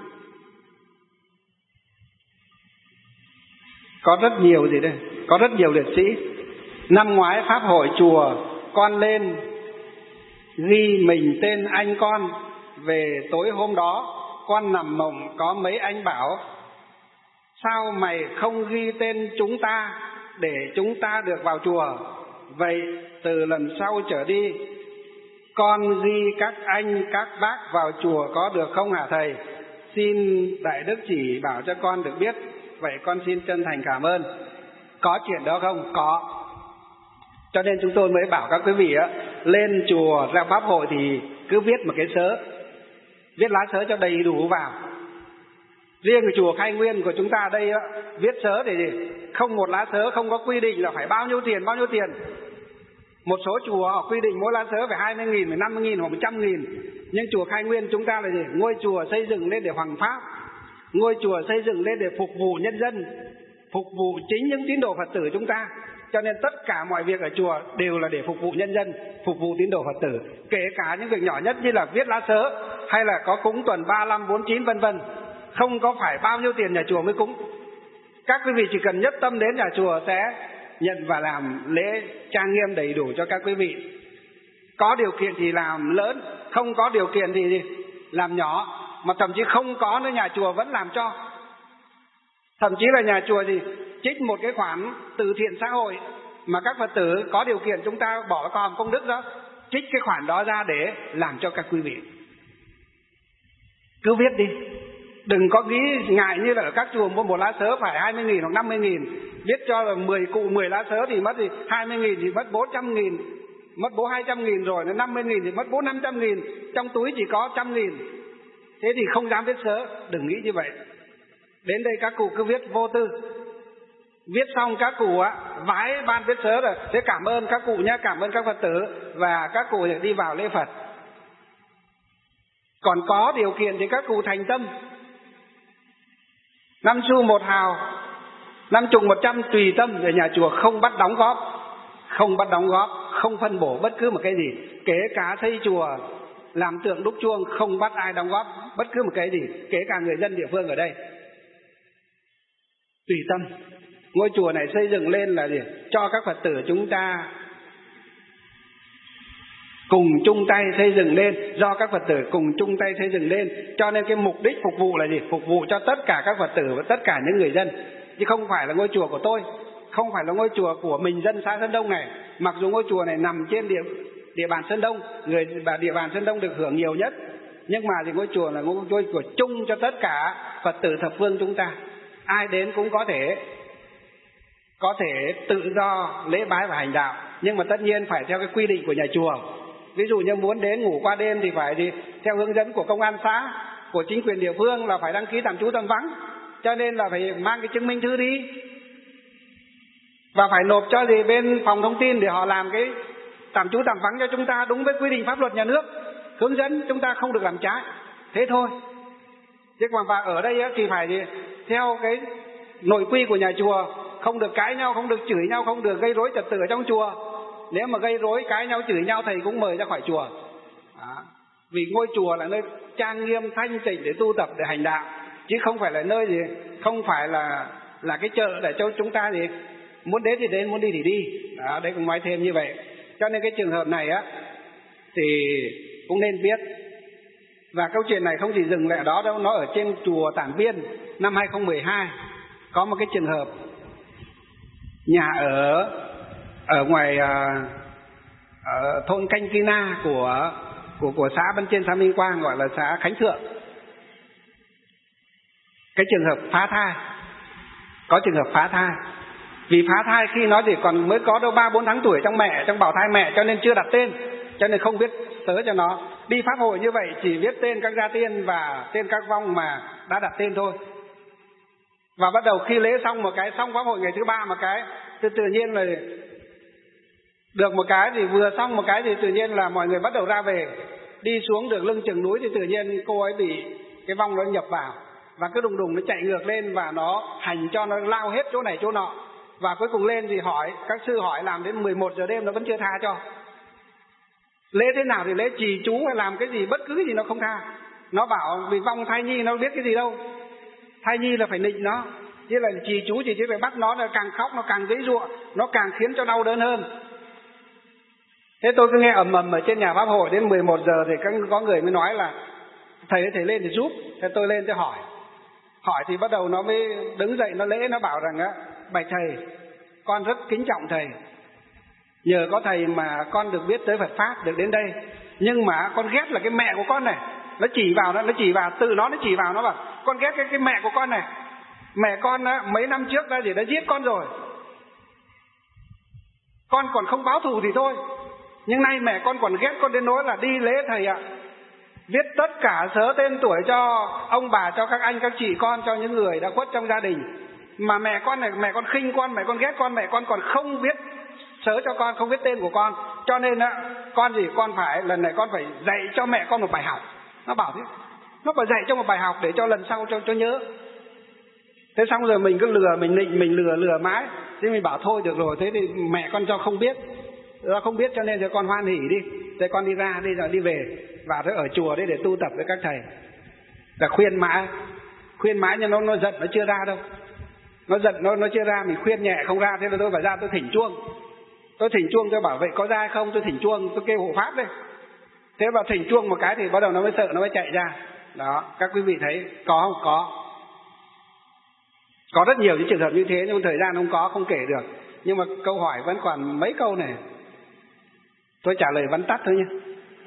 có rất nhiều liệt sĩ. Năm ngoái pháp hội chùa con lên ghi mình tên anh con, về tối hôm đó con nằm mộng có mấy anh bảo: sao mày không ghi tên chúng ta để chúng ta được vào chùa? Vậy từ lần sau trở đi con ghi các anh các bác vào chùa có được không hả thầy? Xin Đại Đức chỉ bảo cho con được biết. Vậy con xin chân thành cảm ơn. Có chuyện đó không? Có. Cho nên chúng tôi mới bảo các quý vị lên chùa ra pháp hội thì cứ viết một cái sớ, viết lá sớ cho đầy đủ vào. Riêng cái chùa Khai Nguyên của chúng ta ở đây viết sớ để gì? Không một lá sớ không có quy định là phải bao nhiêu tiền. Một số chùa họ quy định mỗi lá sớ phải 20.000, phải 50.000 hoặc 100.000. Nhưng chùa Khai Nguyên chúng ta là gì? Ngôi chùa xây dựng lên để hoằng pháp, ngôi chùa xây dựng lên để phục vụ nhân dân, phục vụ chính những tín đồ Phật tử chúng ta. Cho nên tất cả mọi việc ở chùa đều là để phục vụ nhân dân, phục vụ tín đồ Phật tử. Kể cả những việc nhỏ nhất như là viết lá sớ, hay là có cúng tuần 35, 49 vân vân, không có phải bao nhiêu tiền nhà chùa mới cúng. Các quý vị chỉ cần nhất tâm đến nhà chùa sẽ nhận và làm lễ trang nghiêm đầy đủ cho các quý vị. Có điều kiện thì làm lớn, không có điều kiện thì làm nhỏ, mà thậm chí không có nữa nhà chùa vẫn làm cho. Thậm chí là nhà chùa trích một cái khoản từ thiện xã hội mà các Phật tử có điều kiện chúng ta bỏ còn công đức đó, trích cái khoản đó ra để làm cho các quý vị. Cứ viết đi, đừng có nghĩ ngại như là ở các chùa mua một lá sớ phải 20.000 hoặc 50.000. Viết cho là 10 cụ 10 lá sớ thì mất 20.000 thì mất 400.000, mất 200.000 rồi, 50.000 thì mất 400-500.000, trong túi chỉ có 100.000. Thế thì không dám viết sớ, đừng nghĩ như vậy. Đến đây các cụ cứ viết vô tư. Viết xong các cụ vái ban viết sớ rồi, thế cảm ơn các cụ nhé, cảm ơn các Phật tử, và các cụ đi vào lễ Phật. Còn có điều kiện thì các cụ thành tâm, 5 xu 1 hào, 50, 100 tùy tâm, để nhà chùa không bắt đóng góp, không phân bổ bất cứ một cái gì. Kể cả xây chùa, làm tượng đúc chuông, không bắt ai đóng góp bất cứ một cái gì, kể cả người dân địa phương ở đây. Tùy tâm. Ngôi chùa này xây dựng lên là gì? Cho các Phật tử chúng ta cùng chung tay xây dựng lên, do các Phật tử cùng chung tay xây dựng lên. Cho nên cái mục đích phục vụ là gì? Phục vụ cho tất cả các Phật tử và tất cả những người dân, chứ không phải là ngôi chùa của tôi, không phải là ngôi chùa của mình dân xã Sơn Đông này. Mặc dù ngôi chùa này nằm trên địa bàn Sơn Đông, người và địa bàn Sơn Đông được hưởng nhiều nhất, nhưng mà thì ngôi chùa là ngôi chùa chung cho tất cả Phật tử thập phương chúng ta. Ai đến cũng có thể tự do lễ bái và hành đạo, nhưng mà tất nhiên phải theo cái quy định của nhà chùa. Ví dụ như muốn đến ngủ qua đêm thì phải đi theo hướng dẫn của công an xã, của chính quyền địa phương là phải đăng ký tạm trú tạm vắng, cho nên là phải mang cái chứng minh thư đi, và phải nộp cho gì bên phòng thông tin để họ làm cái tạm trú tạm vắng cho chúng ta đúng với quy định pháp luật nhà nước hướng dẫn, chúng ta không được làm trái, thế thôi. Chứ còn và ở đây thì phải gì theo cái nội quy của nhà chùa, không được cãi nhau, không được chửi nhau, không được gây rối trật tự ở trong chùa. Nếu mà gây rối, cãi nhau, chửi nhau, thầy cũng mời ra khỏi chùa. Vì ngôi chùa là nơi trang nghiêm thanh tịnh để tu tập, để hành đạo, chứ không phải là nơi gì, không phải là cái chợ để cho chúng ta gì muốn đến thì đến, muốn đi thì đi. Đấy cũng nói thêm như vậy. Cho nên cái trường hợp này thì cũng nên biết. Và câu chuyện này không chỉ dừng lại ở đó đâu, nó ở trên chùa Tản Viên năm 2012 có một cái trường hợp nhà ở ngoài ở thôn Canh Kina của xã bên trên xã Minh Quang, gọi là xã Khánh Thượng. Cái trường hợp phá thai, có trường hợp phá thai. Vì phá thai khi nó thì còn mới có đâu 3-4 tháng tuổi trong mẹ, trong bào thai mẹ, cho nên chưa đặt tên, cho nên không biết sớ cho nó. Đi pháp hội như vậy chỉ viết tên các gia tiên và tên các vong mà đã đặt tên thôi. Và bắt đầu khi lễ xong một cái, xong pháp hội ngày thứ 3 một cái, tự nhiên là được một cái thì vừa xong một cái thì tự nhiên là mọi người bắt đầu ra về. Đi xuống được lưng chừng núi thì tự nhiên cô ấy bị cái vong nó nhập vào, và cái đùng nó chạy ngược lên và nó hành cho nó lao hết chỗ này chỗ nọ. Và cuối cùng lên thì hỏi, các sư hỏi làm đến 11 giờ đêm nó vẫn chưa tha cho. Lễ thế nào thì lễ trì chú hay làm cái gì, bất cứ cái gì nó không tha. Nó bảo vì vong thai nhi nó biết cái gì đâu, thai nhi là phải nịnh nó, chứ là trì chú chỉ phải bắt nó là càng khóc nó càng dãy giụa, nó càng khiến cho đau đớn hơn. Thế tôi cứ nghe ầm ầm ở trên nhà pháp hội đến 11 giờ thì có người mới nói là thầy lên thì giúp. Thế tôi lên tôi hỏi thì bắt đầu nó mới đứng dậy nó lễ, nó bảo rằng bạch thầy, con rất kính trọng thầy, nhờ có thầy mà con được biết tới Phật pháp, được đến đây. Nhưng mà con ghét là cái mẹ của con này, nó chỉ vào tự nó chỉ vào, nó bảo con ghét cái mẹ của con này. Mẹ con mấy năm trước đã giết con rồi, con còn không báo thù thì thôi, nhưng nay mẹ con còn ghét con đến nỗi là đi lễ thầy ạ, viết tất cả sớ tên tuổi cho ông bà, cho các anh các chị con, cho những người đã khuất trong gia đình. Mà mẹ con này, mẹ con khinh con, mẹ con ghét con, mẹ con còn không viết sớ cho con, không viết tên của con. Cho nên con phải lần này con phải dạy cho mẹ con một bài học. Nó bảo thế, nó phải dạy cho một bài học để cho lần sau cho nhớ. Thế xong rồi mình cứ lừa, mình nịnh, mình lừa mãi. Thế mình bảo thôi được rồi, thế thì mẹ con cho không biết, nó không biết cho nên cho con hoan hỉ đi. Thế con đi ra, đi về, và thế ở chùa đấy để tu tập với các thầy. Là khuyên mãi nhưng nó giận, nó chưa ra đâu. Nó giận, nó chưa ra, mình khuyên nhẹ không ra, thế là tôi phải ra tôi thỉnh chuông. Tôi bảo vậy có ra không, tôi thỉnh chuông, tôi kêu hộ pháp đấy. Thế vào thỉnh chuông một cái thì bắt đầu nó mới sợ, nó mới chạy ra. Đó, các quý vị thấy có không? Có rất nhiều những trường hợp như thế, nhưng thời gian không kể được. Nhưng mà câu hỏi vẫn còn mấy câu này, tôi trả lời vắn tắt thôi nhé.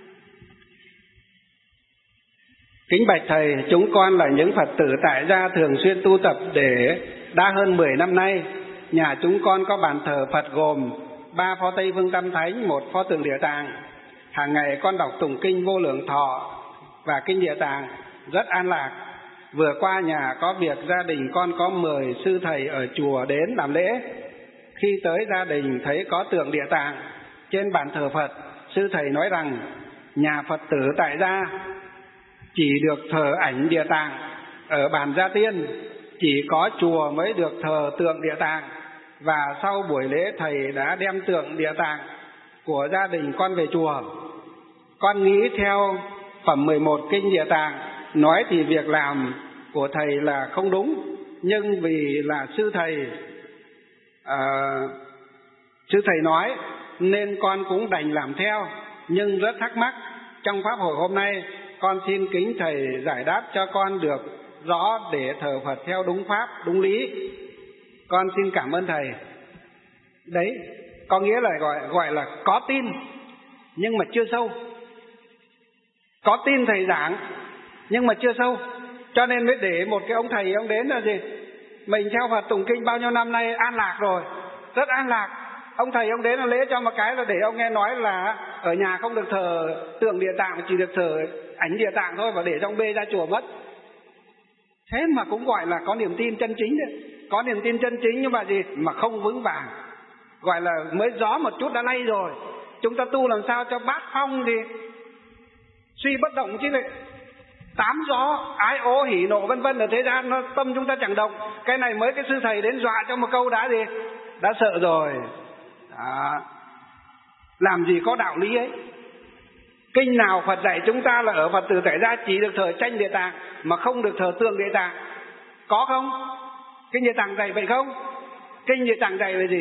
Kính bạch thầy, chúng con là những Phật tử tại gia thường xuyên tu tập để đã hơn 10 năm nay. Nhà chúng con có bàn thờ Phật gồm 3 pho Tây Phương Tam Thánh, 1 pho Tượng Địa Tạng. Hàng ngày con đọc tụng kinh Vô Lượng Thọ và kinh Địa Tạng rất an lạc. vừa qua nhà có việc gia đình con có mời sư thầy ở chùa đến làm lễ. Khi tới gia đình thấy có tượng Địa Tạng trên bàn thờ Phật, sư thầy nói rằng nhà Phật tử tại gia chỉ được thờ ảnh Địa Tạng, ở bàn gia tiên chỉ có chùa mới được thờ tượng Địa Tạng. Và sau buổi lễ thầy đã đem tượng Địa Tạng của gia đình con về chùa. Con nghĩ theo phẩm 11 kinh Địa Tạng nói thì việc làm của thầy là không đúng, nhưng vì là sư thầy nói nên con cũng đành làm theo. Nhưng rất thắc mắc, trong pháp hội hôm nay con xin kính thầy giải đáp cho con được rõ để thờ Phật theo đúng pháp, đúng lý. Con xin cảm ơn thầy. Đấy, có nghĩa là gọi là có tin nhưng mà chưa sâu. Có tin thầy giảng nhưng mà chưa sâu, cho nên mới để một cái ông thầy ông đến là gì? Mình theo Phật tụng kinh bao nhiêu năm nay an lạc rồi, rất an lạc. Ông thầy ông đến là lễ cho một cái là để ông nghe nói là ở nhà không được thờ tượng Địa Tạng, chỉ được thờ ảnh Địa Tạng thôi, và để trong bê ra chùa mất. Thế mà cũng gọi là có niềm tin chân chính đấy. Có niềm tin chân chính nhưng mà gì? Mà không vững vàng. Gọi là mới gió một chút đã lay rồi. Chúng ta tu làm sao cho bát phong thì suy bất động chứ lại tám gió ái ố hỉ nộ vân vân ở thế gian, nó tâm chúng ta chẳng động. Cái này mới cái sư thầy đến dọa cho một câu đã gì? Đã sợ rồi. Đó. Làm gì có đạo lý ấy. Kinh nào Phật dạy chúng ta là ở Phật tử tại gia chỉ được thờ tranh Địa Tạng mà không được thờ tượng Địa Tạng? Có không? Kinh Địa Tạng dạy vậy không? Kinh Địa Tạng dạy về gì?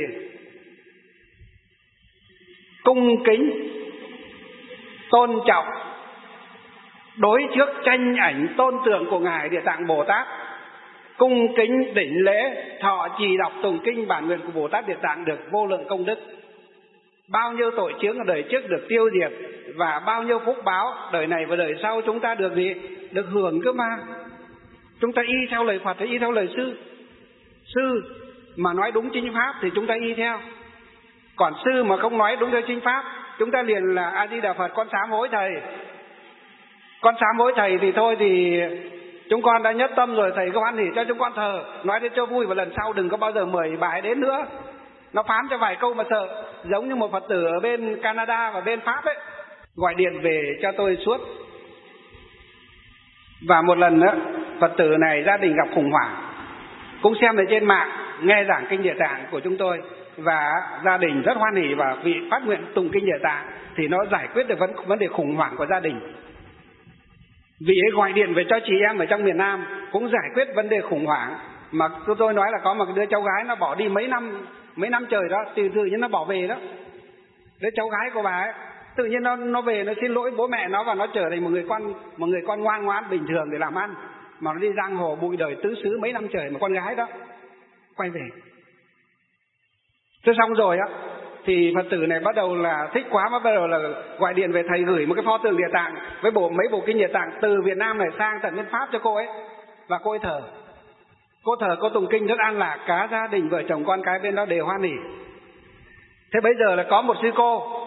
Cung kính, tôn trọng, đối trước tranh ảnh tôn tượng của Ngài Địa Tạng Bồ Tát, cung kính đỉnh lễ, thọ trì đọc tụng kinh bản nguyện của Bồ Tát Địa Tạng được vô lượng công đức. Bao nhiêu tội chướng ở đời trước được tiêu diệt, và bao nhiêu phúc báo đời này và đời sau chúng ta được gì? Được hưởng cơ mà. Chúng ta y theo lời Phật hay y theo lời sư? Sư mà nói đúng chính pháp thì chúng ta y theo. Còn sư mà không nói đúng theo chính pháp, chúng ta liền là A Di Đà Phật, con sám hối thầy. Con sám hối thầy thì thôi thì chúng con đã nhất tâm rồi, thầy có hoan hỉ cho chúng con thờ, nói đến cho vui, và lần sau đừng có bao giờ mời bà ấy đến nữa. Nó phán cho vài câu mà sợ. Giống như một Phật tử ở bên Canada và bên Pháp ấy, gọi điện về cho tôi suốt. Và một lần nữa Phật tử này gia đình gặp khủng hoảng, cũng xem ở trên mạng, nghe giảng kinh Địa Tạng của chúng tôi, và gia đình rất hoan hỉ và vị phát nguyện tụng kinh Địa Tạng thì nó giải quyết được vấn đề khủng hoảng của gia đình. Vị ấy gọi điện về cho chị em ở trong miền Nam cũng giải quyết vấn đề khủng hoảng. Mà tôi nói là có một đứa cháu gái nó bỏ đi mấy năm trời đó, từ từ nhiên nó bỏ về đó. Đứa cháu gái của bà ấy tự nhiên nó về, nó xin lỗi bố mẹ nó và nó trở thành một người con ngoan ngoãn bình thường để làm ăn. Mà nó đi giang hồ bụi đời tứ xứ mấy năm trời, mà con gái đó quay về. Thế xong rồi á thì Phật tử này bắt đầu là thích quá, bắt đầu là gọi điện về thầy gửi một cái pho tượng Địa Tạng với mấy bộ kinh Địa Tạng từ Việt Nam này sang tận bên Pháp cho cô ấy. Và cô ấy thờ. Cô thờ, cô tụng kinh rất an lạc, cả gia đình vợ chồng con cái bên đó đều hoan hỉ. Thế bây giờ là có một sư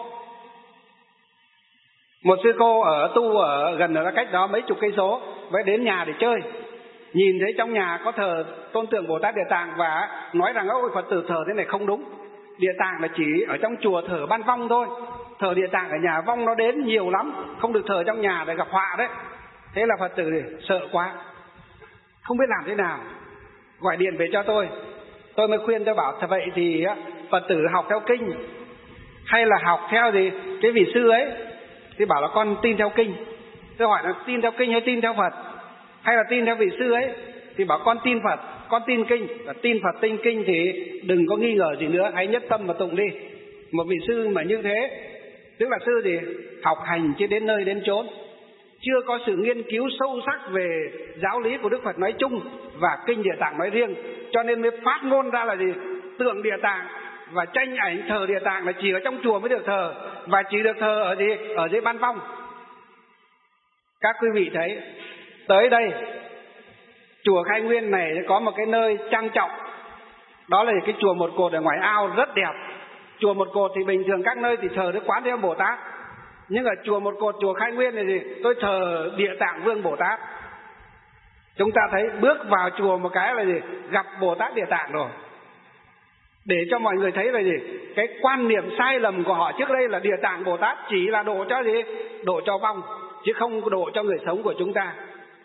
cô ở tu ở gần ở cách đó mấy chục cây số, mới đến nhà để chơi. Nhìn thấy trong nhà có thờ tôn tượng Bồ Tát Địa Tạng và nói rằng ôi Phật tử thờ thế này không đúng. Địa Tạng là chỉ ở trong chùa thờ ban vong thôi, thờ Địa Tạng ở nhà vong nó đến nhiều lắm, không được thờ trong nhà để gặp họa đấy. Thế là Phật tử sợ quá, không biết làm thế nào, gọi điện về cho tôi mới khuyên, tôi bảo vậy thì Phật tử học theo kinh hay là học theo gì cái vị sư ấy? Thì bảo là con tin theo kinh. Tôi hỏi là tin theo kinh hay tin theo Phật, hay là tin theo vị sư ấy? Thì bảo con tin Phật, con tin kinh. Và tin Phật tin kinh thì đừng có nghi ngờ gì nữa, hãy nhất tâm mà tụng đi. Một vị sư mà như thế, tức là sư gì? Học hành chứ đến nơi đến chốn, chưa có sự nghiên cứu sâu sắc về giáo lý của Đức Phật nói chung và kinh Địa Tạng nói riêng, cho nên mới phát ngôn ra là gì? Tượng Địa Tạng và tranh ảnh thờ Địa Tạng là chỉ ở trong chùa mới được thờ, và chỉ được thờ ở gì? Ở dưới ban vong. Các quý vị thấy, tới đây chùa Khai Nguyên này có một cái nơi trang trọng, đó là cái chùa Một Cột ở ngoài ao rất đẹp. Chùa Một Cột thì bình thường các nơi thì thờ Đức Quán Thế Âm Bồ Tát, nhưng ở chùa Một Cột, chùa Khai Nguyên này thì tôi thờ Địa Tạng Vương Bồ Tát. Chúng ta thấy bước vào chùa một cái là gì? Gặp Bồ Tát Địa Tạng rồi. Để cho mọi người thấy là gì? Cái quan niệm sai lầm của họ trước đây là Địa Tạng Bồ Tát chỉ là độ cho gì? Độ cho vong, chứ không độ cho người sống của chúng ta.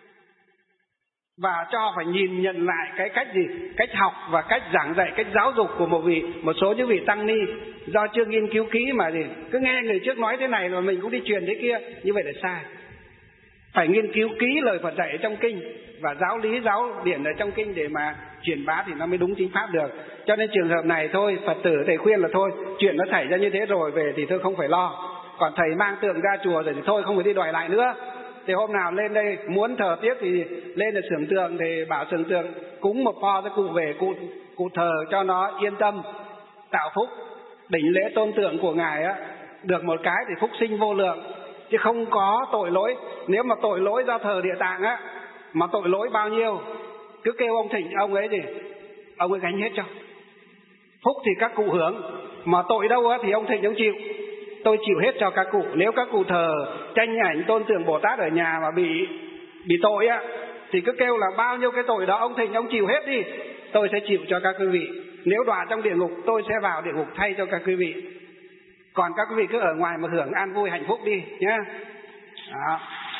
Và cho phải nhìn nhận lại cái cách gì? Cách học và cách giảng dạy, cách giáo dục của một số những vị tăng ni. Do chưa nghiên cứu kỹ mà gì? Cứ nghe người trước nói thế này rồi mình cũng đi truyền thế kia. Như vậy là sai. Phải nghiên cứu kỹ lời Phật dạy ở trong kinh và giáo lý, giáo điển ở trong kinh để mà truyền bá thì nó mới đúng chính pháp được. Cho nên trường hợp này thôi, Phật tử thầy khuyên là thôi, chuyện nó xảy ra như thế rồi về thì thôi không phải lo. Còn thầy mang tượng ra chùa rồi thì thôi không phải đi đòi lại nữa. Thì hôm nào lên đây muốn thờ tiếp thì lên là xưởng tượng, thì bảo xưởng tượng cúng một pho cho cụ về, cụ thờ cho nó yên tâm, tạo phúc. Đỉnh lễ tôn tượng của ngài á, được một cái thì phúc sinh vô lượng, chứ không có tội lỗi. Nếu mà tội lỗi do thờ Địa Tạng á, mà tội lỗi bao nhiêu, cứ kêu ông thỉnh ông ấy thì ông ấy gánh hết cho. Phúc thì các cụ hưởng, mà tội đâu á thì ông thỉnh ông chịu. Tôi chịu hết cho các cụ. Nếu các cụ thờ tranh ảnh tôn tượng Bồ Tát ở nhà mà bị tội á, thì cứ kêu là bao nhiêu cái tội đó ông thỉnh ông chịu hết đi, tôi sẽ chịu cho các quý vị. Nếu đọa trong địa ngục, tôi sẽ vào địa ngục thay cho các quý vị. Còn các quý vị cứ ở ngoài mà hưởng an vui hạnh phúc đi nhá. Đó.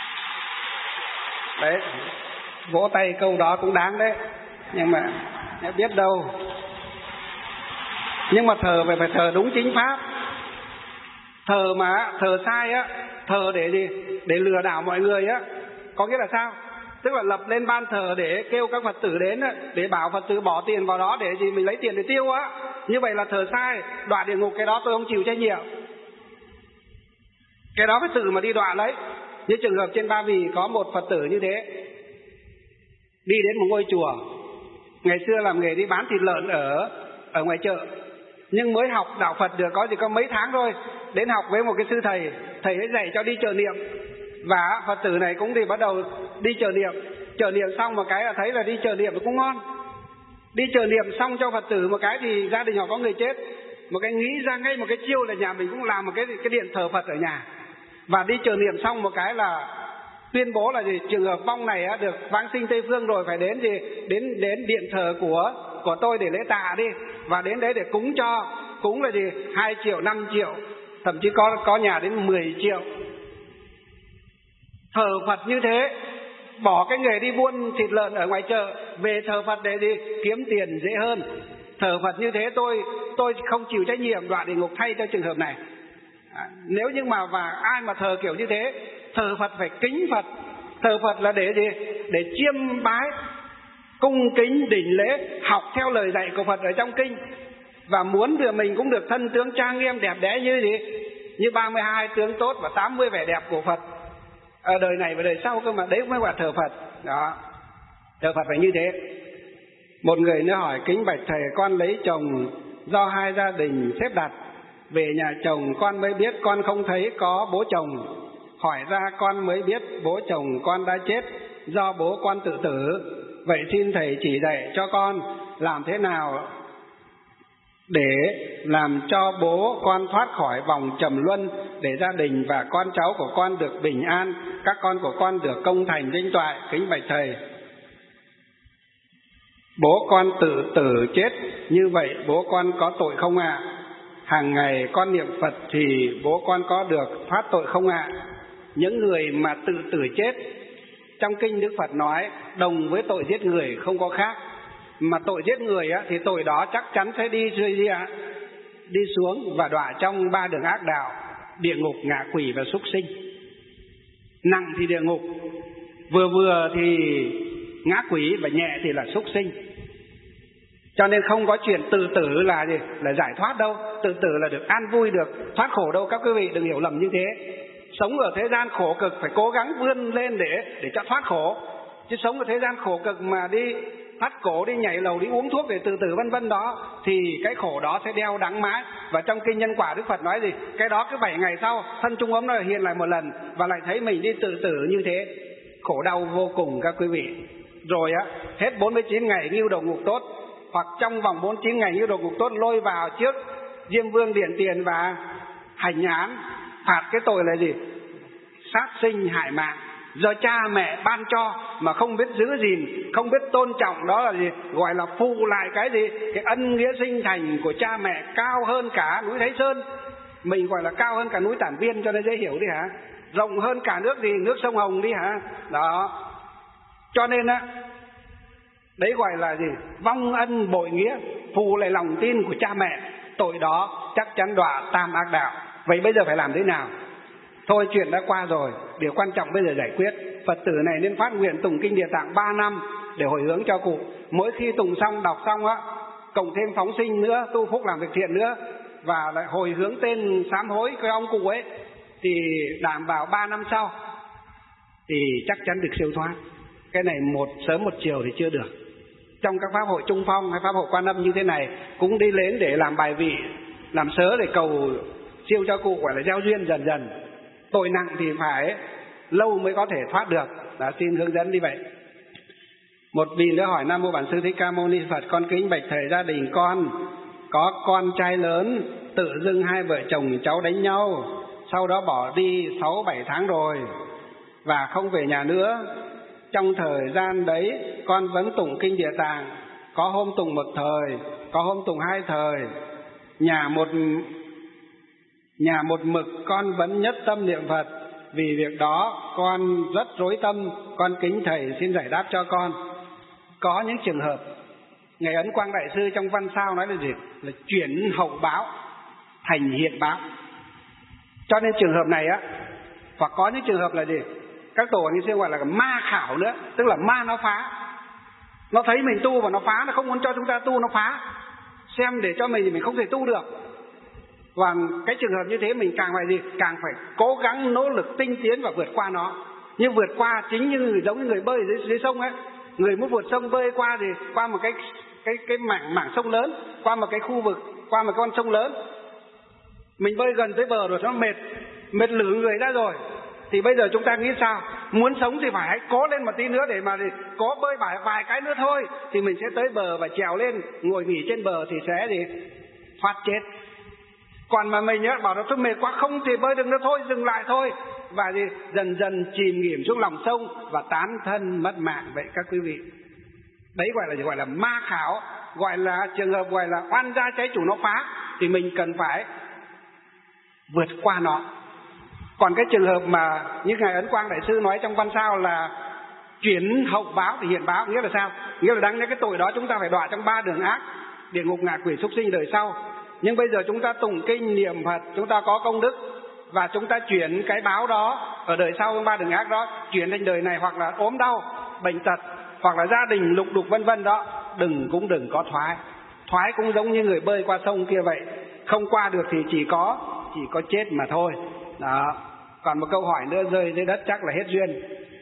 Đấy, vỗ tay câu đó cũng đáng đấy. Nhưng mà biết đâu. Nhưng mà thờ phải thờ đúng chính pháp. Thờ sai á, thờ để gì? Để lừa đảo mọi người á. Có nghĩa là sao? Tức là lập lên ban thờ để kêu các Phật tử đến á, để bảo Phật tử bỏ tiền vào đó để gì mình lấy tiền để tiêu á. Như vậy là thờ sai, đọa địa ngục, cái đó tôi không chịu trách nhiệm. Cái đó phải tự mà đi đọa lấy. Như trường hợp trên Ba Vì có một Phật tử như thế, đi đến một ngôi chùa, ngày xưa làm nghề đi bán thịt lợn ở ngoài chợ, nhưng mới học đạo Phật được có mấy tháng thôi, đến học với một cái sư thầy ấy dạy cho đi chợ niệm. Và Phật tử này cũng thì bắt đầu đi chợ niệm xong một cái là thấy là đi chợ niệm cũng ngon. Đi chợ niệm xong cho Phật tử một cái thì gia đình họ có người chết, một cái nghĩ ra ngay một cái chiêu là nhà mình cũng làm một cái điện thờ Phật ở nhà. Và đi chợ niệm xong một cái là tuyên bố là gì? Trường hợp vong này được vãng sinh Tây Phương rồi, phải đến gì? Đến điện thờ của tôi để lễ tạ đi, và đến đấy để cúng là gì? 2 triệu, 5 triệu, thậm chí có nhà đến 10 triệu. Thờ Phật như thế, bỏ cái nghề đi buôn thịt lợn ở ngoài chợ về thờ Phật để đi kiếm tiền dễ hơn. Thờ Phật như thế tôi không chịu trách nhiệm đọa địa ngục thay cho trường hợp này. Nếu như mà ai mà thờ kiểu như thế, thờ Phật phải kính Phật. Thờ Phật là để gì? Để chiêm bái, cung kính đỉnh lễ, học theo lời dạy của Phật ở trong kinh. Và muốn mình cũng được thân tướng trang nghiêm đẹp đẽ như gì? Như 32 tướng tốt và 80 vẻ đẹp của Phật ở đời này và đời sau cơ mà. Đấy mới gọi thờ Phật. Đó, thờ Phật phải như thế. Một người nữa hỏi: kính bạch thầy, con lấy chồng do hai gia đình xếp đặt, về nhà chồng con mới biết con không thấy có bố chồng, hỏi ra con mới biết bố chồng con đã chết do bố con tự tử. Vậy xin thầy chỉ dạy cho con làm thế nào để làm cho bố con thoát khỏi vòng trầm luân, để gia đình và con cháu của con được bình an, các con của con được công thành vinh toại. Kính bạch thầy, bố con tự tử chết như vậy bố con có tội không ạ? Hàng ngày con niệm Phật thì bố con có được thoát tội không ạ? Những người mà tự tử chết, trong kinh Đức Phật nói đồng với tội giết người không có khác. Mà tội giết người á, thì tội đó chắc chắn sẽ đi xuống và đọa trong 3 đường ác đạo: địa ngục, ngạ quỷ và súc sinh. Nặng thì địa ngục, vừa thì ngã quỷ, và nhẹ thì là súc sinh. Cho nên không có chuyện tự tử là gì? Là giải thoát đâu. Tự tử là được an vui, được thoát khổ đâu. Các quý vị đừng hiểu lầm như thế. Sống ở thế gian khổ cực phải cố gắng vươn lên để cho thoát khổ. Chứ sống ở thế gian khổ cực mà đi thắt cổ, đi nhảy lầu, đi uống thuốc để tự tử vân vân đó, thì cái khổ đó sẽ đeo đắng mãi. Và trong kinh Nhân Quả Đức Phật nói gì? Cái đó cứ 7 ngày sau thân trung ấm nó hiện lại một lần, và lại thấy mình đi tự tử như thế. Khổ đau vô cùng các quý vị. Rồi hết 49 ngày ngưu đầu ngục tốt, hoặc trong vòng 49 ngày ngưu đầu ngục tốt lôi vào trước Diêm Vương Điện Tiền và hành án, phạt cái tội là gì? Sát sinh hại mạng. do cha mẹ ban cho mà không biết giữ gìn, không biết tôn trọng, đó là gì? Gọi là phụ lại cái gì? Cái ân nghĩa sinh thành của cha mẹ cao hơn cả núi Thái Sơn. Mình gọi là cao hơn cả núi Tản Viên cho nó dễ hiểu đi hả? Rộng hơn cả nước gì? Nước sông Hồng đi hả? Đó. Cho nên á, đấy gọi là gì? Vong ân bội nghĩa, phù lại lòng tin của cha mẹ. Tội đó chắc chắn đọa tam ác đạo. Vậy bây giờ phải làm thế nào? Thôi chuyện đã qua rồi, điều quan trọng bây giờ giải quyết. Phật tử này nên phát nguyện tụng kinh Địa Tạng 3 năm để hồi hướng cho cụ. Mỗi khi tụng xong, đọc xong á, cộng thêm phóng sinh nữa, tu phúc làm việc thiện nữa, và lại hồi hướng tên sám hối cái ông cụ ấy, thì đảm bảo 3 năm sau thì chắc chắn được siêu thoát. Cái này một sớm một chiều thì chưa được. Trong các pháp hội Trung Phong hay pháp hội Quan Âm như thế này cũng đi đến để làm bài vị, làm sớ để cầu siêu cho cụ, gọi là gieo duyên dần dần. Tội nặng thì phải lâu mới có thể thoát được. Đã xin hướng dẫn đi vậy. Một vị nữa hỏi: Nam mô Bản Sư Thích Ca Mâu Ni Phật, con kính bạch thầy, gia đình con có con trai lớn, tự dưng hai vợ chồng cháu đánh nhau, sau đó bỏ đi 6-7 tháng rồi và không về nhà nữa. Trong thời gian đấy con vẫn tụng kinh Địa Tạng, có hôm tụng 1 thời, có hôm tụng 2 thời. Nhà một mực con vẫn nhất tâm niệm Phật. Vì việc đó con rất rối tâm, con kính thầy xin giải đáp cho con. Có những trường hợp Ngài Ấn Quang Đại Sư trong văn sao nói là gì? Là chuyển hậu báo thành hiện báo. Cho nên trường hợp này á, hoặc có những trường hợp là gì? Các tổ như xưa gọi là ma khảo nữa, tức là ma nó phá. Nó thấy mình tu và nó phá, nó không muốn cho chúng ta tu, nó phá. Xem để cho mình thì mình không thể tu được. Và cái trường hợp như thế mình càng phải gì? Càng phải cố gắng nỗ lực tinh tiến và vượt qua nó. Nhưng vượt qua chính như người, giống như người bơi dưới sông ấy. Người muốn vượt sông bơi qua thì qua một cái mảng sông lớn, qua một cái khu vực, qua một con sông lớn. Mình bơi gần tới bờ rồi nó mệt lử người ra rồi. Thì bây giờ chúng ta nghĩ sao? Muốn sống thì phải hãy cố lên một tí nữa để mà cố bơi vài cái nữa thôi, thì mình sẽ tới bờ và trèo lên, ngồi nghỉ trên bờ thì sẽ thoát chết. Còn mà mình bảo nó tôi mệt quá, không thì bơi được nữa thôi, dừng lại thôi, và dần dần chìm nghỉm xuống lòng sông và tán thân mất mạng. Vậy các quý vị, đấy gọi là ma khảo, gọi là trường hợp gọi là oan gia trái chủ nó phá, thì mình cần phải vượt qua nó. Còn cái trường hợp mà như Ngài Ấn Quang Đại Sư nói trong văn sao là chuyển hậu báo thì hiện báo, nghĩa là sao? Nghĩa là đáng nhẽ cái tội đó chúng ta phải đọa trong 3 đường ác, địa ngục, ngạ quỷ, súc sinh đời sau. Nhưng bây giờ chúng ta tụng kinh niệm Phật, chúng ta có công đức, và chúng ta chuyển cái báo đó ở đời sau trong 3 đường ác đó, chuyển thành đời này, hoặc là ốm đau, bệnh tật, hoặc là gia đình lục đục vân vân đó, đừng có thoái. Thoái cũng giống như người bơi qua sông kia vậy, không qua được thì chỉ có chết mà thôi. Đó. Còn một câu hỏi nữa, rơi dưới đất chắc là hết duyên.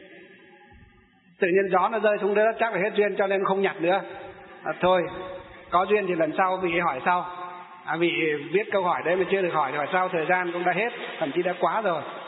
Tự nhiên gió nó rơi xuống đất chắc là hết duyên, cho nên không nhặt nữa. Thôi, có duyên thì lần sau vị hỏi sau. Vị viết câu hỏi đấy mà chưa được hỏi thì hỏi sau, thời gian cũng đã hết, thậm chí đã quá rồi.